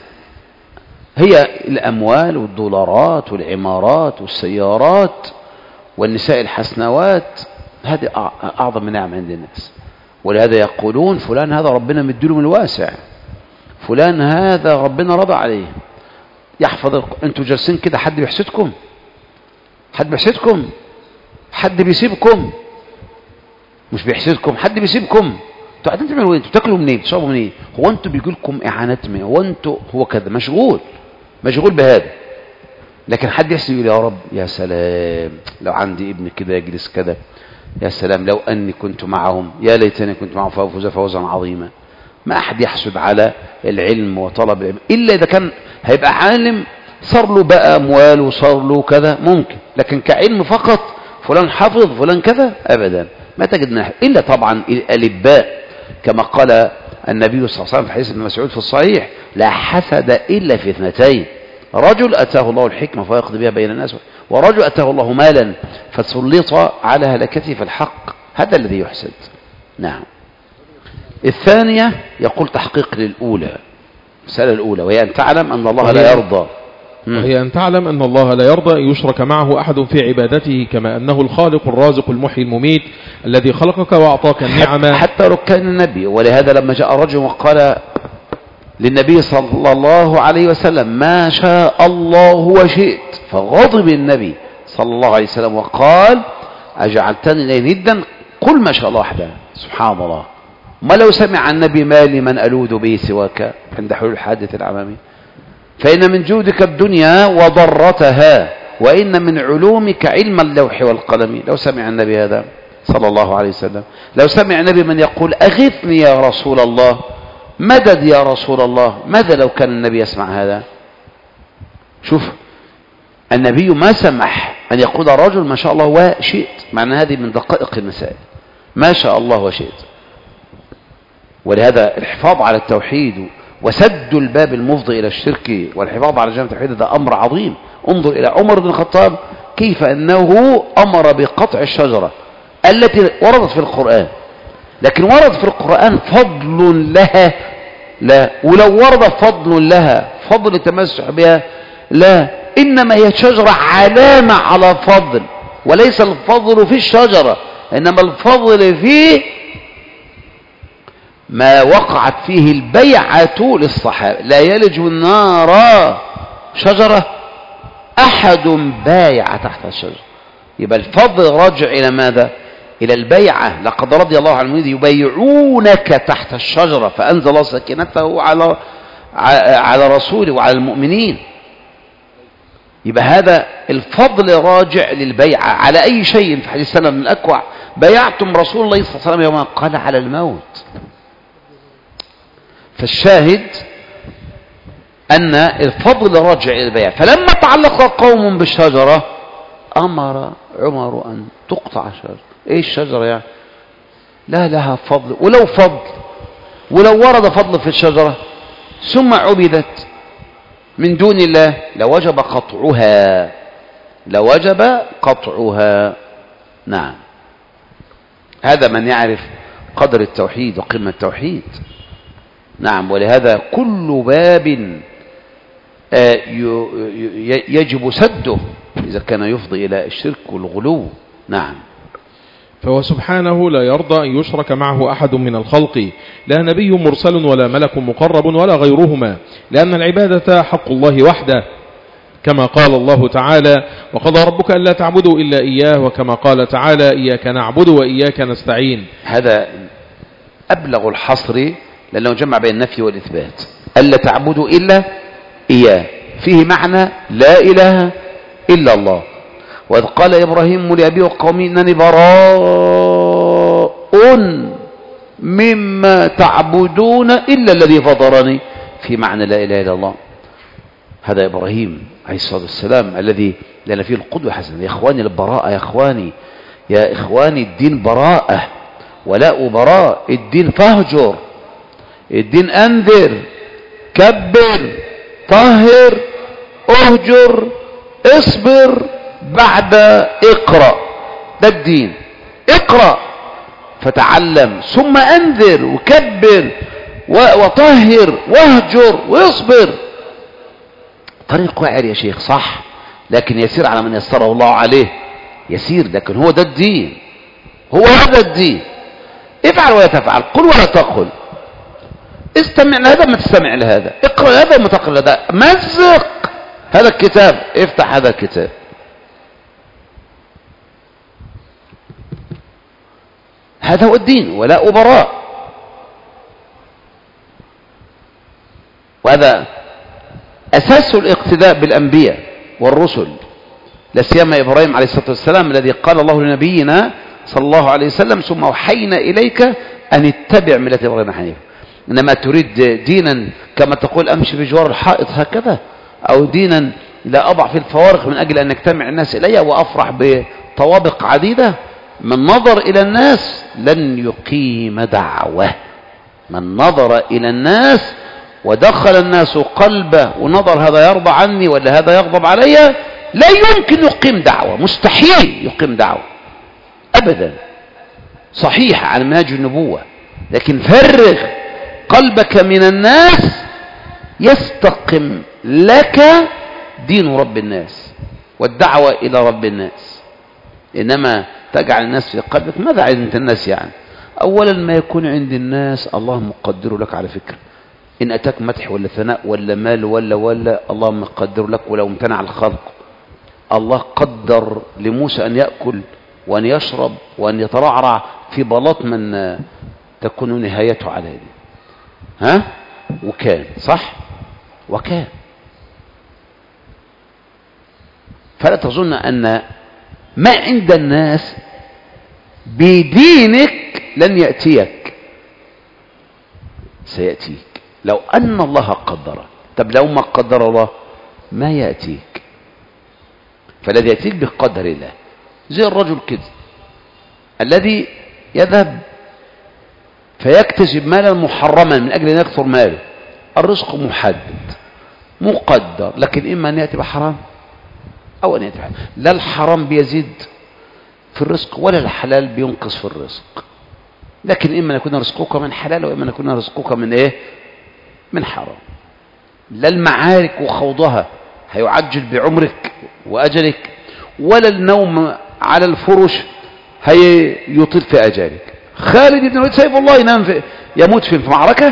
هي الأموال والدولارات والعمارات والسيارات والنساء الحسنوات، هذه أعظم نعم عند الناس. ولهذا يقولون فلان هذا ربنا مديله من الواسع، فلان هذا ربنا رضى عليه. يحفظ انتوا جالسين كده، حد بيحسدكم؟ حد بيحسدكم؟ حد بيسيبكم؟ مش بيحسدكم، حد بيسيبكم. انتوا قاعدين تعملوا ايه؟ انتوا بتاكلوا منين؟ بتشربوا منين؟ هو انتوا بيجي لكم اعانات منين؟ هو انتوا هو كده مشغول بهذا. لكن حد يحسد يقول يا رب يا سلام لو عندي ابن كده يجلس كده، يا سلام لو اني كنت معهم، يا ليتني كنت معهم فافوز فوزا عظيما. ما احد يحسد على العلم وطلب العلم الا اذا كان هيبقى عالم صار له بقى اموال وصار له كذا ممكن، لكن كعلم فقط فلان حافظ فلان كذا ابدا ما تجد الا طبعا الالباء، كما قال النبي صلى الله عليه وسلم في حديث ابن مسعود في الصحيح لا حسد الا في اثنتين: رجل اتاه الله الحكمه فيقضي بها بين الناس، ورجل اتاه الله مالا فسلط على هلكته في الحق. هذا الذي يحسد. نعم. الثانية يقول تحقيق للأولى، المسألة الأولى وهي أن تعلم أن الله لا يرضى. وهي أن تعلم أن الله لا يرضى أن يشرك معه أحد في عبادته، كما أنه الخالق الرازق المحيي المميت الذي خلقك وأعطاك النعمة حتى لو كان النبي. ولهذا لما جاء رجل وقال للنبي صلى الله عليه وسلم ما شاء الله وشئت، فغضب النبي صلى الله عليه وسلم وقال أجعلتني إليه ندا؟ قل ما شاء الله وحده. سبحان الله. ما لو سمع النبي ما لمن ألوذ به سواك عند حلول الحادث العمامي؟ فإن من جودك الدنيا وضرتها، وإن من علومك علم اللوح والقلم. لو سمع النبي هذا صلى الله عليه وسلم، لو سمع النبي من يقول أغثني يا رسول الله، مدد يا رسول الله، ماذا لو كان النبي يسمع هذا؟ شوف النبي ما سمح أن يقول الرجل ما شاء الله وشئت، معنى هذه من دقائق المسائل، ما شاء الله وشئت. ولهذا الحفاظ على التوحيد وسد الباب المفضي إلى الشرك والحفاظ على جانب التوحيد هذا أمر عظيم. انظر إلى عمر بن الخطاب كيف أنه أمر بقطع الشجرة التي وردت في القرآن، لكن ورد في القرآن فضل لها لا، ولو ورد فضل لها فضل التمسح بها لا، إنما هي شجرة علامة على فضل، وليس الفضل في الشجرة، إنما الفضل في ما وقعت فيه البيعة للصحابة. لا يلج النار شجرة أحد بايع تحت الشجرة. يبقى الفضل راجع إلى ماذا؟ إلى البيعة. لقد رضي الله عن المؤمنين يبايعونك تحت الشجرة، فأنزل الله سكينته على رسوله وعلى المؤمنين. يبقى هذا الفضل راجع للبيعة على أي شيء. في حديث سلمة بن الأكوع بايعتم رسول الله صلى الله عليه وسلم يوما قال على الموت. فالشاهد أن الفضل راجع إلى البيعة. فلما تعلق قوم بالشجرة أمر عمر أن تقطع الشجرة. إيه الشجرة يعني؟ لا لها فضل، ولو فضل ولو ورد فضل في الشجرة ثم عبدت من دون الله لوجب قطعها، لوجب قطعها. نعم، هذا من يعرف قدر التوحيد وقيمة التوحيد. نعم، ولهذا كل باب يجب سده إذا كان يفضي إلى الشرك والغلو. نعم. فهو سبحانه لا يرضى أن يشرك معه أحد من الخلق، لا نبي مرسل ولا ملك مقرب ولا غيرهما، لأن العبادة حق الله وحده، كما قال الله تعالى وقضى ربك ألا تعبدوا إلا إياه، وكما قال تعالى إياك نعبد وإياك نستعين. هذا أبلغ الحصر لأنه جمع بين النفي والإثبات. ألا تعبدوا إلا إياه فيه معنى لا إله إلا الله. وإذ قال إبراهيم لأبيه وقومه إنني براء مما تعبدون إلا الذي فطرني، في معنى لا إله إلا الله. هذا إبراهيم عليه الصلاة والسلام الذي لنا فيه القدوة حسنة. يا إخواني البراءة، يا إخواني الدين براءة ولاء براء. الدين فاهجر، الدين أنذر، كبر، طهر، اهجر، اصبر، بعد اقرأ. ده الدين. اقرأ فتعلم ثم انذر وكبر وطهر واهجر واصبر. طريق واعر يا شيخ، صح، لكن يسير على من يسره الله عليه. يسير، لكن هو ده الدين، هو هذا الدين. افعل ولا تفعل، قل ولا تقل، استمع لهذا ما تستمع لهذا، اقرأ هذا ما تقرأ لهذا، مزق هذا الكتاب، افتح هذا الكتاب. هذا هو الدين، ولاء براء. وهذا أساس الاقتداء بالأنبياء والرسل، لا سيما إبراهيم عليه الصلاة والسلام الذي قال الله لنبينا صلى الله عليه وسلم ثم أوحينا إليك أن اتبع ملة إبراهيم حنيفا. إنما تريد دينا كما تقول أمشي بجوار الحائط هكذا، أو دينا لا أضع في الفوارق من أجل أن يجتمع الناس إلي وأفرح بطوابق عديدة. من نظر إلى الناس لن يقيم دعوة. من نظر إلى الناس ودخل الناس قلبه ونظر هذا يرضى عني ولا هذا يغضب علي، لا يمكن يقيم دعوة، مستحيل يقيم دعوة أبدا. صحيح عن منهج النبوة، لكن فرغ قلبك من الناس يستقم لك دين رب الناس والدعوة إلى رب الناس. إنما تجعل الناس في قلبك، ماذا عند الناس يعني؟ أولا ما يكون عند الناس الله مقدر لك على فكرة. إن أتاك مدح ولا ثناء ولا مال ولا الله مقدر لك. ولو امتنع الخلق، الله قدر لموسى أن يأكل وأن يشرب وأن يترعرع في بلاط من تكون نهايته على يده. ها؟ وكان صح؟ وكان. فلا تظن أن ما عند الناس بدينك لن يأتيك، سيأتيك لو أن الله قدره. طب لو ما قدر الله ما يأتيك. فالذي يأتيك بقدر الله. زي الرجل كده الذي يذهب فيكتسب مالا محرما من أجل أن يكثر ماله. الرزق محدد مقدر، لكن إما أن يأتي بحرام أو أن يأتي بحرام. لا الحرام بيزيد في الرزق ولا الحلال بينقص في الرزق، لكن إما أن يكون رزقك من حلال وإما أن يكون رزقك من إيه؟ من حرام. لا المعارك وخوضها هيعجل بعمرك وأجلك، ولا النوم على الفرش هيطيل في أجالك. خالد بن الوليد سيف الله يموت في معركة.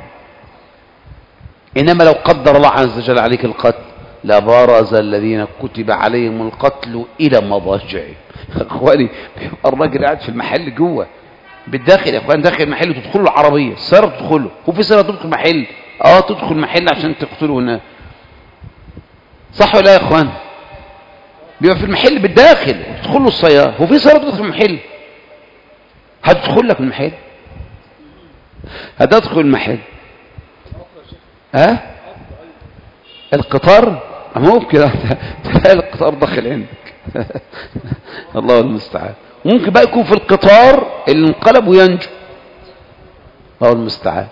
إنما لو قدر الله عز وجل عليك القتل لبارز الذين كتب عليهم القتل إلى مضاجعهم. أخواني الراجل قاعد في المحل جوه بالداخل، يا أخوان داخل المحل تدخلوا العربية السيارة تدخله، وفي سيارة تدخل المحل تدخل محل عشان تقتله هناك، صح ولا يا اخوان؟ بيبقى في المحل بالداخل تدخل له السيارة، وفي سيارة تدخل المحل، هتدخل لك المحل، هتدخل المحل القطار ممكن تلاقي القطار داخل عندك الله المستعان. ممكن بقى يكون في القطار اللي انقلب وينجو، الله المستعان.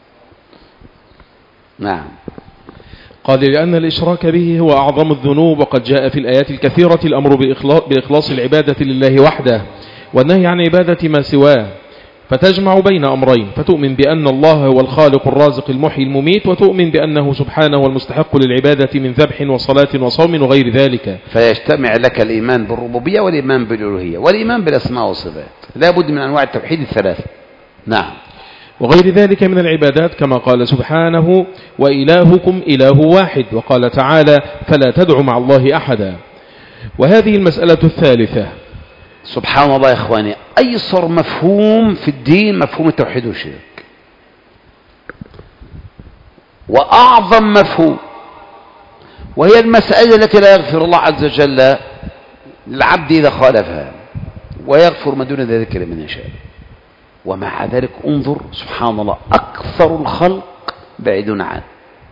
نعم. قال لأن الإشراك به هو أعظم الذنوب، وقد جاء في الآيات الكثيرة الأمر بإخلاص العبادة لله وحده والنهي عن عبادة ما سواه، فتجمع بين أمرين، فتؤمن بأن الله هو الخالق الرازق المحيي المميت، وتؤمن بأنه سبحانه المستحق للعبادة من ذبح وصلاة وصوم وغير ذلك، فيجتمع لك الإيمان بالربوبية والإيمان بالألوهية والإيمان بالأسماء والصفات، لا بد من أنواع التوحيد الثلاثة. نعم. وغير ذلك من العبادات كما قال سبحانه وإلهكم إله واحد، وقال تعالى فلا تدع مع الله أحدا. وهذه المسألة الثالثة. سبحان الله يا إخواني، أيسر مفهوم في الدين مفهوم التوحيد والشرك، وأعظم مفهوم، وهي المسألة التي لا يغفر الله عز وجل للعبد إذا خالفها، ويغفر ما دون ذلك لمن يشاء. ومع ذلك انظر سبحان الله، أكثر الخلق بعيدون عنه.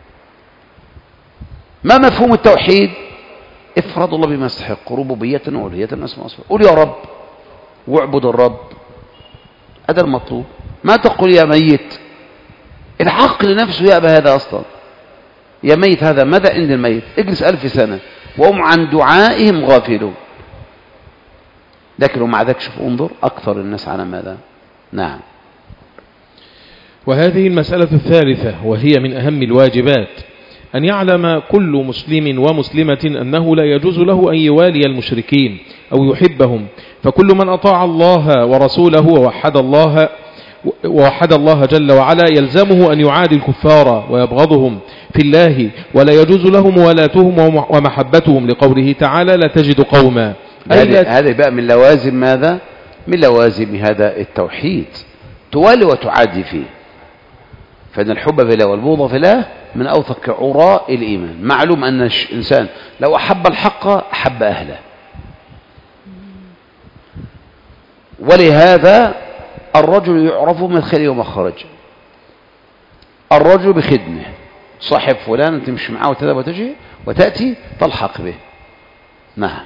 ما مفهوم التوحيد؟ افرض الله بما يستحق، ربوبية وألوهية وأسماء وصفات. قول يا رب واعبد الرب، هذا المطلوب. ما تقول يا ميت، العقل نفسه يأبى هذا أصلا. يا ميت هذا ماذا عند الميت؟ اجلس 1000 سنة وهم عن دعائهم غافلون. لكن ومع ذلك شوف انظر أكثر الناس على ماذا. نعم. وهذه المسألة الثالثة وهي من أهم الواجبات، أن يعلم كل مسلم ومسلمة أنه لا يجوز له أن يوالي المشركين أو يحبهم، فكل من أطاع الله ورسوله ووحد الله جل وعلا يلزمه أن يعادي الكفار ويبغضهم في الله، ولا يجوز له موالاتهم ومحبتهم، لقوله تعالى لا تجد قوما. هذا بقى من لوازم ماذا؟ من لوازم هذا التوحيد، توالي وتعادي فيه. فإن الحب في الله والبغض في الله من أوثق عراء الإيمان. معلوم أن الإنسان لو أحب الحق أحب أهله، ولهذا الرجل يعرف مدخله ومخرجه. الرجل بخدمه، صاحب فلان تمشي معه وتذهب وتجي وتأتي تلحق به. نعم.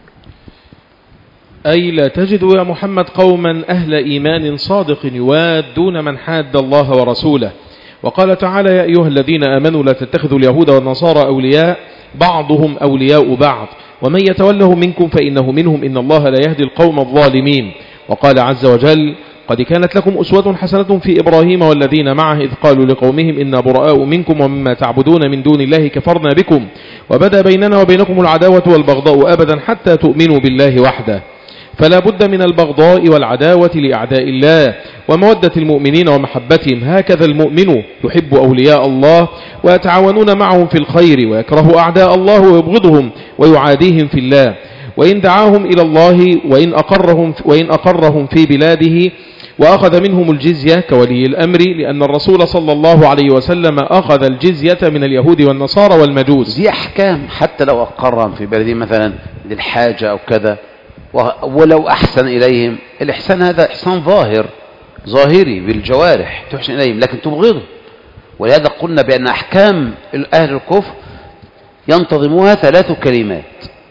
أي لا تجد يا محمد قوما أهل إيمان صادق يوادون من حاد الله ورسوله. وقال تعالى يا أيها الذين آمنوا لا تتخذوا اليهود والنصارى أولياء بعضهم أولياء بعض ومن يتولهم منكم فإنه منهم إن الله لا يهدي القوم الظالمين. وقال عز وجل قد كانت لكم أسوة حسنة في إبراهيم والذين معه إذ قالوا لقومهم إنا براء منكم ومما تعبدون من دون الله كفرنا بكم وبدا بيننا وبينكم العداوة والبغضاء أبدا حتى تؤمنوا بالله وحده. فلا بد من البغضاء والعداوة لأعداء الله ومودة المؤمنين ومحبتهم. هكذا المؤمن يحب أولياء الله ويتعاونون معهم في الخير، ويكره أعداء الله ويبغضهم ويعاديهم في الله. وإن دعاهم إلى الله وإن أقرهم في بلاده وأخذ منهم الجزية كولي الأمر، لأن الرسول صلى الله عليه وسلم أخذ الجزية من اليهود والنصارى والمجوس. دي أحكام حتى لو أقرهم في بلده مثلا للحاجة أو كذا، ولو أحسن إليهم. الإحسان هذا إحسان ظاهري بالجوارح تحسن إليهم، لكن تبغضهم. ولهذا قلنا بأن أحكام أهل الكفر ينتظموها 3 كلمات: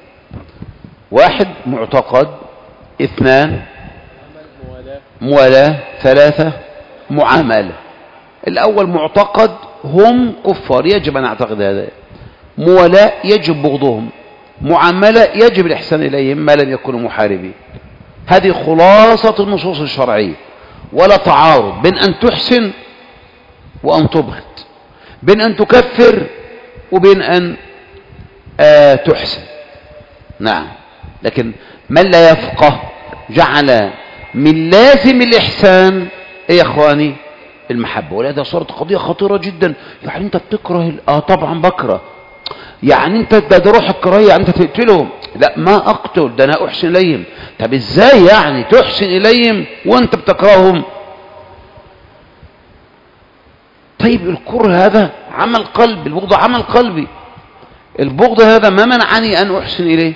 1 معتقد، 2 موالاة، 3 معاملة. الأول معتقد هم كفار يجب أن أعتقد هذا، موالاة يجب بغضهم، معاملة يجب الإحسان إليهم ما لم يكونوا محاربين. هذه خلاصة النصوص الشرعية، ولا تعارض بين أن تحسن وأن تبغض، بين أن تكفر وبين أن تحسن. نعم. لكن من لا يفقه جعل من لازم الإحسان يا إخواني المحبة. ولهذا صارت قضية خطيرة جدا. يعني أنت بتكره طبعا بكره، يعني أنت ده روح الكراهية، أنت تقتلهم. لا، ما أقتل، ده أنا أحسن إليهم. طب إزاي يعني تحسن إليهم وأنت بتكرههم؟ طيب الكره هذا عمل قلب، البغض عمل قلبي، البغض هذا ما منعني أن أحسن إليه،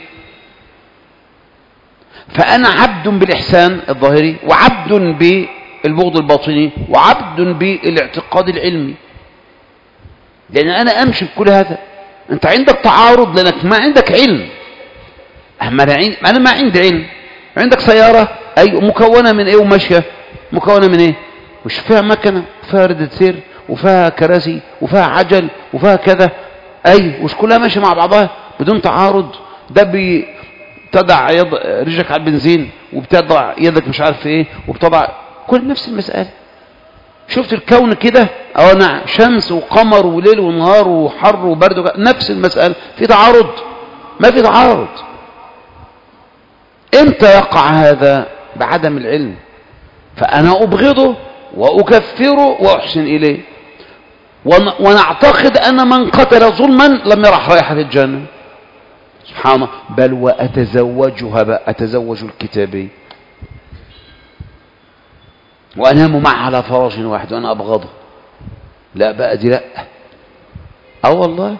فأنا عبد بالإحسان الظاهري وعبد بالبغض الباطني وعبد بالاعتقاد العلمي، لأن أنا أمشي بكل هذا. أنت عندك تعارض لأنك ما عندك علم. أنا ما عندي علم. عندك سيارة أي مكونة من إيه وماشية مكونة من إيه؟ مش فيها مكنة وفيها ردة سير وفيها كراسي وفيها عجل وفيها كذا، أي وش كلها ماشية مع بعضها بدون تعارض. ده بتضع رجلك على البنزين وبتضع يدك مش عارف إيه وبتضع كل نفس المسألة. شفت الكون كده أو نعم، شمس وقمر وليل ونهار وحر وبرد، نفس المسألة. في تعارض؟ ما في تعارض. امتى يقع هذا؟ بعدم العلم. فأنا أبغضه وأكفره وأحسن إليه، ونعتقد أن من قتل ظلما لم يرح رائحة الجنة. سبحان الله. بل وأتزوجها بقى، أتزوج الكتابي وأنام معه على فراش واحد وأنا أبغضه. لا بقى دي لا. والله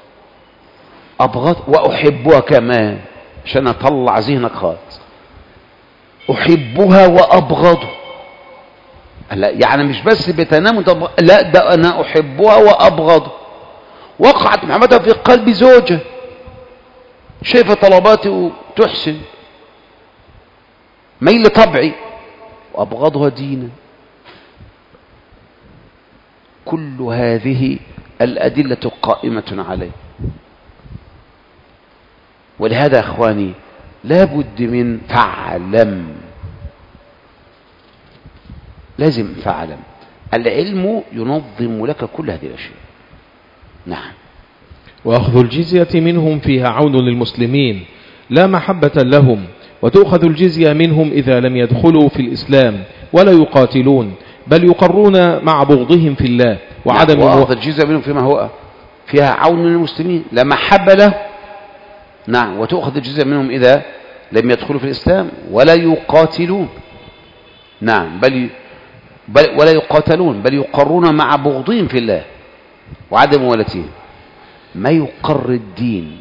أبغض وأحبها كمان عشان أطلع ذهنك خالص. أحبها وأبغضه. لا يعني مش بس بتنام لا، ده أنا أحبها وأبغضه. وقعت محبتها في قلب زوجة شايفة طلباتي وتحسن ميل طبعي، وأبغضها دينا. كل هذه الأدلة قائمة عليه. ولهذا أخواني لا بد من فعلم، لازم فعلم. العلم ينظم لك كل هذه الأشياء. نعم. وأخذ الجزية منهم فيها عون للمسلمين لا محبة لهم، وتؤخذ الجزية منهم إذا لم يدخلوا في الإسلام ولا يقاتلون، بل يقرون مع بغضهم في الله وعدم. وأخذ الجزية منهم فيما هو فيها عون للمسلمين لا محبة له. نعم. وتؤخذ الجزية منهم إذا لم يدخلوا في الإسلام ولا يقاتلون. نعم. بل ولا يقاتلون بل يقرون مع بغضهم في الله وعدم مولتهم. ما يقر الدين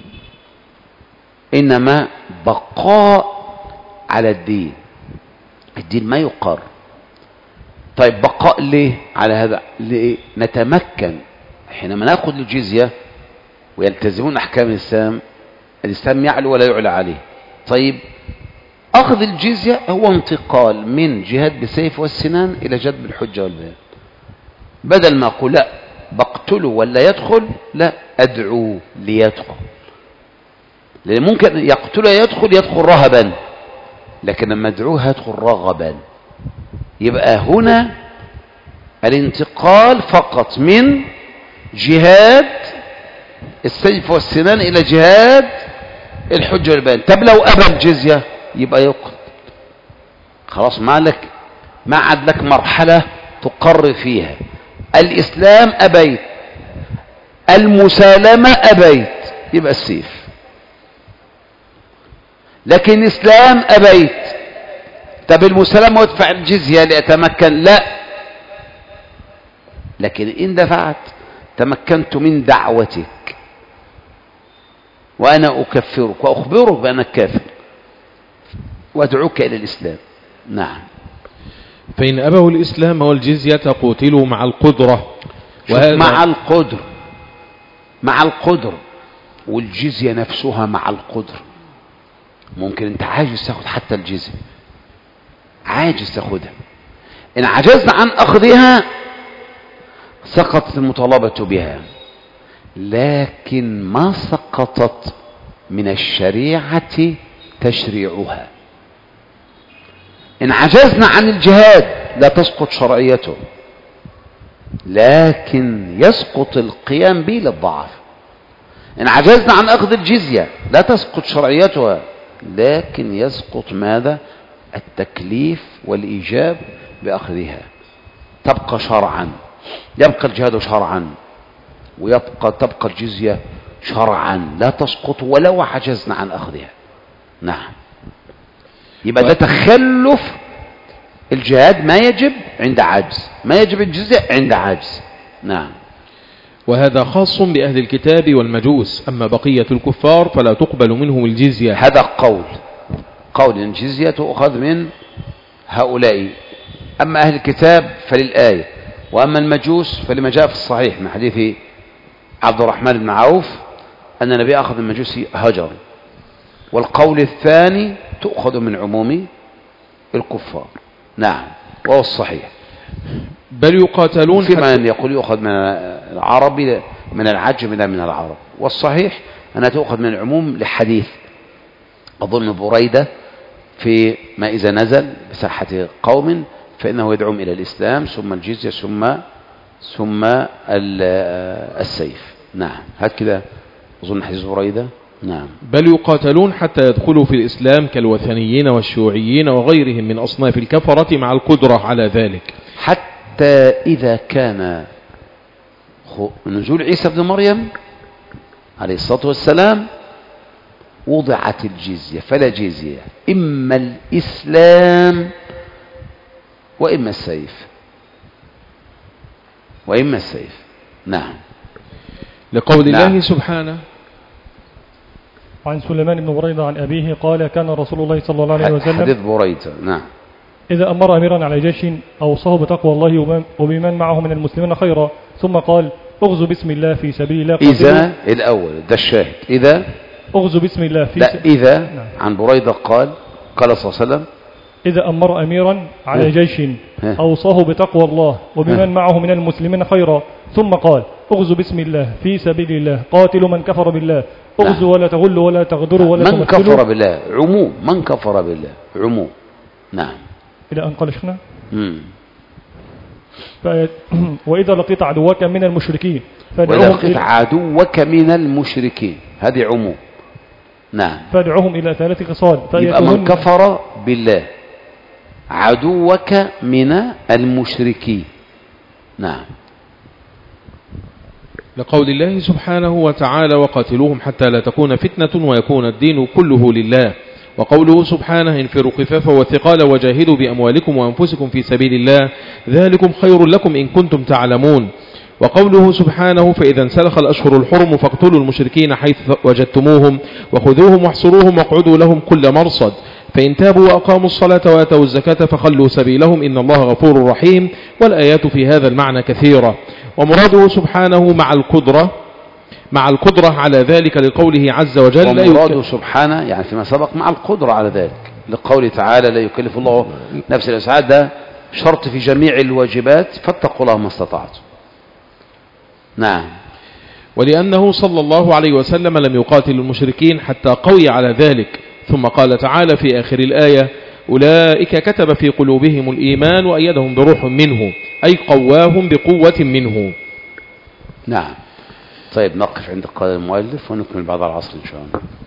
إنما بقاء على الدين. الدين ما يقر. طيب بقاء ليه على هذا؟ ليه؟ نتمكن حينما نأخذ الجزية ويلتزمون أحكام الإسلام، الإسلام يعلو ولا يعلى عليه. طيب أخذ الجزية هو انتقال من جهاد بالسيف والسنان إلى جهاد بالحجة والبيان. بدل ما أقول لا بقتله ولا يدخل، لا أدعو ليدخل. لأن ممكن يقتله يدخل رهبا، لكن لما أدعوه يدخل رغبا. يبقى هنا الانتقال فقط من جهاد السيف والسنان إلى جهاد الحجة والبيان. طب لو أبى الجزية يبقى يقتل. خلاص ما عاد لك مرحلة تقر فيها. الإسلام أبيت، المسالمة أبيت، يبقى السيف. لكن الإسلام أبيت، طب المسالمة وادفع الجزية لأتمكن، لا. لكن إن دفعت تمكنت من دعوتك وأنا أكفرك وأخبرك بأنك كافر وأدعوك إلى الإسلام. نعم. فإن أبوا الإسلام والجزية قتلوا مع القدرة. مع القدر والجزية نفسها مع القدر. ممكن أنت عاجز تأخذ حتى الجزية، عاجز تأخذها. إن عجزنا عن أخذها سقطت المطالبة بها، لكن ما سقطت من الشريعة تشريعها. إن عجزنا عن الجهاد لا تسقط شرعيته، لكن يسقط القيام به للضعف. إن عجزنا عن أخذ الجزية لا تسقط شرعيتها، لكن يسقط ماذا؟ التكليف والإيجاب بأخذها. تبقى شرعا، يبقى الجهاد شرعا، تبقى الجزية شرعا لا تسقط ولو عجزنا عن أخذها. نعم. يبقى ده تخلف الجهاد ما يجب عند عجز، ما يجب الجزية عند عجز. نعم. وهذا خاص بأهل الكتاب والمجوس، أما بقية الكفار فلا تقبل منهم الجزية. هذا قول الجزية تؤخذ من هؤلاء. أما أهل الكتاب فللآية، وأما المجوس فلما جاء في الصحيح من حديث عبد الرحمن بن عوف أن النبي أخذ من المجوس هجر. والقول الثاني تؤخذ من عموم الكفار. نعم، وهو الصحيح. بل يقاتلون في من يقول يؤخذ من العرب من العجم لا من العرب، والصحيح أنها تؤخذ من العموم لحديث أظن بريدة في ما إذا نزل بساحة قوم فإنه يدعوهم إلى الإسلام ثم الجزية ثم السيف. نعم، هكذا أظن حديث بريدة. نعم. بل يقاتلون حتى يدخلوا في الإسلام كالوثنيين والشيوعيين وغيرهم من أصناف الكفرة مع القدرة على ذلك، حتى إذا كان نزول عيسى بن مريم عليه الصلاة والسلام وضعت الجزية، فلا جزية، إما الإسلام وإما السيف. نعم. لقول الله سبحانه عن سليمان بن بريدة عن أبيه قال كان رسول الله صلى الله عليه وسلم حديث بريدة. نعم. إذا أمر أميرا على جيش أوصاه بتقوى الله وبمن معه من المسلمين خيرا ثم قال اغزوا بسم الله في سبيل الله. إذا الأول ده الشاهد، إذا اغزوا بسم الله في إذا نعم. عن بريدة قال صلى الله عليه وسلم إذا أمر أميرا على جيش أوصاه بتقوى الله وبمن معه من المسلمين خيرا ثم قال اغزوا بسم الله في سبيل الله قاتلوا من كفر بالله اغزوا ولا تغلوا ولا تغدروا ولا من كفر بالله عموم، من كفر بالله عموم. نعم. إلى أن قال شيخنا وإذا لقيت عدوك من المشركين هذه عموم. نعم. فادعوهم إلى 3 خصال. يبقى من كفر بالله عدوك من المشركين. نعم. لقول الله سبحانه وتعالى وقاتلوهم حتى لا تكون فتنة ويكون الدين كله لله. وقوله سبحانه انفروا خفافا وثقالا وجاهدوا بأموالكم وأنفسكم في سبيل الله ذلكم خير لكم إن كنتم تعلمون. وقوله سبحانه فإذا انسلخ الأشهر الحرم فاقتلوا المشركين حيث وجدتموهم وخذوهم واحصروهم واقعدوا لهم كل مرصد فإن تابوا وأقاموا الصلاة وآتوا الزكاة فخلوا سبيلهم إن الله غفور رحيم. والآيات في هذا المعنى كثيرة. ومراده سبحانه مع القدرة على ذلك لقوله عز وجل. ومراده سبحانه يعني فيما سبق مع القدرة على ذلك لقوله تعالى لا يكلف الله نفسا إلا وسعها. ده شرط في جميع الواجبات فاتقوا الله ما استطعتم. نعم. ولأنه صلى الله عليه وسلم لم يقاتل المشركين حتى قوي على ذلك. ثم قال تعالى في آخر الآية أولئك كتب في قلوبهم الإيمان وأيدهم بروح منه أي قواهم بقوة منه. نعم. طيب نقف عند قول المؤلف ونكمل بعد العصر إن شاء الله.